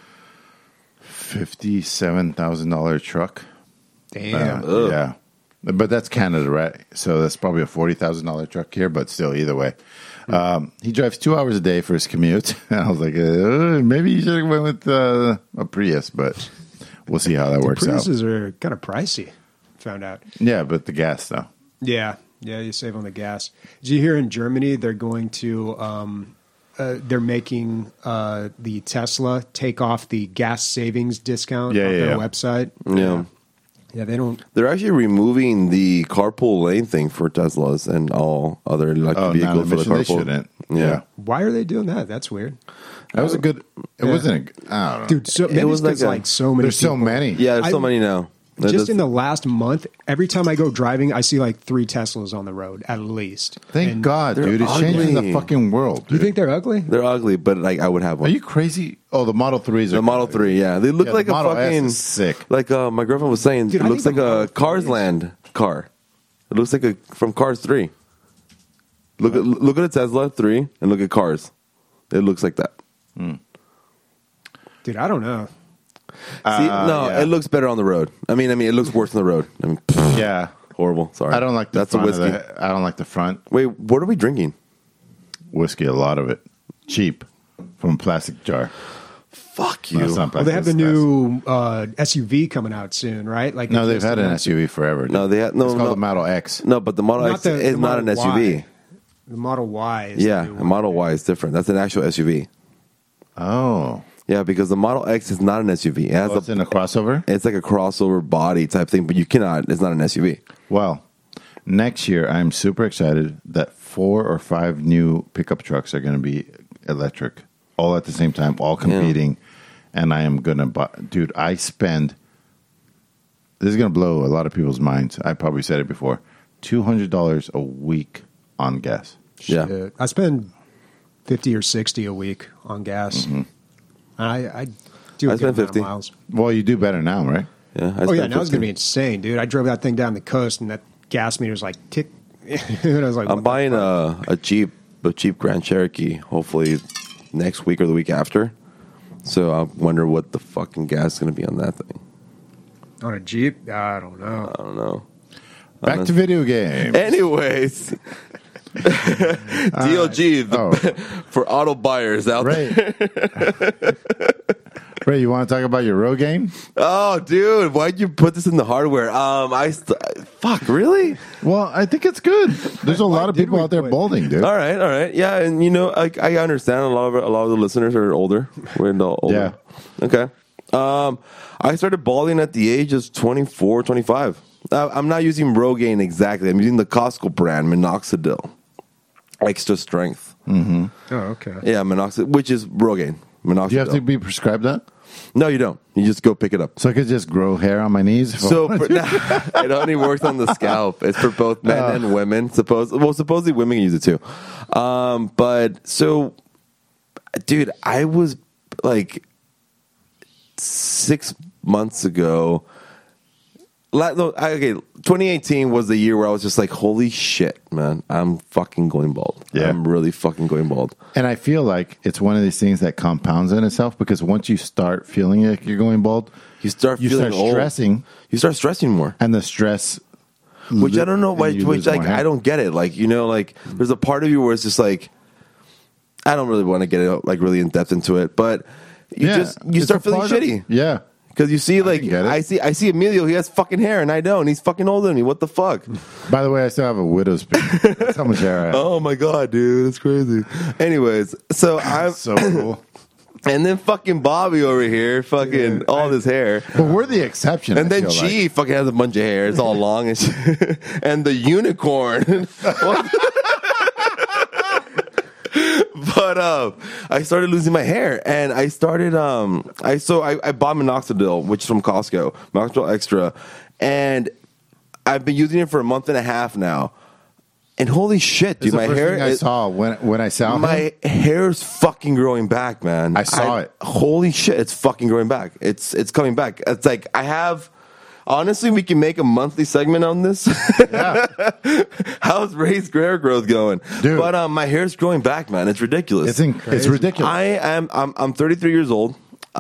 fifty-seven thousand dollars truck. Damn. Uh, yeah. But that's Canada, right? So that's probably a forty thousand dollars truck here, but still, either way. Um, he drives two hours a day for his commute. And I was like, uh, maybe you should have went with uh, a Prius, but we'll see how that works out. Priuses are kind of pricey, found out. Yeah, but the gas, though. Yeah, yeah, you save on the gas. Did you hear in Germany they're going to um, uh, they're making uh, the Tesla take off the gas savings discount Yeah, on yeah, their yeah. website? Yeah. Yeah, they don't. They're actually removing the carpool lane thing for Teslas and all other electric Oh, vehicles for the non-emission, they carpool. shouldn't. Yeah. Yeah. Why are they doing that? That's weird, That was a good. It Yeah. wasn't. A, I don't know. dude. So maybe was it's 'cause, like a- like so many. There's so people- many. Yeah, there's so I- many now. That Just does- in the last month, every time I go driving, I see like three Teslas on the road at least. Thank And God, they're dude. It's changing the ugly. fucking world. You Dude. think they're ugly? they're ugly, but like I would have Are one. you crazy? Oh, the Model threes. Are The Model Three, yeah, they look Yeah, like the a Model S fucking is sick. Like uh, my girlfriend was saying, Dude, it I looks think like the a Model Cars three is- Land car. It looks like a from Cars Three. Look at look at a Tesla Three and look at Cars. It looks like that. Dude, I don't know. See, Uh, no, yeah. it looks better on the road. I mean, I mean, it looks worse on the road. I mean, pfft, Yeah. horrible. Sorry, I don't like the that's a front of whiskey. the- I don't like the front Wait, what are we drinking? whiskey. A lot of it cheap from a plastic jar. Fuck No, you. it's not Well, they plastic, have the it's glass. new uh, S U V coming out soon, right? Like No, they they've just had an announced S U V forever. No, they had no, It's called no, the Model X. no, but the Model Not X the- is the not an Model S U V. Y. The Model Y. Is Yeah, the new a one. Model Y is different. That's an actual S U V. Oh, Yeah, because the Model X is not an S U V. It has oh it's a, in a crossover. it's like a crossover body type thing, but you cannot. It's not an S U V. Well, next year I'm super excited that four or five new pickup trucks are going to be electric, all at the same time, all competing. And I am going to buy, dude. I spend. This is going to blow a lot of people's minds. I probably said it before. Two hundred dollars a week on gas. Yeah. Shit. I spend fifty or sixty a week on gas. Mm-hmm. I, I do a I good spent amount of fifty. miles. Well, you do better now, right? Yeah. I Oh spent yeah, now it's gonna be fifty. insane, dude. I drove that thing down the coast, and that gas meter was like tick. And I was like, I'm what the buying fuck? a, a Jeep, a Jeep Grand Cherokee, hopefully next week or the week after. So I wonder what the fucking gas is going to be on that thing. On a Jeep. I don't know. I don't know. Back to video games. Anyways, D L G the, oh. for auto buyers out there. Ray. Ray, you want to talk about your road game? Oh, dude, why'd you put this in the hardware? Um, I st- fuck really. Well, I think it's good. There's a lot of did people we out there quit? bowling, dude. All right, all right, yeah, and you know, like I understand a lot of a lot of the listeners are older. We're no older. Yeah. Okay. Um, I started bowling at the age of twenty-four, twenty-five. Uh, I'm not using Rogaine exactly. I'm using the Costco brand Minoxidil, extra strength. Oh, okay. Yeah, Minoxidil, which is Rogaine. Minoxidil. Do you have to be prescribed that? No, you don't. You just go pick it up. So I could just grow hair on my knees? if I So wanted for, to? it only works on the scalp. It's for both men Uh. and women. Suppose well, supposedly women can use it too. Um, but so, dude, I was like six months ago. la- No, I- okay, twenty eighteen was the year where I was just like, "Holy shit, man! I'm fucking going bald. Yeah. I'm really fucking going bald." And I feel like it's one of these things that compounds in itself because once you start feeling like you're going bald, You start you feeling start old. stressing, You start stressing more. and the stress. Which li- I don't know and why. you Which lose like more hair. I don't get it. Like you know, like there's a part of you where it's just like I don't really want to get it, like really in depth into it, but you Yeah, just you it's start a feeling part of- shitty yeah. because you see like can get it. I see I see Emilio. He has fucking hair and I don't. He's fucking older than me. What the fuck? By the way, I still have a widow's peak. That's how much hair I have. Oh my god, dude, that's crazy. Anyways, so I'm So cool. and then fucking Bobby over here, fucking all this hair. But we're the exception. And I then feel like. G fucking has a bunch of hair. It's all long and shit. And the unicorn. But um, I started losing my hair, and I started um, I so I, I bought Minoxidil, which is from Costco, Minoxidil Extra, and I've been using it for a month and a half now. And holy shit, It's dude, the my first hair thing I is, saw when when I saw him. my hair's fucking growing back, man. I saw it. Holy shit, it's fucking growing back. It's it's coming back. It's like I have. Honestly, we can make a monthly segment on this. Yeah. How's Ray's hair growth going, Dude. But um, my hair's growing back, man. It's ridiculous. It's in, it's ridiculous. I am. I'm. I'm thirty-three years old.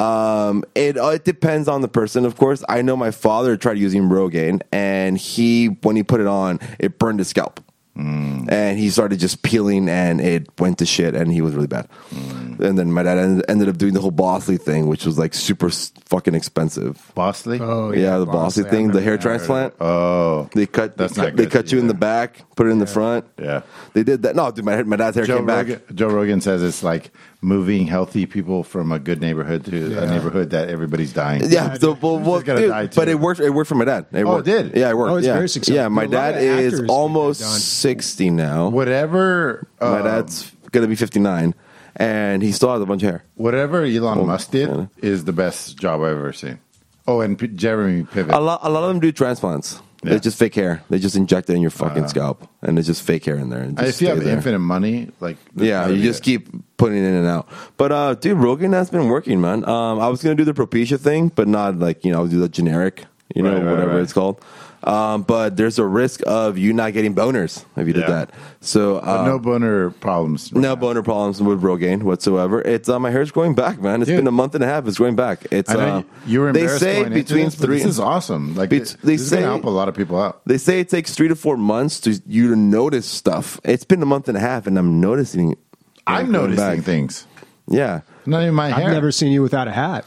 Um, it uh, it depends on the person, of course. I know my father tried using Rogaine, and he when he put it on, it burned his scalp. Mm. And he started just peeling, and it went to shit, and he was really bad. Mm. And then my dad ended, ended up doing the whole Bosley thing, which was like super s- fucking expensive. Bosley? Oh, Yeah, the Bosley, Bosley, I thing, the remember hair that. transplant. Oh. They cut. That's they not cut, they good cut for you in you, the man. back, put it in the front. Yeah. They did that. No, dude, my my dad's hair Joe came back. Rogan, Joe Rogan says it's like moving healthy people from a good neighborhood to a neighborhood that everybody's dying. Yeah, so well, well, just gonna dude, die, too. but it worked. It worked for my dad. It Oh, it worked. did? Yeah, it worked. Oh, it's yeah. very successful. Yeah, my A lot dad of is actors get almost that done. sixty now. Whatever. My um, dad's gonna be fifty-nine, and he still has a bunch of hair. Whatever Elon Oh, Musk did yeah. is the best job I've ever seen. Oh, and P- Jeremy Piven. A lot, a lot of them do transplants. Yeah. It's just fake hair. They just inject it in your fucking Uh, scalp, and it's just fake hair in there. and it just if you have stays there. infinite money, like there's Yeah, gotta you be just a- keep putting it in and out. But uh, dude, Rogan has been working, man. Um, I was gonna do the Propecia thing, but not like you know, do the generic, you know, Right, right, whatever right. it's called. Um, but there's a risk of you not getting boners if you did Yeah. that. So But uh, no boner problems. right no now. boner problems with Rogaine whatsoever. It's uh, my hair's growing back, man. It's Dude. been a month and a half. It's growing back. It's I know uh, you- you were they embarrassed say going into between this, but three. This is awesome. Like Bet- this, they this is say- gonna help a lot of people out. They say it takes three to four months to you to notice stuff. It's been a month and a half, and I'm noticing. it I'm going noticing back. things. Yeah. Not even my I've hair. never seen you without a hat.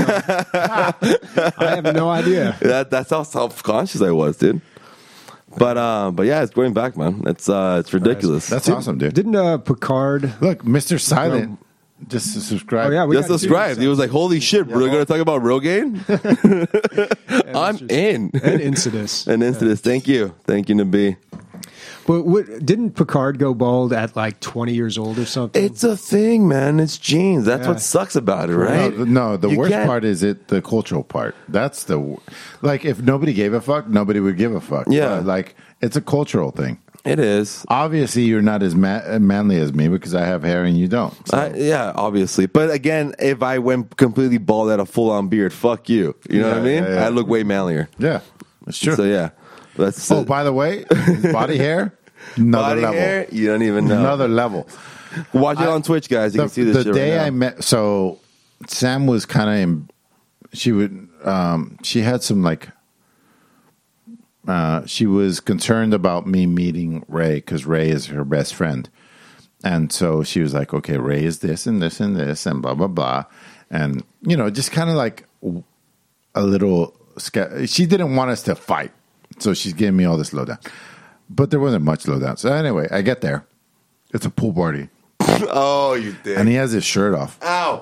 I have no idea. that that's how self conscious I was, dude. But uh, but yeah, it's going back, man. It's uh, it's ridiculous. That's awesome, dude. Didn't uh, Picard? Look, Mister Silent, just to subscribe. Oh yeah, we just got two subscribed. He was like, "Holy shit, we're going to talk about Rogaine." I'm in. and Insidious. And into this, thank you, thank you, Nabi. But what, didn't Picard go bald at like twenty years old or something? It's a thing, man. It's genes. That's Yeah. what sucks about it, right? No, no, the You worst can't- part is it the cultural part. That's the like if nobody gave a fuck, nobody would give a fuck. Yeah. But, like it's a cultural thing. It is. Obviously, you're not as ma- manly as me because I have hair and you don't. So. I, yeah, obviously. But again, if I went completely bald at a full on beard, fuck you. You know Yeah, what I mean? yeah, yeah. I look way manlier. Yeah, that's true. So yeah, that's Oh, by the way, body hair, another body level. hair. You don't even know. Another level. Watch it I- on Twitch, guys. You the can see this the shit day right I now. met. So Sam was kind of. She would. Um, she had some like. Uh, she was concerned about me meeting Ray because Ray is her best friend, and so she was like, "Okay, Ray is this and this and this and blah blah blah," and you know, just kind of like a little. Sca- she didn't want us to fight, so she's giving me all this lowdown, but there wasn't much lowdown. So anyway, I get there. It's a pool party. Oh, you did. And he has his shirt off. Ow.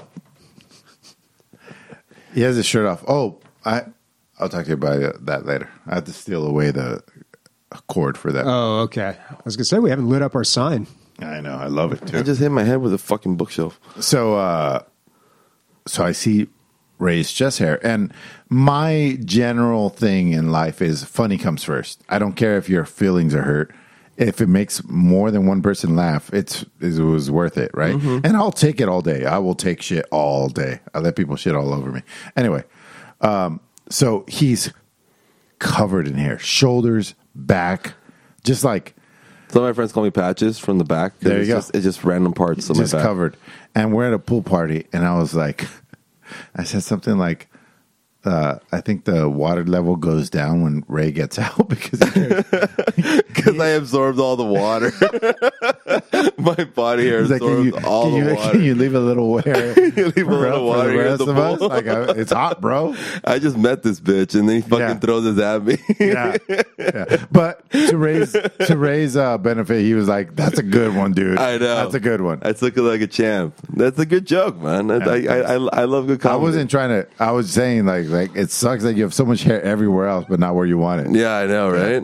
He has his shirt off. Oh, I, I'll talk to you about that later. I have to steal away the cord for that. Oh, okay. I was gonna say we haven't lit up our sign. I know. I love it I too. just hit my head with a fucking bookshelf. So, uh, so I see Ray's chest hair, and my general thing in life is funny comes first. I don't care if your feelings are hurt. If it makes more than one person laugh, it's it was worth it, right? And I'll take it all day. I will take shit all day. I let people shit all over me. Anyway, um, so he's covered in hair, shoulders, back, just like Some of my friends call me Patches from the back. 'cause There you it's go. Just, it's just random parts of just my back. covered. And we're at a pool party, and I was like, I said something like, uh, I think the water level goes down when Ray gets out because he Because I absorbed all the water. My body hair He's like, can absorbs you, all can, the you, water. can you leave a little wear You leave a for, little for water the here in rest the of us? pool. Like, I, it's hot, bro. I just met this bitch, and then he fucking Yeah. throws it at me. Yeah. yeah. But to raise to raise uh, benefit, he was like, "That's a good one, dude. I know. That's a good one." I took it like a champ. That's a good joke, man. I, I, I, I love good I comedy. wasn't trying to. I was saying like like it sucks that you have so much hair everywhere else, but not where you want it. Yeah, I know, right?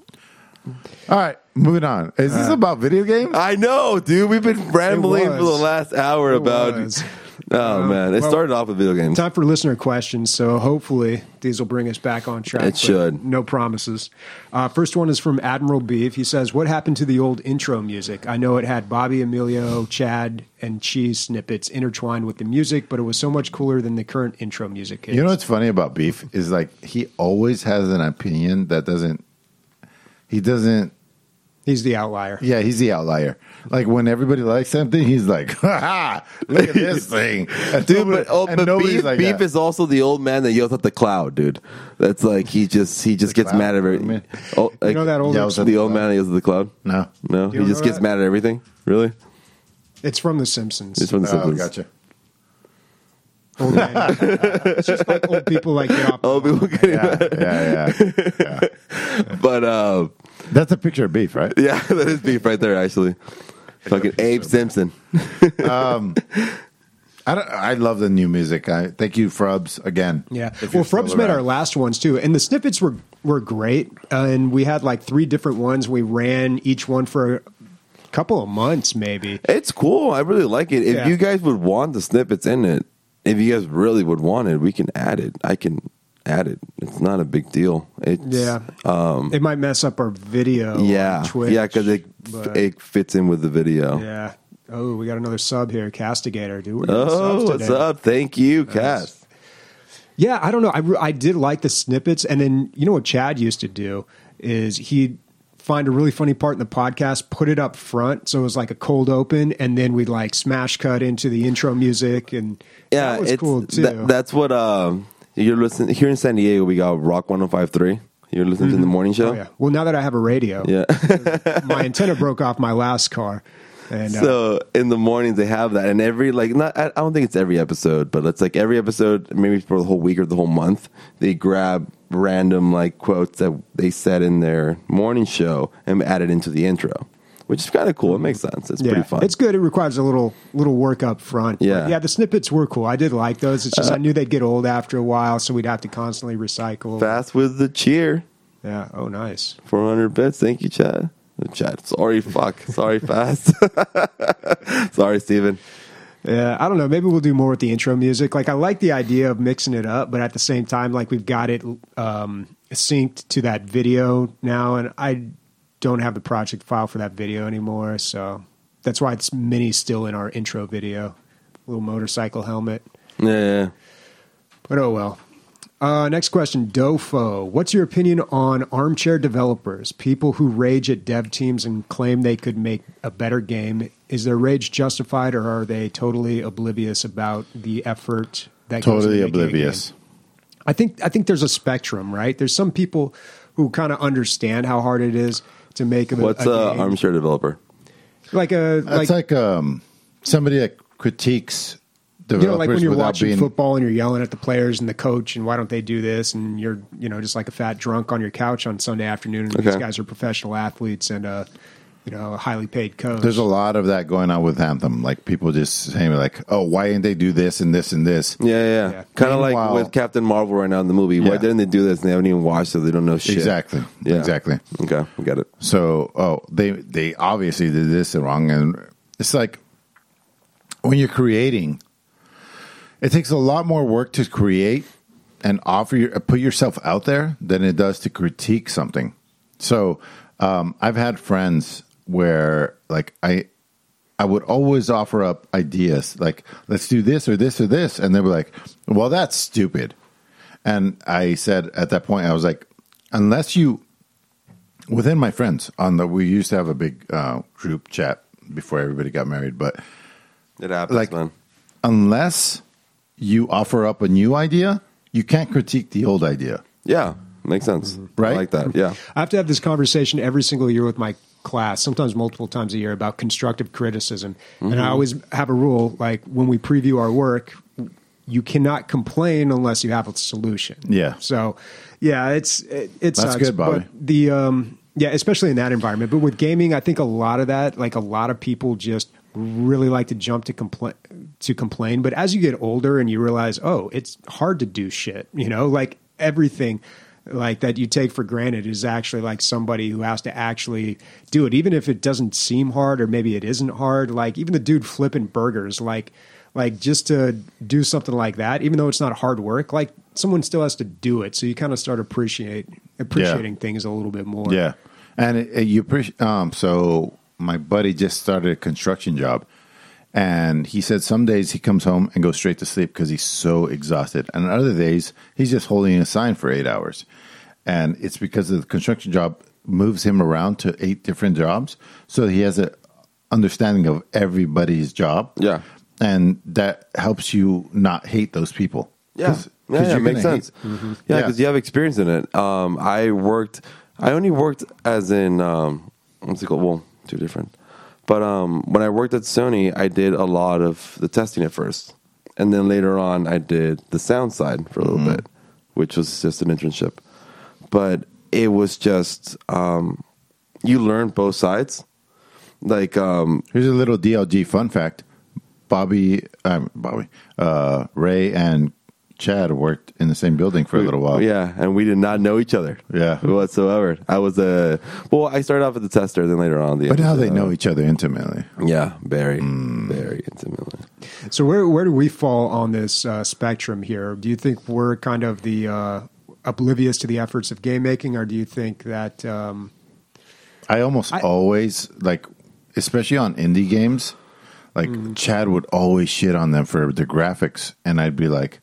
All right, moving on. Is this about video games? I know, dude. We've been rambling was. for the last hour It about. was. Oh man, it well- started off with video games. Time for listener questions. So hopefully these will bring us back on track. It but should. No promises. Uh, first one is from Admiral Beef. He says, "What happened to the old intro music? I know it had Bobby, Emilio, Chad, and Cheese snippets intertwined with the music, but it was so much cooler than the current intro music is." You know what's funny about Beef is like he always has an opinion that doesn't. He doesn't. He's the outlier. Yeah, he's the outlier. Like when everybody likes something, he's like, "Ha ha! Look at this thing, and Dude, nobody- but, oh, and but nobody's beef, like beef that. is also the old man that yells at the cloud, dude. That's like he just he just gets cloud? mad at What do you mean? everything. Oh, like, You know that old Yells at the old man that yells at the cloud? No, No, You he don't just know gets that? mad at everything. Really? It's from The Simpsons. It's from the oh, Simpsons. gotcha. Old man. It's just like old people like get off. Oh, people getting Yeah, mad. yeah, yeah. But uh, That's a picture of Beef, right? yeah, that is beef right there. Actually, fucking Abe Simpson. I don't, I love the new music. I thank you, Frubs, again. Yeah. If Well, you're still Frubs made around. our last ones too, and the snippets were were great. Uh, and we had like three different ones. We ran each one for a couple of months, maybe. It's cool. I really like it. If Yeah. you guys would want the snippets in it, if you guys really would want it, we can add it. I can add it. It's not a big deal. It's, Yeah. Um, It might mess up our video. yeah. On Twitch, yeah, because it but- it fits in with the video. Yeah. Oh, we got another sub here, Castigator. Dude, we're getting Oh, subs what's today. up? Thank you, Cass. Yeah, I don't know. I, re- I did like the snippets, and then you know what Chad used to do is he'd find a really funny part in the podcast, put it up front, so it was like a cold open, and then we'd like smash cut into the intro music, and Yeah, that was it's, cool too. that- that's what um, you're listening here in San Diego. We got Rock one oh five point three. You're listening to the morning show. oh yeah. Well, now that I have a radio, Yeah. my antenna broke off my last car, and uh, So in the mornings they have that, and every like not I I don't think it's every episode, but it's like every episode, maybe for the whole week or the whole month, they grab random like quotes that they said in their morning show and add it into the intro, which is kind of cool. It makes sense. It's yeah, pretty fun. it's good. It requires a little little work up front. But Yeah. yeah. The snippets were cool. I did like those. It's just Uh, I knew they'd get old after a while, so we'd have to constantly recycle. Fast with the cheer. Yeah. Oh, nice. four hundred bits. Thank you, Chad. Chad. Sorry, fuck. Sorry, fast. Sorry, Steven. Yeah, I don't know. Maybe we'll do more with the intro music. Like, I like the idea of mixing it up, but at the same time, like we've got it um, synced to that video now, and I don't have the project file for that video anymore, so that's why it's Mini's still in our intro video. Little motorcycle helmet. Yeah, yeah. But oh well. Uh, next question, Dofo. What's your opinion on armchair developers, people who rage at dev teams and claim they could make a better game? Is their rage justified, or are they totally oblivious about the effort that goes Totally into making a oblivious. game? I think I think there's a spectrum, right? There's some people who kind of understand how hard it is to make a, What's a a game. armchair developer? like a That's like, um, somebody that critiques you developers know, like when you're without watching being football and you're yelling at the players and the coach and why don't they do this, and you're you know just like a fat drunk on your couch on Sunday afternoon. And Okay. These guys are professional athletes and uh, you know a highly paid coach. There's a lot of that going on with Anthem. Like people just saying like, "Oh, why didn't they do this and this and this?" Yeah, yeah. Yeah. Kind of like Meanwhile- with Captain Marvel right now in the movie. Why Yeah. didn't they do this? And they haven't even watched it. They don't know shit. Exactly. Yeah. Exactly. Okay, we got it. So, oh, they they obviously did this wrong, and it's like when you're creating, it takes a lot more work to create and offer your put yourself out there than it does to critique something. So, um, I've had friends where like I I would always offer up ideas like let's do this or this or this, and they were like, "Well, that's stupid." And I said at that point, I was like, unless you within my friends on the we used to have a big uh, group chat before everybody got married, but It happens, Like- man. unless you offer up a new idea, you can't critique the old idea. Yeah, makes sense. Right? I like that. Yeah. I have to have this conversation every single year with my class, sometimes multiple times a year, about constructive criticism. And I always have a rule, like when we preview our work, you cannot complain unless you have a solution. Yeah. So, yeah, it's it, it That's sucks. good, Bobby. But the um, yeah, especially in that environment. But with gaming, I think a lot of that, like a lot of people, just really like to jump to complain to complain. But as you get older and you realize, oh, it's hard to do shit. You know, like everything like that you take for granted is actually like somebody who has to actually do it, even if it doesn't seem hard or maybe it isn't hard. Like even the dude flipping burgers, like like just to do something like that, even though it's not hard work, like someone still has to do it. So you kind of start appreciate appreciating things a little bit more. Yeah, and it, it- you appreciate. Um, so my buddy just started a construction job, and he said some days he comes home and goes straight to sleep because he's so exhausted, and other days he's just holding a sign for eight hours, and it's because the construction job moves him around to eight different jobs, so he has a understanding of everybody's job. Yeah. and that helps you not hate those people. Yeah, 'Cause- 'cause yeah, yeah, you're makes gonna sense. hate- Yeah, Yeah. because you have experience in it. Um, I worked. I only worked as in um, what's it called? Well, two different. But um, when I worked at Sony, I did a lot of the testing at first, and then later on, I did the sound side for a little bit, which was just an internship. But it was just um, you learn both sides. Like um, Here's a little D L G fun fact: Bobby, um, Bobby, uh, Ray, and Chad worked in the same building for a little while. yeah, and we did not know each other. Yeah. whatsoever. I was a well. I started off as a tester, then later on the. But now they uh, know each other intimately. Yeah, very, very intimately. So where where do we fall on this uh, spectrum here? Do you think we're kind of the uh, oblivious to the efforts of game making, or do you think that um, I almost I- always like, especially on indie games, like Chad would always shit on them for the graphics, and I'd be like,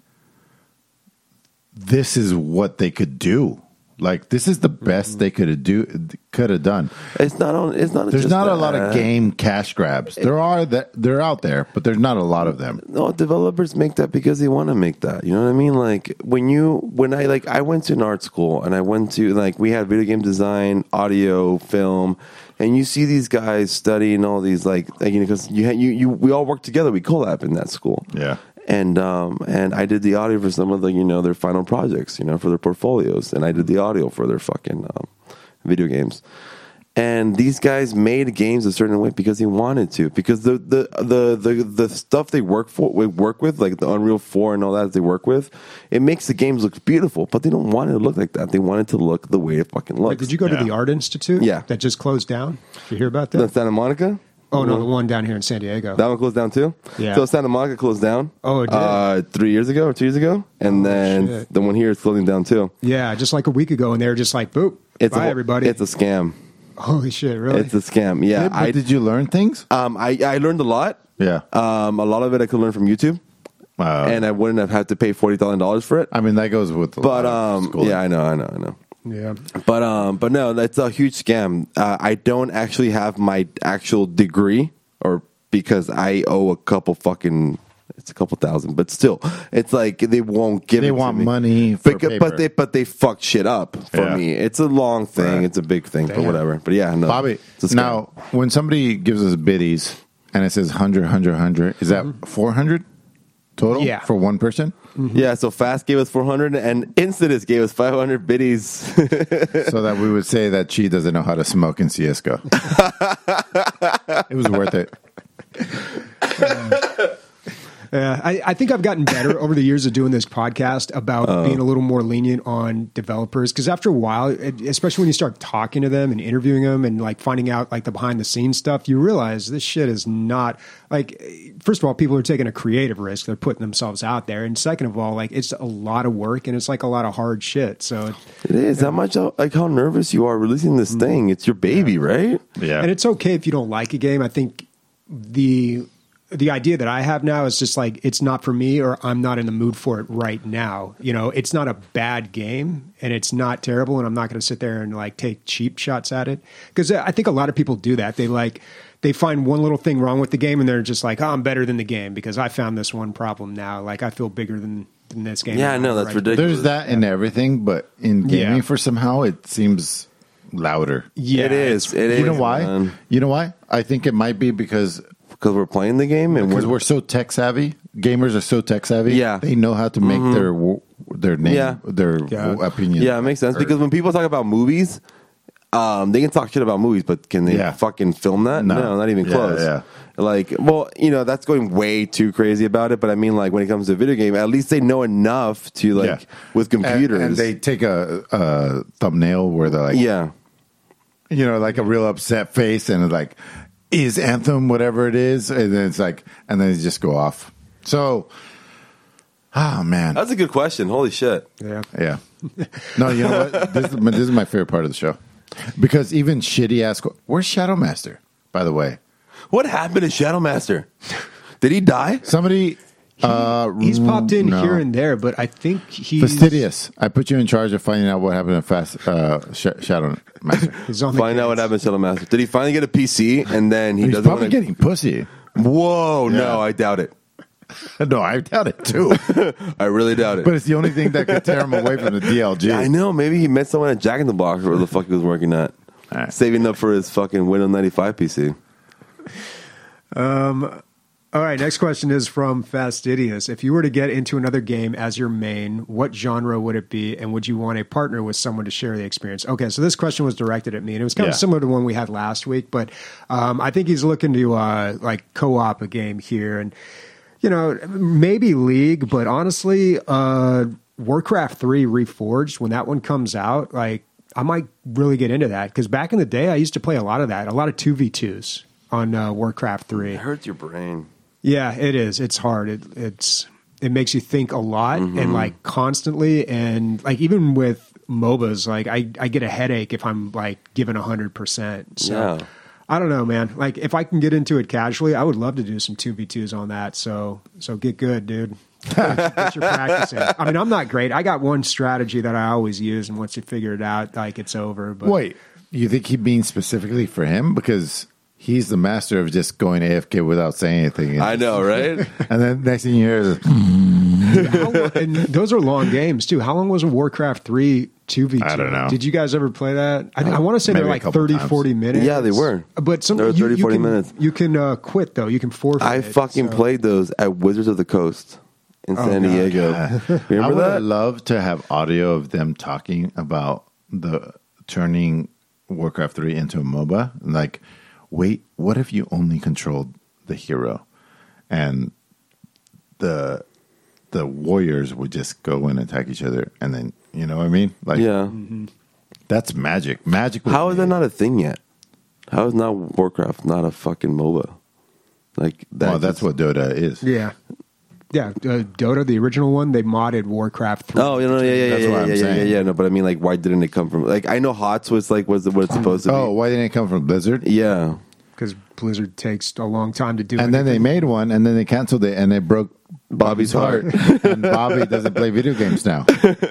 "This is what they could do. Like this is the best they could have do could have done." It's not on. It's not. There's just not a lot that. of game cash grabs. There are that they're out there, but there's not a lot of them. No, developers make that because they want to make that. You know what I mean? Like when you, when I like, I went to an art school and I went to like we had video game design, audio, film, and you see these guys studying all these like, like you know, because you, ha- you you we all work together. We collab in that school. Yeah. And um and I did the audio for some of the you know their final projects, you know, for their portfolios, and I did the audio for their fucking um, video games. And these guys made games a certain way because they wanted to, because the the the the, the stuff they work for, we work with, like the Unreal four and all that they work with, it makes the games look beautiful, but they don't want it to look like that. They want it to look the way it fucking looks. Wait, did you go to Yeah. the Art Institute? Yeah. That just closed down? Did you hear about that? The Santa Monica? oh, no, the one down here in San Diego. That one closed down too? Yeah. So Santa Monica closed down. Oh, it did? Uh, three years ago or two years ago. And Oh, then shit. the one here is closing down too. yeah, just like a week ago, and they were just like, boop, It's bye, a, everybody. It's a scam. Holy shit! Really? It's a scam. Yeah, But I did you learn things? um I I learned a lot. Yeah. Um, a lot of it I could learn from YouTube, Uh, and I wouldn't have had to pay forty thousand dollars for it. I mean, that goes with a But lot of um, schooling. yeah, I know, I know, I know. yeah. But um, but no, that's a huge scam. Uh, I don't actually have my actual degree, or because I owe a couple fucking. It's a couple thousand, but still, it's like they won't give. They it want to me. money for but, paper. but they but they fucked shit up for Yeah. me. It's a long thing. Right. It's a big thing, but Damn. whatever. But yeah, no, Bobby, it's a scam. now, when somebody gives us biddies and it says one hundred, one hundred, one hundred, is that four hundred total Yeah. for one person? yeah. So Fast gave us four hundred, and Incidus gave us five hundred biddies. So that we would say that she doesn't know how to smoke in C S G O. It was worth it. Yeah, I, I think I've gotten better over the years of doing this podcast about Uh. being a little more lenient on developers, because after a while, it, especially when you start talking to them and interviewing them and like finding out like the behind the scenes stuff, you realize this shit is not like. First of all, people are taking a creative risk; they're putting themselves out there, and second of all, like it's a lot of work and it's like a lot of hard shit. So, It is that much like how nervous you are releasing this thing. It's your baby, right? Yeah. and it's okay if you don't like a game. I think the the idea that I have now is just like it's not for me, or I'm not in the mood for it right now. You know, it's not a bad game and it's not terrible, and I'm not going to sit there and like take cheap shots at it, because I think a lot of people do that. They like they find one little thing wrong with the game and they're just like, oh, I'm better than the game because I found this one problem now. Like I feel bigger than, than this game. Yeah, I know, that's Right. ridiculous. There's that in everything, but in gaming, Yeah. for somehow, it seems louder. Yeah, it is. It is. You know why? man. You know why? I think it might be because Because we're playing the game and because we're, we're so tech savvy. Gamers are so tech savvy. Yeah. They know how to make their wo- their name, Yeah. their Yeah. opinion. yeah, it makes sense. heard. Because when people talk about movies, um, they can talk shit about movies, but can they Yeah. fucking film that? No. No, not even Yeah, close. yeah. Like, well, you know, that's going way too crazy about it. But I mean, like, when it comes to a video game, at least they know enough to, like, Yeah. with And- computers. and, they take a, a thumbnail where they're like, yeah. you know, like a real upset face, and it's like, is Anthem whatever it is, and then it's like, and then they just go off. So, oh man, That's a good question. Holy shit. Yeah. yeah. No, you know what? This, is- this is my favorite part of the show, because even shitty ass. Where's Shadow Master? By the way, What happened to Shadow Master? Did he die? somebody. Uh, He's popped in no. here and there, but I think he's Fastidious. I put you in charge of finding out what happened to Fast uh, Sh- Shadow Master. He's on the Find out what case. happened to Shadow Master. Did he finally get a P C and then he He's doesn't probably want to getting pussy. Whoa, Yeah. no, I doubt it. No, I doubt it too. I really doubt it. But it's the only thing that could tear him away from the D L G. I know. Maybe he met someone at Jack in the Box or where the fuck he was working at, All right. saving up for his fucking Windows ninety-five P C. All right, next question is from Fastidious. If you were to get into another game as your main, what genre would it be, and would you want a partner with someone to share the experience? Okay, so this question was directed at me, and it was kind Yeah. of similar to one we had last week, but um, I think he's looking to uh, like co-op a game here, and you know, maybe League, but honestly, uh, Warcraft three Reforged, when that one comes out, like I might really get into that, because back in the day, I used to play a lot of that, a lot of two v twos on uh, Warcraft three. It hurts your brain. Yeah, it is. It's hard. It, it's it makes you think a lot and like constantly, and like even with MOBAs, like I, I get a headache if I'm like given a hundred percent. So Yeah. I don't know, man. Like if I can get into it casually, I would love to do some two v twos on that. So so get good, dude. Get, get your practice in. I mean, I'm not great. I got one strategy that I always use, and once you figure it out, like it's over. But Wait, you think he means specifically for him? Because he's the master of just going A F K without saying anything. I know, right? And then next thing you hear is, How long, and those are long games too. How long was Warcraft three two v two? I don't know. Did you guys ever play that? I, I want to say they're Maybe a like couple thirty, times. forty minutes. Yeah, they were. But some They were you- thirty, you forty can- minutes. You can uh, quit though. You can forfeit. I it, fucking so- played those at Wizards of the Coast in San God. Diego. I Remember would that? love to have audio of them talking about the turning Warcraft three into a MOBA. Like, wait, what if you only controlled the hero and the the warriors would just go and attack each other, and then you know what I mean? Like, Yeah. that's magic. Magic. with How is me. that not a thing yet? How is not Warcraft not a fucking MOBA? Like that. Well, that's just- what Dota is. Yeah. Yeah, uh, Dota, the original one, they modded Warcraft three. Oh, you know, yeah, yeah, That's yeah, what yeah, I'm yeah, yeah, saying. yeah, yeah. No, but I mean, like, why didn't it come from? Like, I know HOTS was like was what it's supposed to be. Oh, why didn't it come from Blizzard? Yeah. Because Blizzard takes a long time to do. And then they anything. made one, and then they canceled it, and it broke Bobby's heart. And Bobby doesn't play video games now.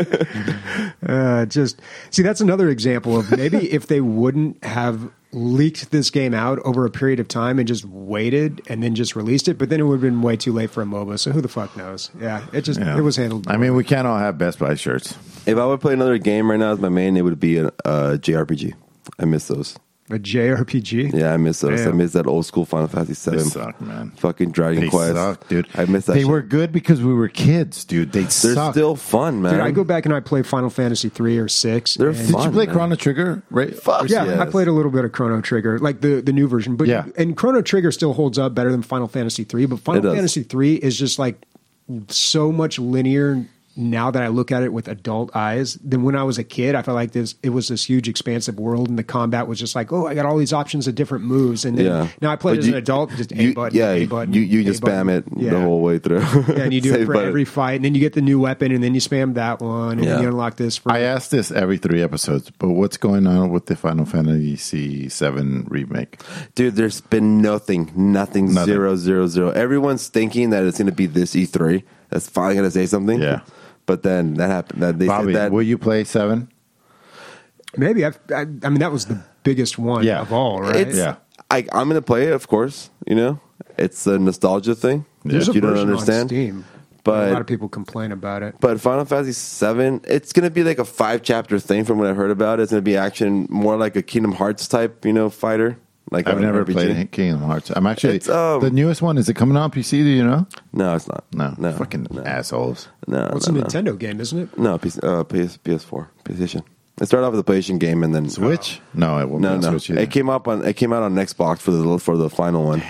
Uh, just see, that's another example of maybe if they wouldn't have leaked this game out over a period of time and just waited and then just released it, but then it would have been way too late for a MOBA. So who the fuck knows? Yeah, it just Yeah. it was handled. I mean, we can't all have Best Buy shirts. If I would play another game right now as my main, it would be a, a J R P G. I miss those. a J R P G. Yeah, I miss those. Damn. I miss that old school Final Fantasy They seven. suck, man. Fucking Dragon They Quest. suck, dude. I miss that. They shit. were good because we were kids, dude. They They're suck. still fun, man. Dude, I go back and I play Final Fantasy three or six. They're and- Did you fun, play man. Chrono Trigger? Right? Fuck Yeah, yes. I played a little bit of Chrono Trigger, like the, the new version. But Yeah. and Chrono Trigger still holds up better than Final Fantasy three. But It Final does. Fantasy three is just like so much linear now that I look at it with adult eyes than when I was a kid. I felt like this it was this huge expansive world, and the combat was just like, oh, I got all these options of different moves. And then Yeah. now I play But as you- an adult, just You, a button, yeah, a button, you you A just button. spam it Yeah. the whole way through. Yeah, and you do it Save for button. every fight, and then you get the new weapon, and then you spam that one, and then Yeah. you unlock this. For I ask this every three episodes, but what's going on with the Final Fantasy seven remake? Dude, there's been nothing, nothing, Nothing. zero, zero, zero. Everyone's thinking that it's going to be this E three. That's finally going to say something. Yeah. But then that happened. That they Bobby, said that. will you play seven? maybe I've, I, I mean that was the biggest one Yeah. of all, right? It's, Yeah. I, I'm going to play it, of course. You know, it's a nostalgia thing. There's a you don't version understand. on Steam, But- a lot of people complain about it. But Final Fantasy seven, it's going to be like a five chapter thing from what I've heard about it. It's going to be action, more like a Kingdom Hearts type, you know, fighter. Like I've an never R P G. played Kingdom Hearts. I'm actually It's, um, the newest one. Is it coming on P C? Do you know? No, it's not. No, no, fucking no, assholes. no. Well, it's no, a no. Nintendo game, isn't it? No, P C, uh, P S, P S four, PlayStation. It started off with a PlayStation game, and then Switch? No, it won't No, be on no. Switch either. It came up on. It came out on Xbox for the for the final one.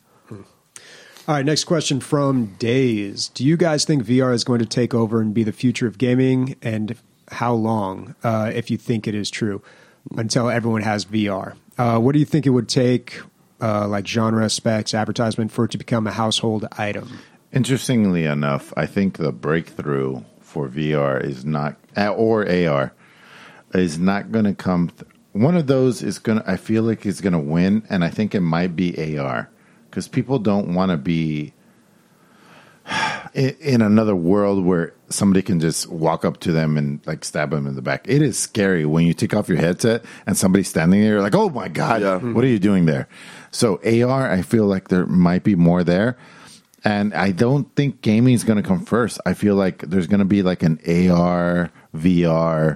All right, next question from Days. Do you guys think V R is going to take over and be the future of gaming, and how long, uh, if you think it is true, until everyone has V R? Uh, what do you think it would take, uh, like genre, specs, advertisement, for it to become a household item? Interestingly enough, I think the breakthrough for V R is not, or A R, is not going to come. Th- one of those is going to, I feel like is going to win, and I think it might be A R. Because people don't want to be in, in another world where somebody can just walk up to them and like stab them in the back. It is scary when you take off your headset and somebody's standing there. You're like, oh my God, Yeah. what are you doing there? So A R, I feel like there might be more there. And I don't think gaming is going to come first. I feel like there's going to be like an A R, V R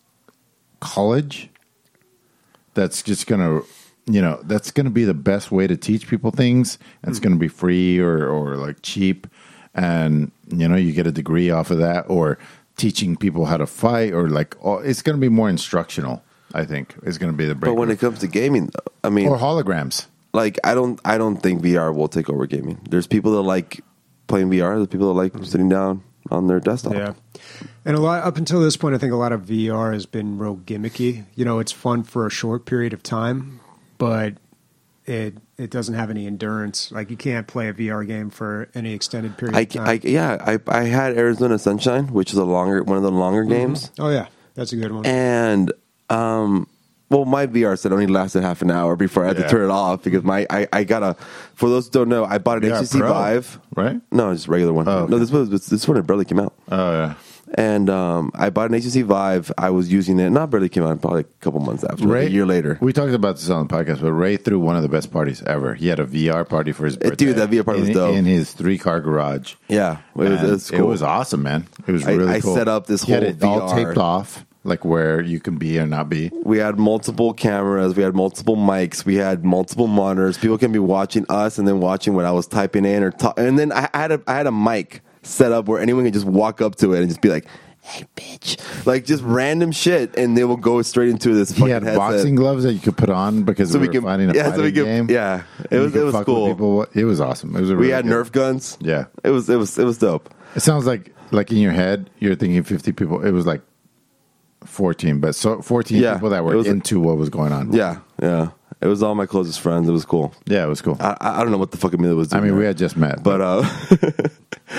college that's just going to, you know, that's going to be the best way to teach people things. And it's going to be free or, or like cheap. And, you know, you get a degree off of that, or teaching people how to fight, or like, oh, it's going to be more instructional, I think, is going to be the But breakthrough. when it comes to gaming, though, I mean, Or holograms. like I don't, I don't think V R will take over gaming. There's people that like playing V R. There's people that like sitting down on their desktop. Yeah. And a lot up until this point, I think a lot of V R has been real gimmicky. You know, it's fun for a short period of time, but it it doesn't have any endurance. Like you can't play a V R game for any extended period I, of time. I, yeah, I, I had Arizona Sunshine, which is a longer, one of the longer games, oh yeah, that's a good one. and um, well, my V R set only lasted half an hour before I had Yeah. to turn it off because my I, I got a. For those who don't know, I bought an V R H T C Pro, Vive. right? No, just a regular one. Oh, okay. No, this was this one. It barely came out. Oh, yeah. And um, I bought an H T C Vive. I was using it. Not barely came out. Probably a couple months after. Like a year later. We talked about this on the podcast, but Ray threw one of the best parties ever. He had a V R party for his Uh, dude, birthday. that V R party was in, dope. in his three car garage. Yeah, it was, And it was cool. It was awesome, man. It was I- really I cool. set up this He had whole it all V R. taped off, like where you can be or not be. We had multiple cameras. We had multiple mics. We had multiple monitors. People can be watching us and then watching what I was typing in or ta- and then I I had a I had a mic set up where anyone can just walk up to it and just be like, "Hey, bitch!" Like just random shit, and they will go straight into this. He fucking had headset. boxing gloves that you could put on because So we, we were can- fighting a yeah, so fighting we could- game. yeah, it And was- you it could was fuck with cool. People. It was awesome. It was a We really had good. Nerf guns. Yeah. it was it was it was dope. It sounds like like in your head you're thinking fifty people. It was like fourteen, but so fourteen Yeah, people that it were was a- into what was going on. Yeah, yeah. It was all my closest friends. It was cool. yeah, it was cool. I, I I don't know what the fuck Amelia was I doing. mean, we there. had just met, But uh,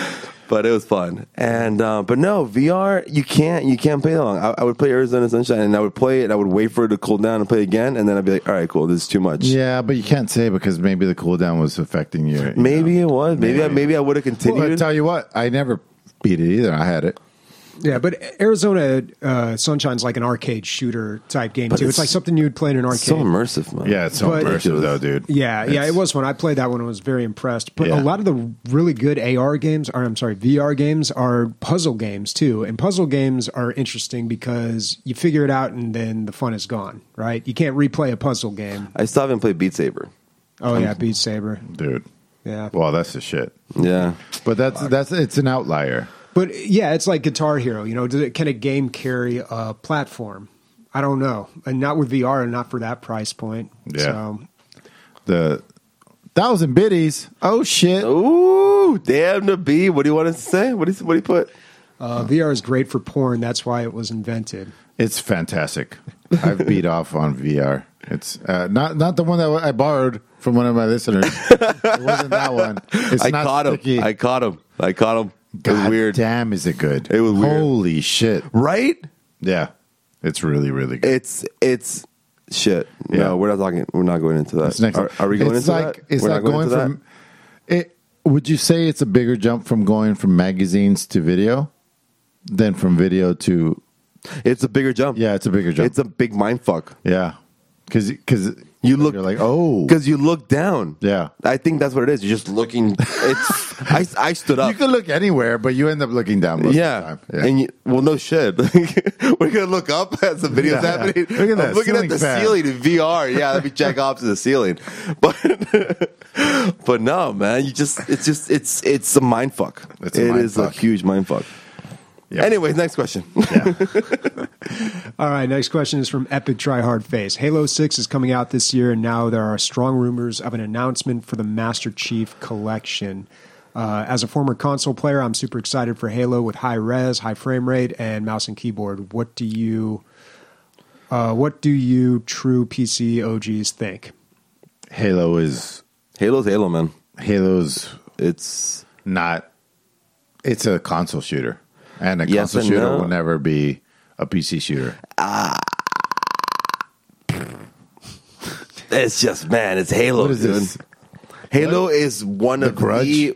but it was fun. And uh, but no, V R, you can't you can't play that long. I, I would play Arizona Sunshine, and I would play it, and I would wait for it to cool down and play again, and then I'd be like, all right, cool, this is too much. Yeah, but you can't say because maybe the cooldown was affecting your. you Maybe know. it was. Maybe I, maybe I would have continued. Well, I tell you what, I never beat it either. I had it. Yeah, but Arizona uh, Sunshine's like an arcade shooter type game But too. It's, it's like something you'd play in an arcade. so immersive, man. Yeah, it's so But- immersive though, dude. Yeah, yeah, It's- it was fun. I played that one and was very impressed. But Yeah. a lot of the really good A R games, or I'm sorry, V R games, are puzzle games too. And puzzle games are interesting because you figure it out and then the fun is gone, right? You can't replay a puzzle game. I still haven't played Beat Saber. Oh yeah, Beat Saber. dude. Yeah. Well, that's the shit. Yeah. But that's that's it's an outlier. But yeah, it's like Guitar Hero. You know, does it, can a game carry a platform? I don't know, and not with V R, and not for that price point. Yeah. So, The thousand biddies. Oh shit. Ooh, damn the B. What do you want us to say? What do you, what do you put? uh, V R is great for porn. That's why it was invented. It's fantastic. I've beat off on V R. It's uh, not not the one that I borrowed from one of my listeners. It wasn't that one. It's I not caught sticky. him. I caught him. I caught him. It was God weird. damn, is it good? It was weird. Holy shit. Right? Yeah. It's really, really good. It's it's shit. Yeah. No, we're not talking. We're not going into that. It's next. Are, are we going it's into like, that? It's we're like not going, into from. It, would you say it's a bigger jump from going from magazines to video than from video to? that. It's a bigger jump. Yeah, it's a bigger jump. It's a big mind fuck. yeah, because because You look you're like oh because you look down. Yeah. I think that's what it is. You're just looking. It's. I, I stood up. you can look anywhere, but you end up looking down most yeah. of the time. Yeah. And you, well, no shit. We're gonna look up as the video's Yeah, yeah. happening. Look at I'm that looking at ceiling the fan. ceiling in V R. Yeah, let me check off to the ceiling. But but no, man. You just it's just it's it's a mind fuck. It's a It mind is fuck. a huge mind fuck. Yeah. Anyways, next question. All right, next question is from Epic Tryhard Face. Halo six is coming out this year, and now there are strong rumors of an announcement for the Master Chief Collection. Uh, as a former console player, I'm super excited for Halo with high res, high frame rate, and mouse and keyboard. What do you, uh, what do you true P C O Gs think? Halo is Halo's Halo, man. Halo's It's not. It's a console shooter, and a Yes console and shooter no. will never be a P C shooter. it's just man. It's Halo. What is dude. this? Halo is one of Grudge? the.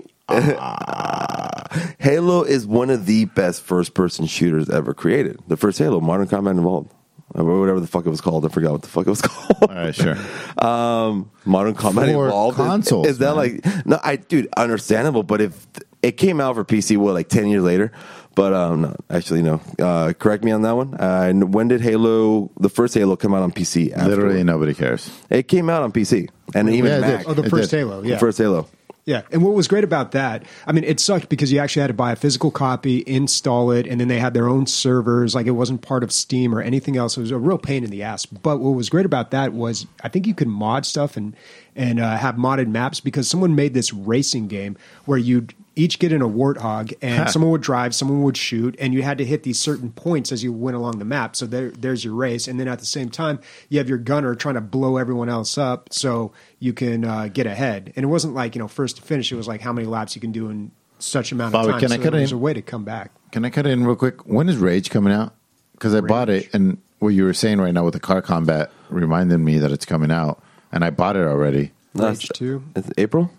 Halo is one of the best first-person shooters ever created. The first Halo, Modern Combat Evolved, or whatever the fuck it was called. I forgot what the fuck it was called. All right, sure. um, Modern Combat For Evolved. Is- consoles, is, that man. like no? I dude, understandable. But if it came out for P C, what like ten years later? But um, no, actually no. Uh, correct me on that one. Uh, and when did Halo, the first Halo, come out on P C? Afterward? Literally nobody cares. It came out on P C and even Yeah, it Mac. did. Oh, the It first did. Halo, The yeah. first Halo. Yeah, and what was great about that, I mean, it sucked because you actually had to buy a physical copy, install it, and then they had their own servers. Like, it wasn't part of Steam or anything else. It was a real pain in the ass. But what was great about that was I think you could mod stuff and, and uh, have modded maps because someone made this racing game where you'd each get in a Warthog, and someone would drive, someone would shoot, and you had to hit these certain points as you went along the map. So there, there's your race, and then at the same time, you have your gunner trying to blow everyone else up so you can uh, get ahead. And it wasn't like, you know, first to finish. It was like how many laps you can do in such amount of Bobby, time. can I so cut there's in? a way to come back. Can I cut in real quick? When is Rage coming out? Because I bought it, and what you were saying right now with the car combat reminded me that it's coming out, and I bought it already. Rage two. It's April.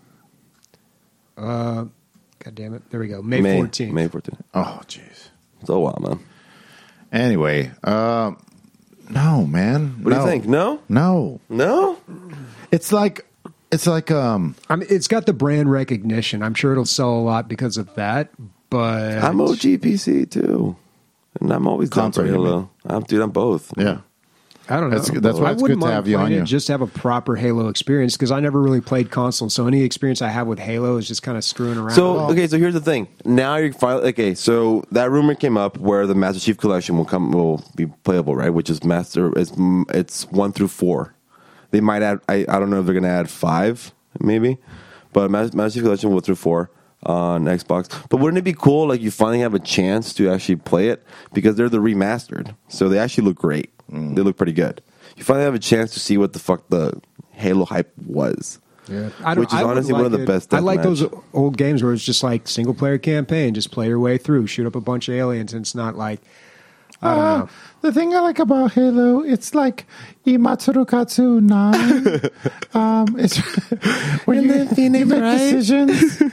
Uh, God damn it! There we go. May May fourteenth. May fourteenth. Oh, jeez. It's a while, man. Anyway, uh, no, man. What no. do you think? No, No, no. it's like it's like um. I mean, it's got the brand recognition. I'm sure it'll sell a lot because of that. But I'm O G P C too, and I'm always down for Console, you Halo. I'm, dude, I'm both. Yeah, I don't know. That's- that's why I it's wouldn't good to mind have you playing on it you. Just to have a proper Halo experience because I never really played console. So any experience I have with Halo is just kind of screwing around. So okay, so here's the thing. Now you're finally okay. So that rumor came up where the Master Chief Collection will come will be playable, right? Which is Master. It's it's one through four. They might add. I, I don't know if they're going to add five, maybe, but Master Master Chief Collection one through four on Xbox. But wouldn't it be cool? Like you finally have a chance to actually play it because they're the remastered, so they actually look great. They look pretty good. You finally have a chance to see what the fuck the Halo hype was. Yeah. I don't, Which is I would honestly one of the it- best I like deathmatch. those old games where it's just like single player campaign, just play your way through, shoot up a bunch of aliens, and it's not like I don't Uh, know. the thing I like about Halo, it's like Imatsuru Katsu nine. um, it's when you, you make decisions.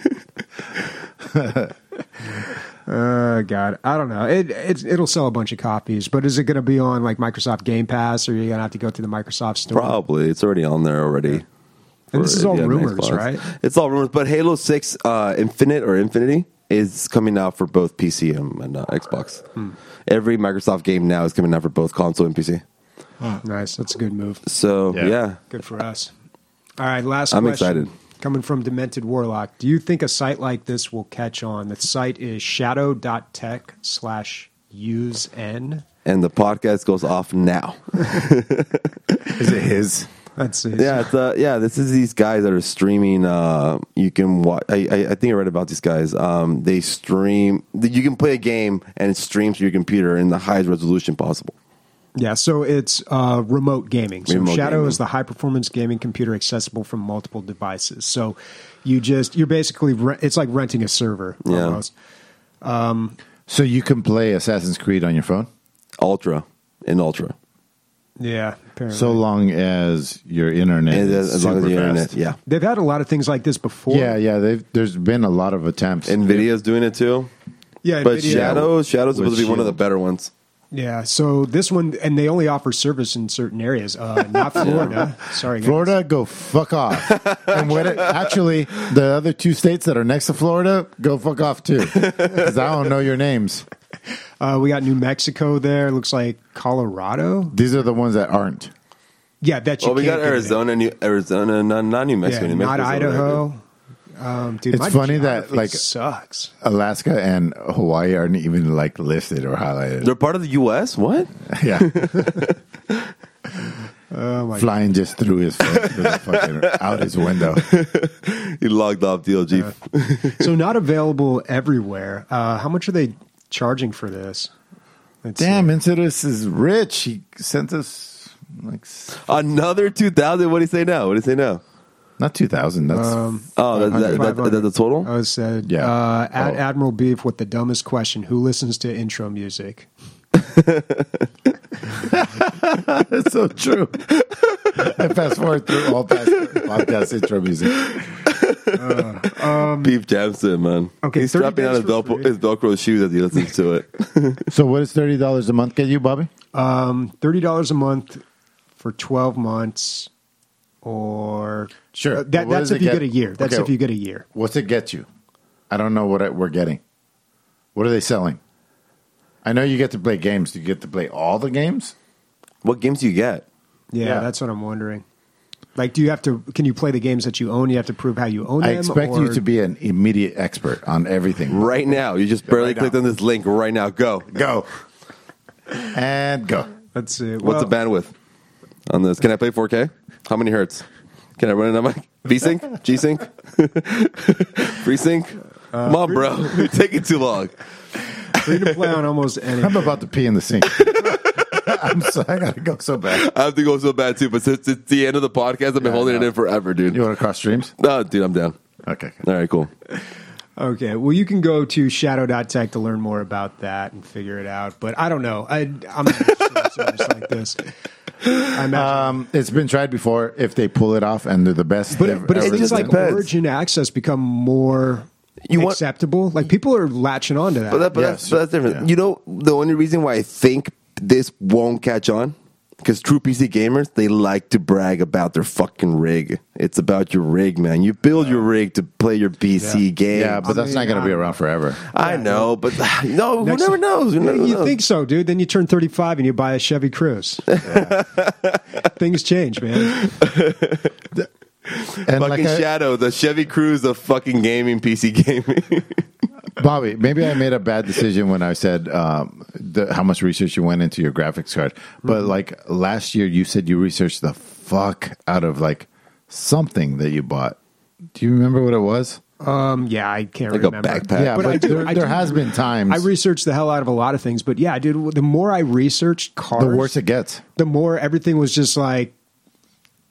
Uh, God, I don't know. It, it it'll sell a bunch of copies, but is it going to be on like Microsoft Game Pass, or are you going to have to go through the Microsoft Store? Probably. It's already on there already. And this For- is all if you have an rumors, Xbox. right? It's all rumors. But Halo six uh, Infinite or Infinity is coming out for both P C and, and uh, Xbox. Hmm. Every Microsoft game now is coming out for both console and P C. Nice, that's a good move. So, Yeah. yeah. Good for us. All right, last I'm question. excited. Coming from Demented Warlock, do you think a site like this will catch on? The site is shadow.tech slash use n. And the podcast goes off now. Is it his? That's it. Yeah, it's, uh, yeah. This is these guys that are streaming. Uh, you can watch. I, I, I think I read about these guys. Um, they stream. You can play a game and it streams to your computer in the highest resolution possible. Yeah, so it's uh, remote gaming. So Remote Shadow gaming. is the high performance gaming computer accessible from multiple devices. So you just you're basically re- it's like renting a server Yeah. almost. So you can play Assassin's Creed on your phone, Ultra in Ultra. Yeah, apparently. so long as your internet And is as, as long as super the internet, fast. yeah. They've had a lot of things like this before. Yeah, yeah. They've, there's been a lot of attempts. Nvidia's doing it too. yeah, But NVIDIA- Shadow, Shadow's supposed With to be one of the Shield. better ones. Yeah, so this one, and they only offer service in certain areas, uh, not Florida. Sorry, guys. Florida, go fuck off. And when it, actually, the other two states that are next to Florida, go fuck off too. Because I don't know your names. Uh, we got New Mexico there. Looks like Colorado. These are the ones that aren't. Yeah, that you Well, we can't got get in. Arizona, New, Arizona, not, not New Mexico. Yeah, New not Mexico's over there, Idaho. Um, dude, It's my funny that, geography like- sucks. Alaska and Hawaii aren't even like listed or dude. highlighted. They're part of the U S. What? Yeah, Oh my flying just through his through the fucking, out his window. He logged off D L G. So not available everywhere. Uh, how much are they charging for this? Let's Damn, see. Insidious is rich. He sent us like s- Another two thousand. What do you say now? What do you say now? not two thousand. That's Um, Oh, that, that, that, that, the total? I was said, Yeah. uh, Ad- Oh. Admiral Beef with the dumbest question: who listens to intro music? It's so true. I fast forward through all past podcast intro music. Beef Jamson, man. Okay, He's thirty strapping on days his, for Velcro, free. his Velcro shoes as he listens to it. So, what does thirty dollars a month get you, Bobby? Um, Thirty dollars a month for twelve months, or Sure. Uh, that, What that's does if it you get- get a year. That's Okay. if you get a year. What's it get you? I don't know what I, we're getting. What are they selling? I know you get to play games. Do you get to play all the games? What games do you get? Yeah, Yeah. that's what I'm wondering. Like, do you have to? Can you play the games that you own? You have to prove how you own I them. expect or- you to be an immediate expert on everything. Right now. You just barely right clicked now. on this link right now. Go. Go. And go. Let's see. What's Well, the bandwidth on this? Can I play four K? How many hertz? Can I run it on my V-Sync? G-Sync? FreeSync? Come on, bro. You're taking too long. free to play on almost any. I'm about to pee in the sink. I'm so, I gotta go so bad. I have to go so bad, too. But since it's the end of the podcast, I've been Yeah, holding I it know. in forever, dude. You want to cross streams? No, dude, I'm down. Okay. All right, cool. Okay, well, you can go to shadow dot tech to learn more about that and figure it out. But I don't know. I, I'm not interested in service like this. I imagine. Um, it's been tried before. If they pull it off and they're the best, but they've but it's ever just done. like depends. Origin Access become more You want- acceptable. Like people are latching on to that. But, that, but, Yes. that's, but that's different. Yeah. You know, the only reason why I think this won't catch on, because true P C gamers, they like to brag about their fucking rig. It's about your rig, man. You build your rig to play your P C Yeah. game. Yeah, but I that's mean, not going to be um, around forever. I know, but no, who Next- never knows? Who Yeah, never you knows? think so, dude? Then you turn thirty-five and you buy a Chevy Cruise. Things change, man. And Fucking like I, Shadow, the Chevy Cruise of fucking gaming, P C gaming. Bobby, maybe I made a bad decision when I said um, the, how much research you went into your graphics card. But like last year, you said you researched the fuck out of like something that you bought. Do you remember what it was? Um, yeah, I can't Like a remember. backpack. Yeah, but, I do- there, I there do- has been times I researched the hell out of a lot of things, but yeah, dude, the more I researched cars, the worse it gets. the more everything was just like,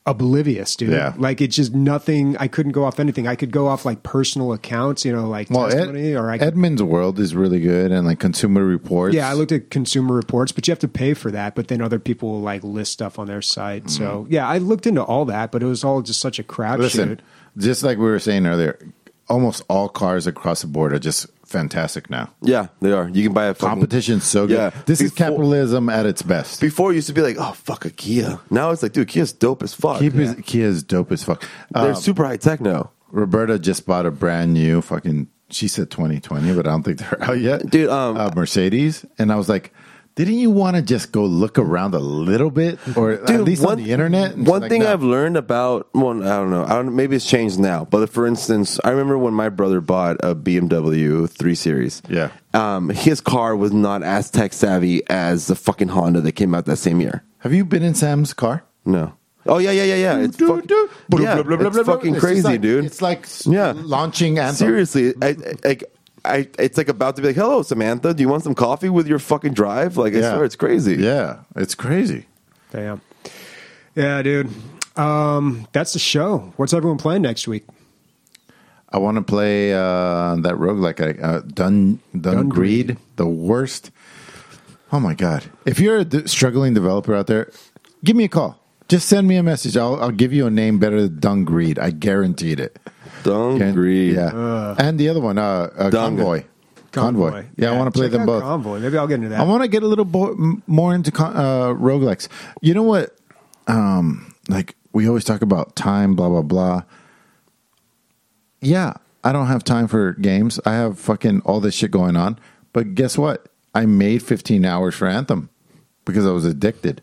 oblivious, dude. Yeah. Like it's just nothing. I couldn't go off anything. I could go off like personal accounts, you know, like Well, Ed, testimony, or I could, Edmund's World is really good, and like Consumer Reports. yeah, I looked at Consumer Reports, but you have to pay for that. But then other people will like list stuff on their site. So yeah, I looked into all that, but it was all just such a crapshoot. Listen, just like we were saying earlier, almost all cars across the board are just fantastic now. Yeah, they are. You can buy a fucking, Competition's so good. Yeah. This is Before- capitalism at its best. Before it used to be like, oh fuck a Kia. Now it's like, dude, Kia's dope as fuck. Keep his, Kia's dope as fuck. They're Um, super high tech now, Roberta just bought a brand new fucking. She said twenty twenty, but I don't think they're out yet, Dude, um, uh, Mercedes, and I was like, didn't you want to just go look around a little bit, or at Dude, least on the internet? And One like, thing no. I've learned about, well, I don't know, I don't. Maybe it's changed now. But for instance, I remember when my brother bought a B M W three Series. Yeah. um, his car was not as tech savvy as the fucking Honda that came out that same year. Have you been in Sam's car? No. Oh yeah, yeah, yeah, yeah. It's Do, fucking, do, do, yeah, blah, blah, blah, it's blah, blah. fucking It's just crazy, like- dude. It's like s- Yeah. launching Anthem. Seriously, I, I, like, I, it's like about to be like, hello, Samantha, do you want some coffee with your fucking drive? Like, I Yeah. swear, it's crazy. Yeah, it's crazy. Damn. Yeah, dude. Um, that's the show. What's everyone playing next week? I want to play uh, that roguelike, uh, Dun Dun Dun Greed, Greed. the worst. Oh my god! If you're a d- struggling developer out there, give me a call. Just send me a message. I'll, I'll give you a name better than Dun Greed. I guaranteed it. Don't Can- agree. Yeah, and the other one, uh, uh, Dung. Convoy. Convoy. Yeah, I want to play check them out both. Convoy. Maybe I'll get into that. I want to get a little bo- m- more into con- uh, roguelikes. You know what? Um, like we always talk about time, blah blah blah. Yeah, I don't have time for games. I have fucking all this shit going on. But guess what? I made fifteen hours for Anthem because I was addicted.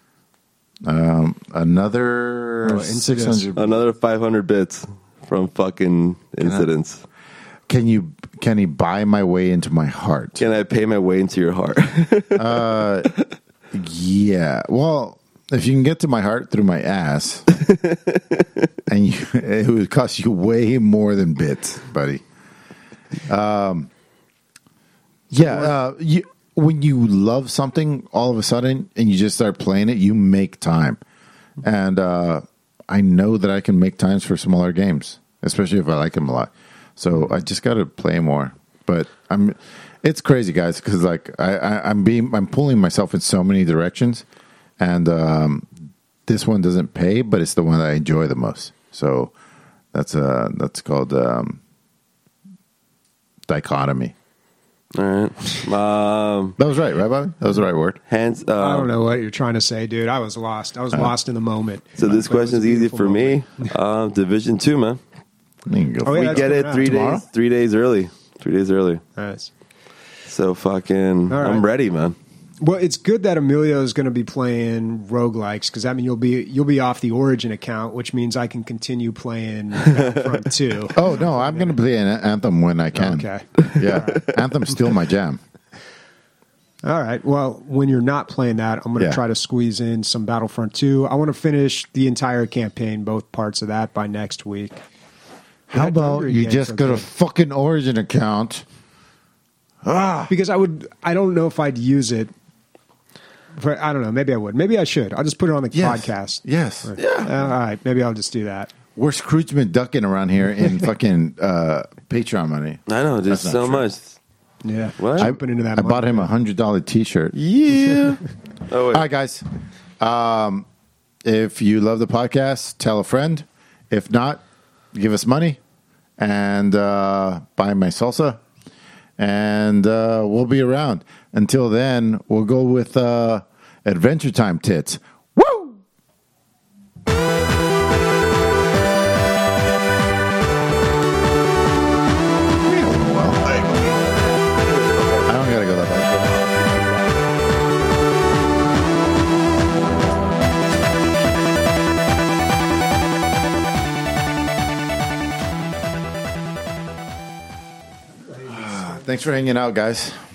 Um, another Oh, six Insidious. hundred. Another five hundred bits from fucking incidents. Can you? Can he buy my way into my heart? Can I pay my way into your heart? Yeah. Well, if you can get to my heart through my ass, and you, it would cost you way more than bits, buddy. Um. Yeah. Uh, you, when you love something, all of a sudden, and you just start playing it, you make time. And uh, I know that I can make times for smaller games, especially if I like them a lot. So I just got to play more. But I'm. It's crazy, guys, because like I, I, I'm being, I'm pulling myself in so many directions, and um, this one doesn't pay, but it's the one that I enjoy the most. So that's uh that's called um, dichotomy. All right. Um, That was right, right, Bobby? That was the right word. hands. Uh, I don't know what you're trying to say, dude. I was lost. I was lost in the moment. So this But it was question is a easy beautiful for moment. me. Um, Division two, man. You can go Oh, for yeah, We that's get coming it out three tomorrow? days. Three days early. Three days early. Nice. So fucking. All right. I'm ready, man. Well, it's good that Emilio is going to be playing roguelikes because that means you'll be you'll be off the Origin account, which means I can continue playing Battlefront two. Oh no, I'm going to play an Anthem when I can. Okay. Yeah, Anthem's still my jam. All right. Well, when you're not playing that, I'm going to Yeah. try to squeeze in some Battlefront two. I want to finish the entire campaign, both parts of that, by next week. How That about Hungry you Games just are get a good. fucking Origin account? Ah, Because I would, I don't know if I'd use it. For, I don't know. Maybe I would. Maybe I should. I'll just put it on the yes. podcast. Yes. Uh, all right. Maybe I'll just do that. We're Scrooge McDucking around here in fucking uh, Patreon money. I know. There's That's not so true. much. Yeah. What? Jumping into that. I bought money. him a hundred dollar T-shirt. Yeah. Oh wait. All right, guys. Um, if you love the podcast, tell a friend. If not, give us money and uh, buy my salsa, and uh, we'll be around. Until then, we'll go with uh, Adventure Time tits. Woo! I don't gotta go that far. Thanks for hanging out, guys.